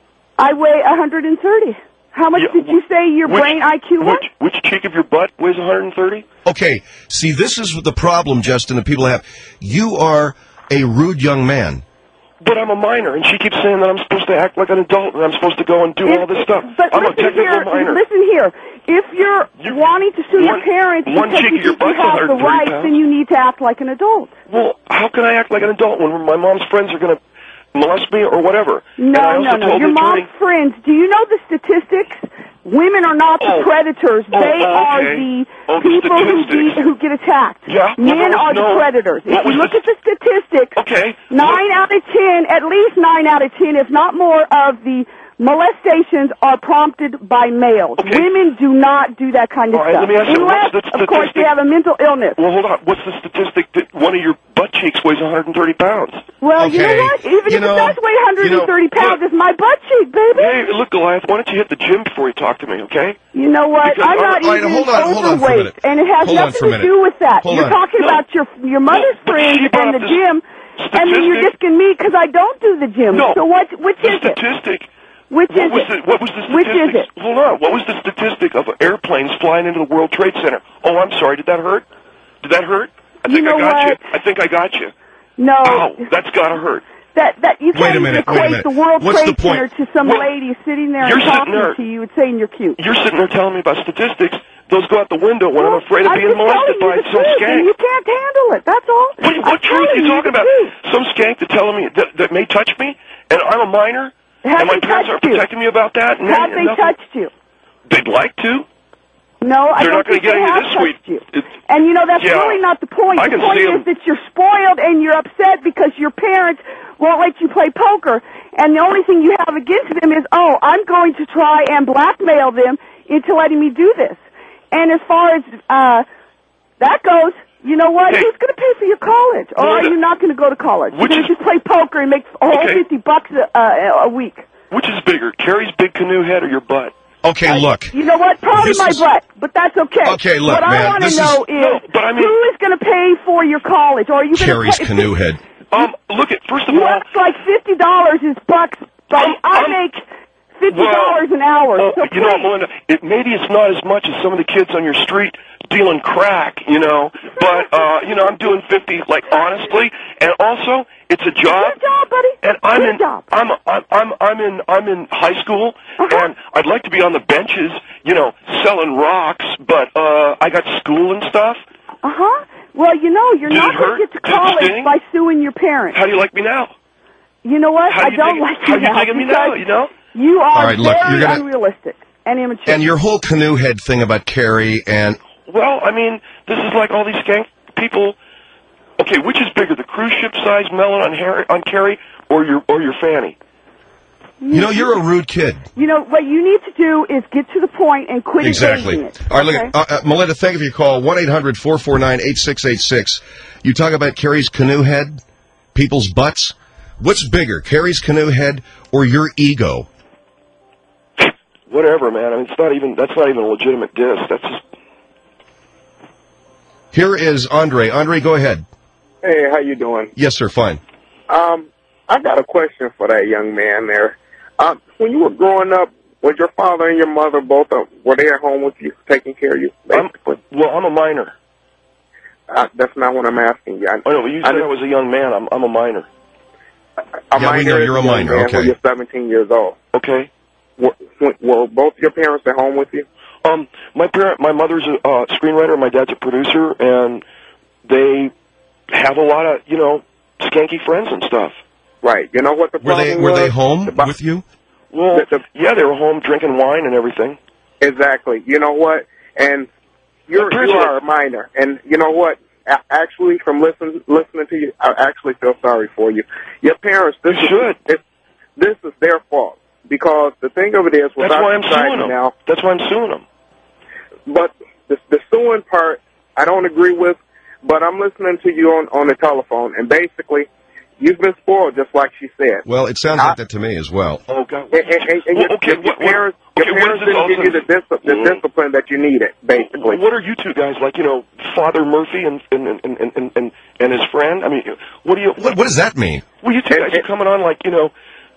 I weigh one hundred thirty. How much Yeah, did you say your which- brain I Q was? Which, which cheek of your butt weighs one hundred thirty? Okay, see, this is the problem, Justin, that people have. You are a rude young man. But I'm a minor, and she keeps saying that I'm supposed to act like an adult, and I'm supposed to go and do all this stuff. But I'm a listen technical here, minor. listen here. If you're wanting to sue your one- parents one because cheek you of your think you butt's have the one hundred thirty rights, pounds. then you need to act like an adult. Well, how can I act like an adult when my mom's friends are going to molest me or whatever? and I No, also no, no. told Your the attorney, mom's friends. Do you know the statistics? Women are not the Oh. predators. Oh, they oh, are okay. the Oh, the people who, statistics. ge- who get attacked. Yeah, well, Men there was are no- the predators. what If you was look the- at the statistics, okay, nine out of ten, at least nine out of ten, if not more, of the molestations are prompted by males. Women do not do that kind of All right, stuff. let me ask you, Unless, what's the of course, they statistic? have a mental illness. well, hold on. What's the statistic that one of your butt cheeks weighs one hundred thirty pounds? Well, you know Okay, what? Even you if know- it does weigh one hundred thirty you know, pounds, it's my butt cheek, baby. Hey, look, Goliath, why don't you hit the gym before you talk to me, okay? You know what? Because- I'm not all right, even hold on, hold on for a overweight, minute. and it has Hold on nothing for a to minute. do with that. Hold You're on. talking No. about your your mother's but friends she brought and up the this gym, and then you're statistic. disking me because I don't do the gym. No. So what? Which The is it? statistic. Which what is was it? The, what was the Which statistic? is it? Hold on. What was the statistic of airplanes flying into the World Trade Center? Oh, I'm sorry. Did that hurt? Did that hurt? I think know I got what? you. I think I got you. No. Ow, that's gotta hurt. That that you Wait a can't even minute, wait a equate minute. the World What's Trade the point? Center to some Well, lady sitting there you're and sitting talking there- to you and saying you're cute. You're sitting there telling me about statistics. Those go out the window when I'm afraid of I'm being just molested telling by you the some truth, skank. and you can't handle it. That's all. What, I'm what truth are telling you you talking the about? truth. Some skank that telling me that, that may touch me, and I'm a minor, Have and my they parents touched aren't you? protecting me about that. And Have and they nothing. touched you? They'd like to. No, I They're don't not going think to get they any have this touched week. you. It's- And you know, that's Yeah. really not the point. I The can point see is 'em. that you're spoiled and you're upset because your parents won't let you play poker. And the only thing you have against them is, oh, I'm going to try and blackmail them into letting me do this. And as far as uh, that goes, you know what? Hey. Who's going to pay for your college? Or Well, are the- you not going to go to college? You're Which going to is- just play poker and make a whole Okay. fifty bucks a, uh, a week. Which is bigger, Carrie's big canoe head or your butt? Okay, look. You know what? Probably This my is- butt, but that's okay. Okay, look, what I man, want to this know is- is, No, but I mean- who is going to pay for your college? Or are you going Carrie's to pay? canoe head. Um, look at first of You all, act like fifty dollars is bucks, but I make fifty dollars Well, an hour. well, so you know, please. Melinda, it, maybe it's not as much as some of the kids on your street dealing crack, you know, but, uh, you know, I'm doing fifty, like, honestly, and also, it's a job. Good job, buddy. And I'm Good in, job. I'm, I'm, I'm, I'm in, I'm in high school, Uh-huh. and I'd like to be on the benches, you know, selling rocks, but, uh, I got school and stuff. Uh-huh. Well, you know, you're Did not it going hurt? to get to Did it college sting? by suing your parents. How do you like me now? You know what? How I you don't dig- like how you you now digging me now, because you know? You are All right, look, very you're gonna- unrealistic and immature. And your whole canoe head thing about Carrie and Well, I mean, this is like all these skank people. Okay, which is bigger, the cruise ship size melon on Harry, on Carrie, or your or your fanny? you know you're a rude kid. You know, what you need to do is get to the point and quit Exactly. evading it. All right, okay? look, uh, uh, Melinda, thank you for your call. one eight hundred four four nine eight six eight six. You talk about Carrie's canoe head, people's butts. What's bigger, Carrie's canoe head or your ego? Whatever, man. I mean, it's not even that's not even a legitimate diss. That's just Here is Andre. Andre, go ahead. Hey, how you doing? Yes, sir, fine. Um, I got a question for that young man there. Um, when you were growing up, was your father and your mother both uh, were they at home with you, taking care of you? Basically, I'm, well, I'm a minor. Uh, that's not what I'm asking you. I, Oh no, you said I, was a young man. I'm I'm a minor. A Yeah, we minor know is you're a young minor, man okay. when you're seventeen years old. Okay. Were, were both your parents at home with you? Um, my parent, my mother's a uh, screenwriter, my dad's a producer, and they have a lot of you know skanky friends and stuff. Right. You know what the Were they problem were they was? home The- with you? Well, The- the- yeah, they were home drinking wine and everything. Exactly. You know what? And you're Here's you what- are a minor, and you know what? A- actually, from listen, listening to you, I actually feel sorry for you. Your parents, this You is should. It's, this is their fault because the thing of it is, That's without why I'm society suing them. now. That's why I'm suing them. But the, the suing part, I don't agree with. But I'm listening to you on on the telephone, and basically, you've been spoiled, just like she said. Well, it sounds like that to me as well. Oh God. And, and, and, and Well, your, okay, your, what- parents, what- your okay, what parents is this didn't give you the, also- dis- the Mm. discipline that you needed, basically. What are you two guys like? You know, Father Murphy and and and and and, and, and his friend. I mean, what do you? What, what does that mean? Well, you two guys are coming on like you know.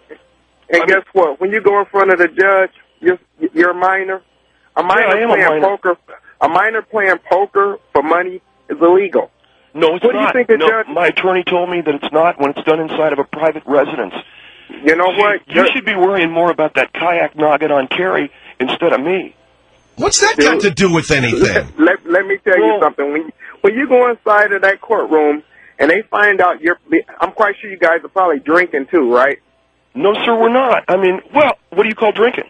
And guess what? When you go in front of the judge, you're, you're a minor. A minor I am a playing minor. poker. A minor playing poker for money is illegal. No, it's What do you not. think the no, judge- my attorney told me that it's not when it's done inside of a private residence. You know See, what? You You're- should be worrying more about that kayak noggin on Carrie instead of me. What's that got to do with anything? Let, let me tell you Well- something. When you, when you go inside of that courtroom and they find out you're, I'm quite sure you guys are probably drinking too, right? No, sir, we're not. I mean, well, what do you call drinking?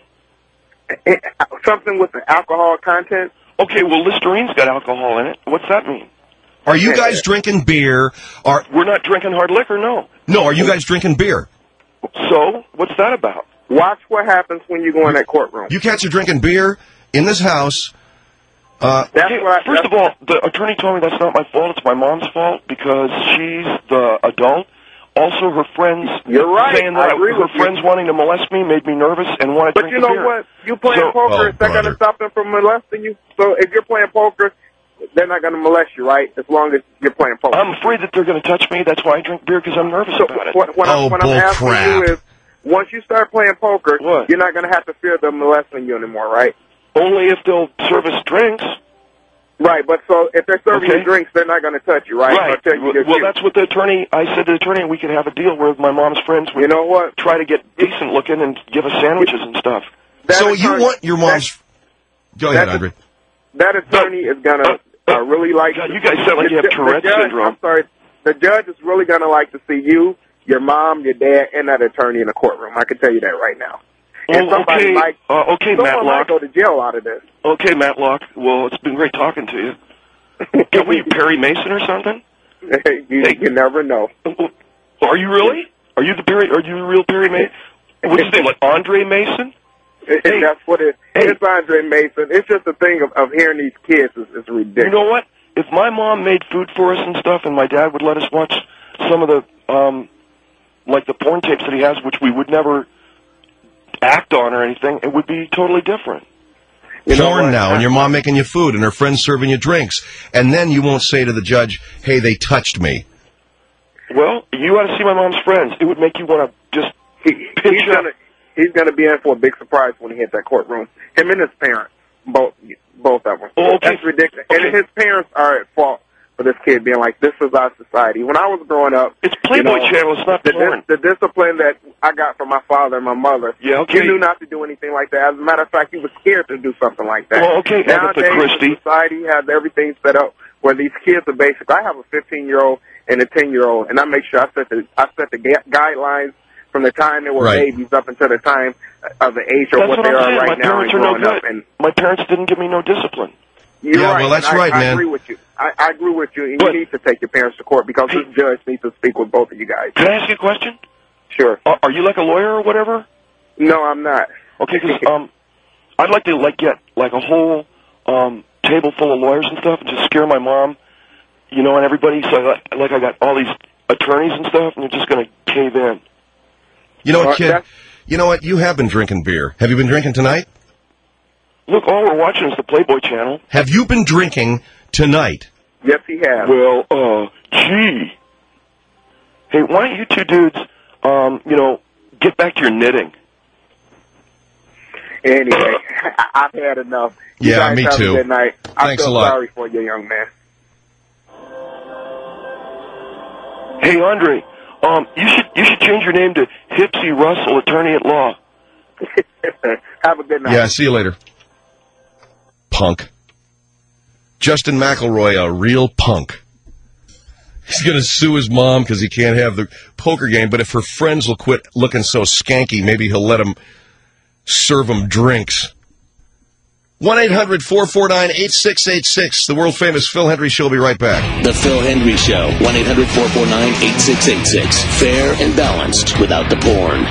Eh, Something with the alcohol content. Okay, well, Listerine's got alcohol in it. What's that mean? Are you guys drinking beer? Are We're not drinking hard liquor, no. no? Are you guys drinking beer? So, what's that about? Watch what happens when you go in that courtroom. You cats are drinking beer in this house. Uh, That's Okay, what I, first that's, of all, the attorney told me that's not my fault. It's my mom's fault because she's the adult. Also, her friends You're right. saying that I agree her with you. friends wanting to molest me made me nervous and wanted to But drink you the know beer. what? You playing So- poker, Oh, is that going brother. to stop them from molesting you? So if you're playing poker, they're not going to molest you, right? As long as you're playing poker. I'm afraid that they're going to touch me. That's why I drink beer because I'm nervous so about it. what, what, Oh, I'm, what I'm bull asking crap. you is, once you start playing poker, What? you're not going to have to fear them molesting you anymore, right? Only if they'll serve us drinks. Right, but so if they're serving Okay. you drinks, they're not going to touch you, right? Right. They'll tell you Well, you're well, cute. that's what the attorney. I said to the attorney we could have a deal where my mom's friends would You know what? try to get decent looking and give us sandwiches and stuff. That so you attorney- want your mom's? Go ahead, that- Andre. That attorney is going to uh, really like... God, you guys sound like you have the- the Tourette's judge- syndrome. I'm sorry. The judge is really going to like to see you, your mom, your dad, and that attorney in the courtroom. I can tell you that right now. And Oh, somebody okay, might, uh, okay, someone might Matlock. go to jail out of this. Okay, Matlock. Well, it's been great talking to you. Can we Perry Mason or something? you, Hey. you never know. Are you really? Are you the Perry? Are you the real Perry Mason? What's his name? Like Andre Mason? And that's what it. Hey. It's Andre Mason. It's just a thing of, of hearing these kids is, is ridiculous. You know what? If my mom made food for us and stuff, and my dad would let us watch some of the, um, like the porn tapes that he has, which we would never act on or anything, it would be totally different. You know Porn what? now, and your mom making you food, and her friends serving you drinks, and then you won't say to the judge, "Hey, they touched me." Well, you ought to see my mom's friends. It would make you want to just He, pinch he's up. gonna he's going to be in for a big surprise when he hits that courtroom. Him and his parents, both both of them. Oh, okay. That's ridiculous. Okay. And his parents are at fault for this kid being like, this is our society. When I was growing up, it's Playboy you know, Channel. It's not the, porn. the discipline that I got from my father and my mother. Yeah, okay. You knew not to do anything like that. As a matter of fact, you were scared to do something like that. Well, okay, Agatha Nowadays, Christie. the society has everything set up where these kids are basic. I have a fifteen-year-old and a ten-year-old, and I make sure I set the I set the ga- guidelines from the time they were Right. babies up until the time of the age of That's what what they I'm are saying. right My now and parents are no growing up. good. And My parents didn't give me no discipline. you're Yeah, right. well, that's and I, right, I man. agree with you. I, I agree with you, and you need to take your parents to court because this judge needs to speak with both of you guys. Can I ask you a question? Sure. Uh, are you like a lawyer or whatever? No, I'm not. Okay, because um, I'd like to like get like a whole um table full of lawyers and stuff, and just scare my mom, you know, and everybody. So like, like I got all these attorneys and stuff, and they're just going to cave in. You know what, Uh, kid? that's- You know what? You have been drinking beer. Have you been drinking tonight? Look, all we're watching is the Playboy Channel. Have you been drinking tonight? Yes, he has. Well, uh, gee. Hey, why don't you two dudes, um, you know, get back to your knitting? Anyway, I- I've had enough. You Yeah, guys me have too. A good night. I Thanks feel a lot. sorry for you, young man. Hey, Andre, um, you should you should change your name to Hipsy Russell, attorney at law. Have a good night. Yeah, see you later. Punk. Justin McElroy, a real punk. He's going to sue his mom because he can't have the poker game, but if her friends will quit looking so skanky, maybe he'll let them serve them drinks. one eight hundred four four nine eight six eight six. The world-famous Phil Hendry Show will be right back. The Phil Hendry Show, one eight hundred four four nine eight six eight six. Fair and balanced without the porn.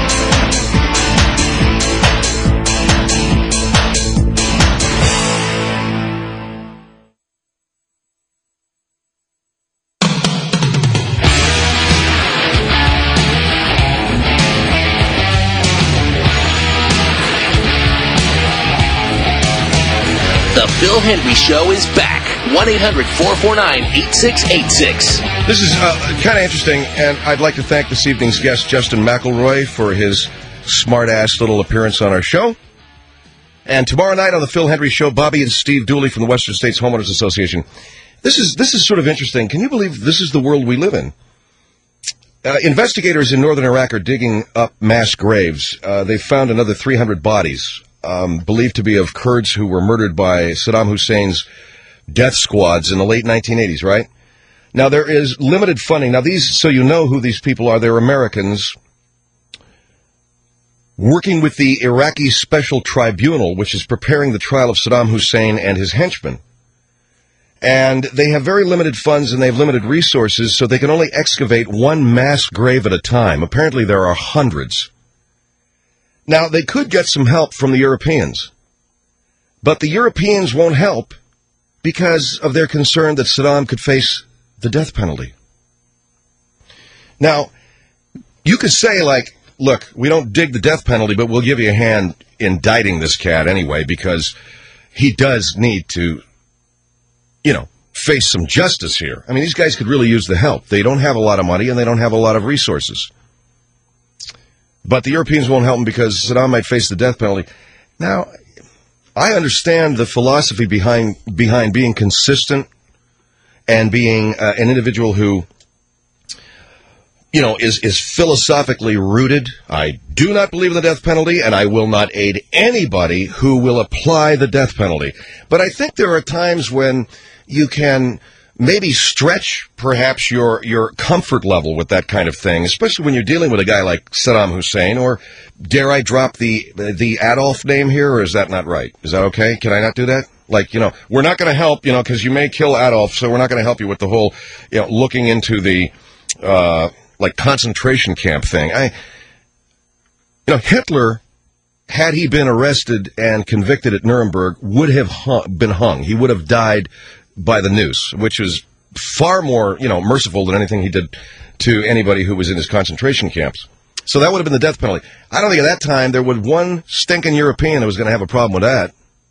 The Phil Hendry Show is back. one eight hundred four four nine eight six eight six. This is uh, kind of interesting, and I'd like to thank this evening's guest, Justin McElroy, for his smart-ass little appearance on our show. And tomorrow night on the Phil Hendry Show, Bobby and Steve Dooley from the Western States Homeowners Association. This is this is sort of interesting. Can you believe this is the world we live in? Uh, investigators in northern Iraq are digging up mass graves. Uh, they found another three hundred bodies, um, believed to be of Kurds who were murdered by Saddam Hussein's death squads in the late nineteen eighties, right? Now, there is limited funding. Now, these, so you know who these people are. They're Americans working with the Iraqi Special Tribunal, which is preparing the trial of Saddam Hussein and his henchmen. And they have very limited funds and they have limited resources, so they can only excavate one mass grave at a time. Apparently, there are hundreds. Now, they could get some help from the Europeans, but the Europeans won't help because of their concern that Saddam could face the death penalty. Now, you could say, like, look, we don't dig the death penalty, but we'll give you a hand indicting this cat anyway because he does need to, you know, face some justice here. I mean, these guys could really use the help. They don't have a lot of money and they don't have a lot of resources. But the Europeans won't help him because Saddam might face the death penalty. Now, I understand the philosophy behind behind being consistent and being uh, an individual who, you know, is, is philosophically rooted. I do not believe in the death penalty, and I will not aid anybody who will apply the death penalty. But I think there are times when you can maybe stretch, perhaps, your your comfort level with that kind of thing, especially when you're dealing with a guy like Saddam Hussein, or dare I drop the the Adolf name here, or is that not right? Is that okay? Can I not do that? Like, you know, we're not going to help, you know, because you may kill Adolf, so we're not going to help you with the whole, you know, looking into the, uh, like, concentration camp thing. I, you know, Hitler, had he been arrested and convicted at Nuremberg, would have hung, been hung. He would have died by the noose, which is far more, you know, merciful than anything he did to anybody who was in his concentration camps. So that would have been the death penalty. I don't think at that time there would one stinking European that was going to have a problem with that.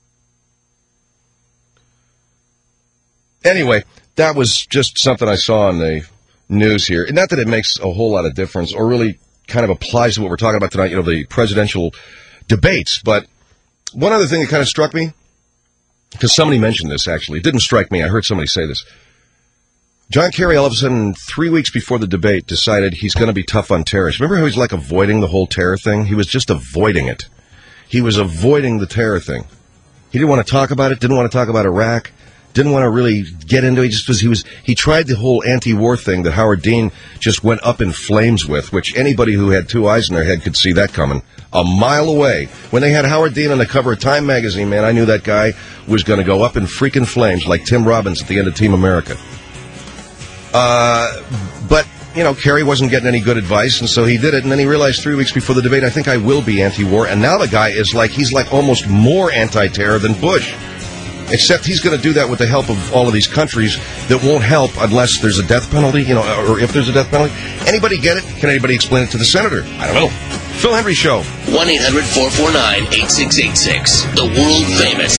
Anyway, that was just something I saw on the news here. Not that it makes a whole lot of difference or really kind of applies to what we're talking about tonight, you know, the presidential debates. But one other thing that kind of struck me, because somebody mentioned this, actually. It didn't strike me. I heard somebody say this. John Kerry, all of a sudden, three weeks before the debate, decided he's going to be tough on terrorists. Remember how he was, like, avoiding the whole terror thing? He was just avoiding it. He was avoiding the terror thing. He didn't want to talk about it, didn't want to talk about Iraq, didn't want to really get into it. He just was, he was, he tried the whole anti-war thing that Howard Dean just went up in flames with, which anybody who had two eyes in their head could see that coming a mile away. When they had Howard Dean on the cover of Time magazine, man, I knew that guy was going to go up in freaking flames like Tim Robbins at the end of Team America. Uh, but, you know, Kerry wasn't getting any good advice, and so he did it, and then he realized three weeks before the debate, I think I will be anti-war, and now the guy is like, he's like almost more anti-terror than Bush. Except he's going to do that with the help of all of these countries that won't help unless there's a death penalty, you know, or if there's a death penalty. Anybody get it? Can anybody explain it to the senator? I don't know. Phil Hendry Show. one eight hundred four four nine eight six eight six. The world famous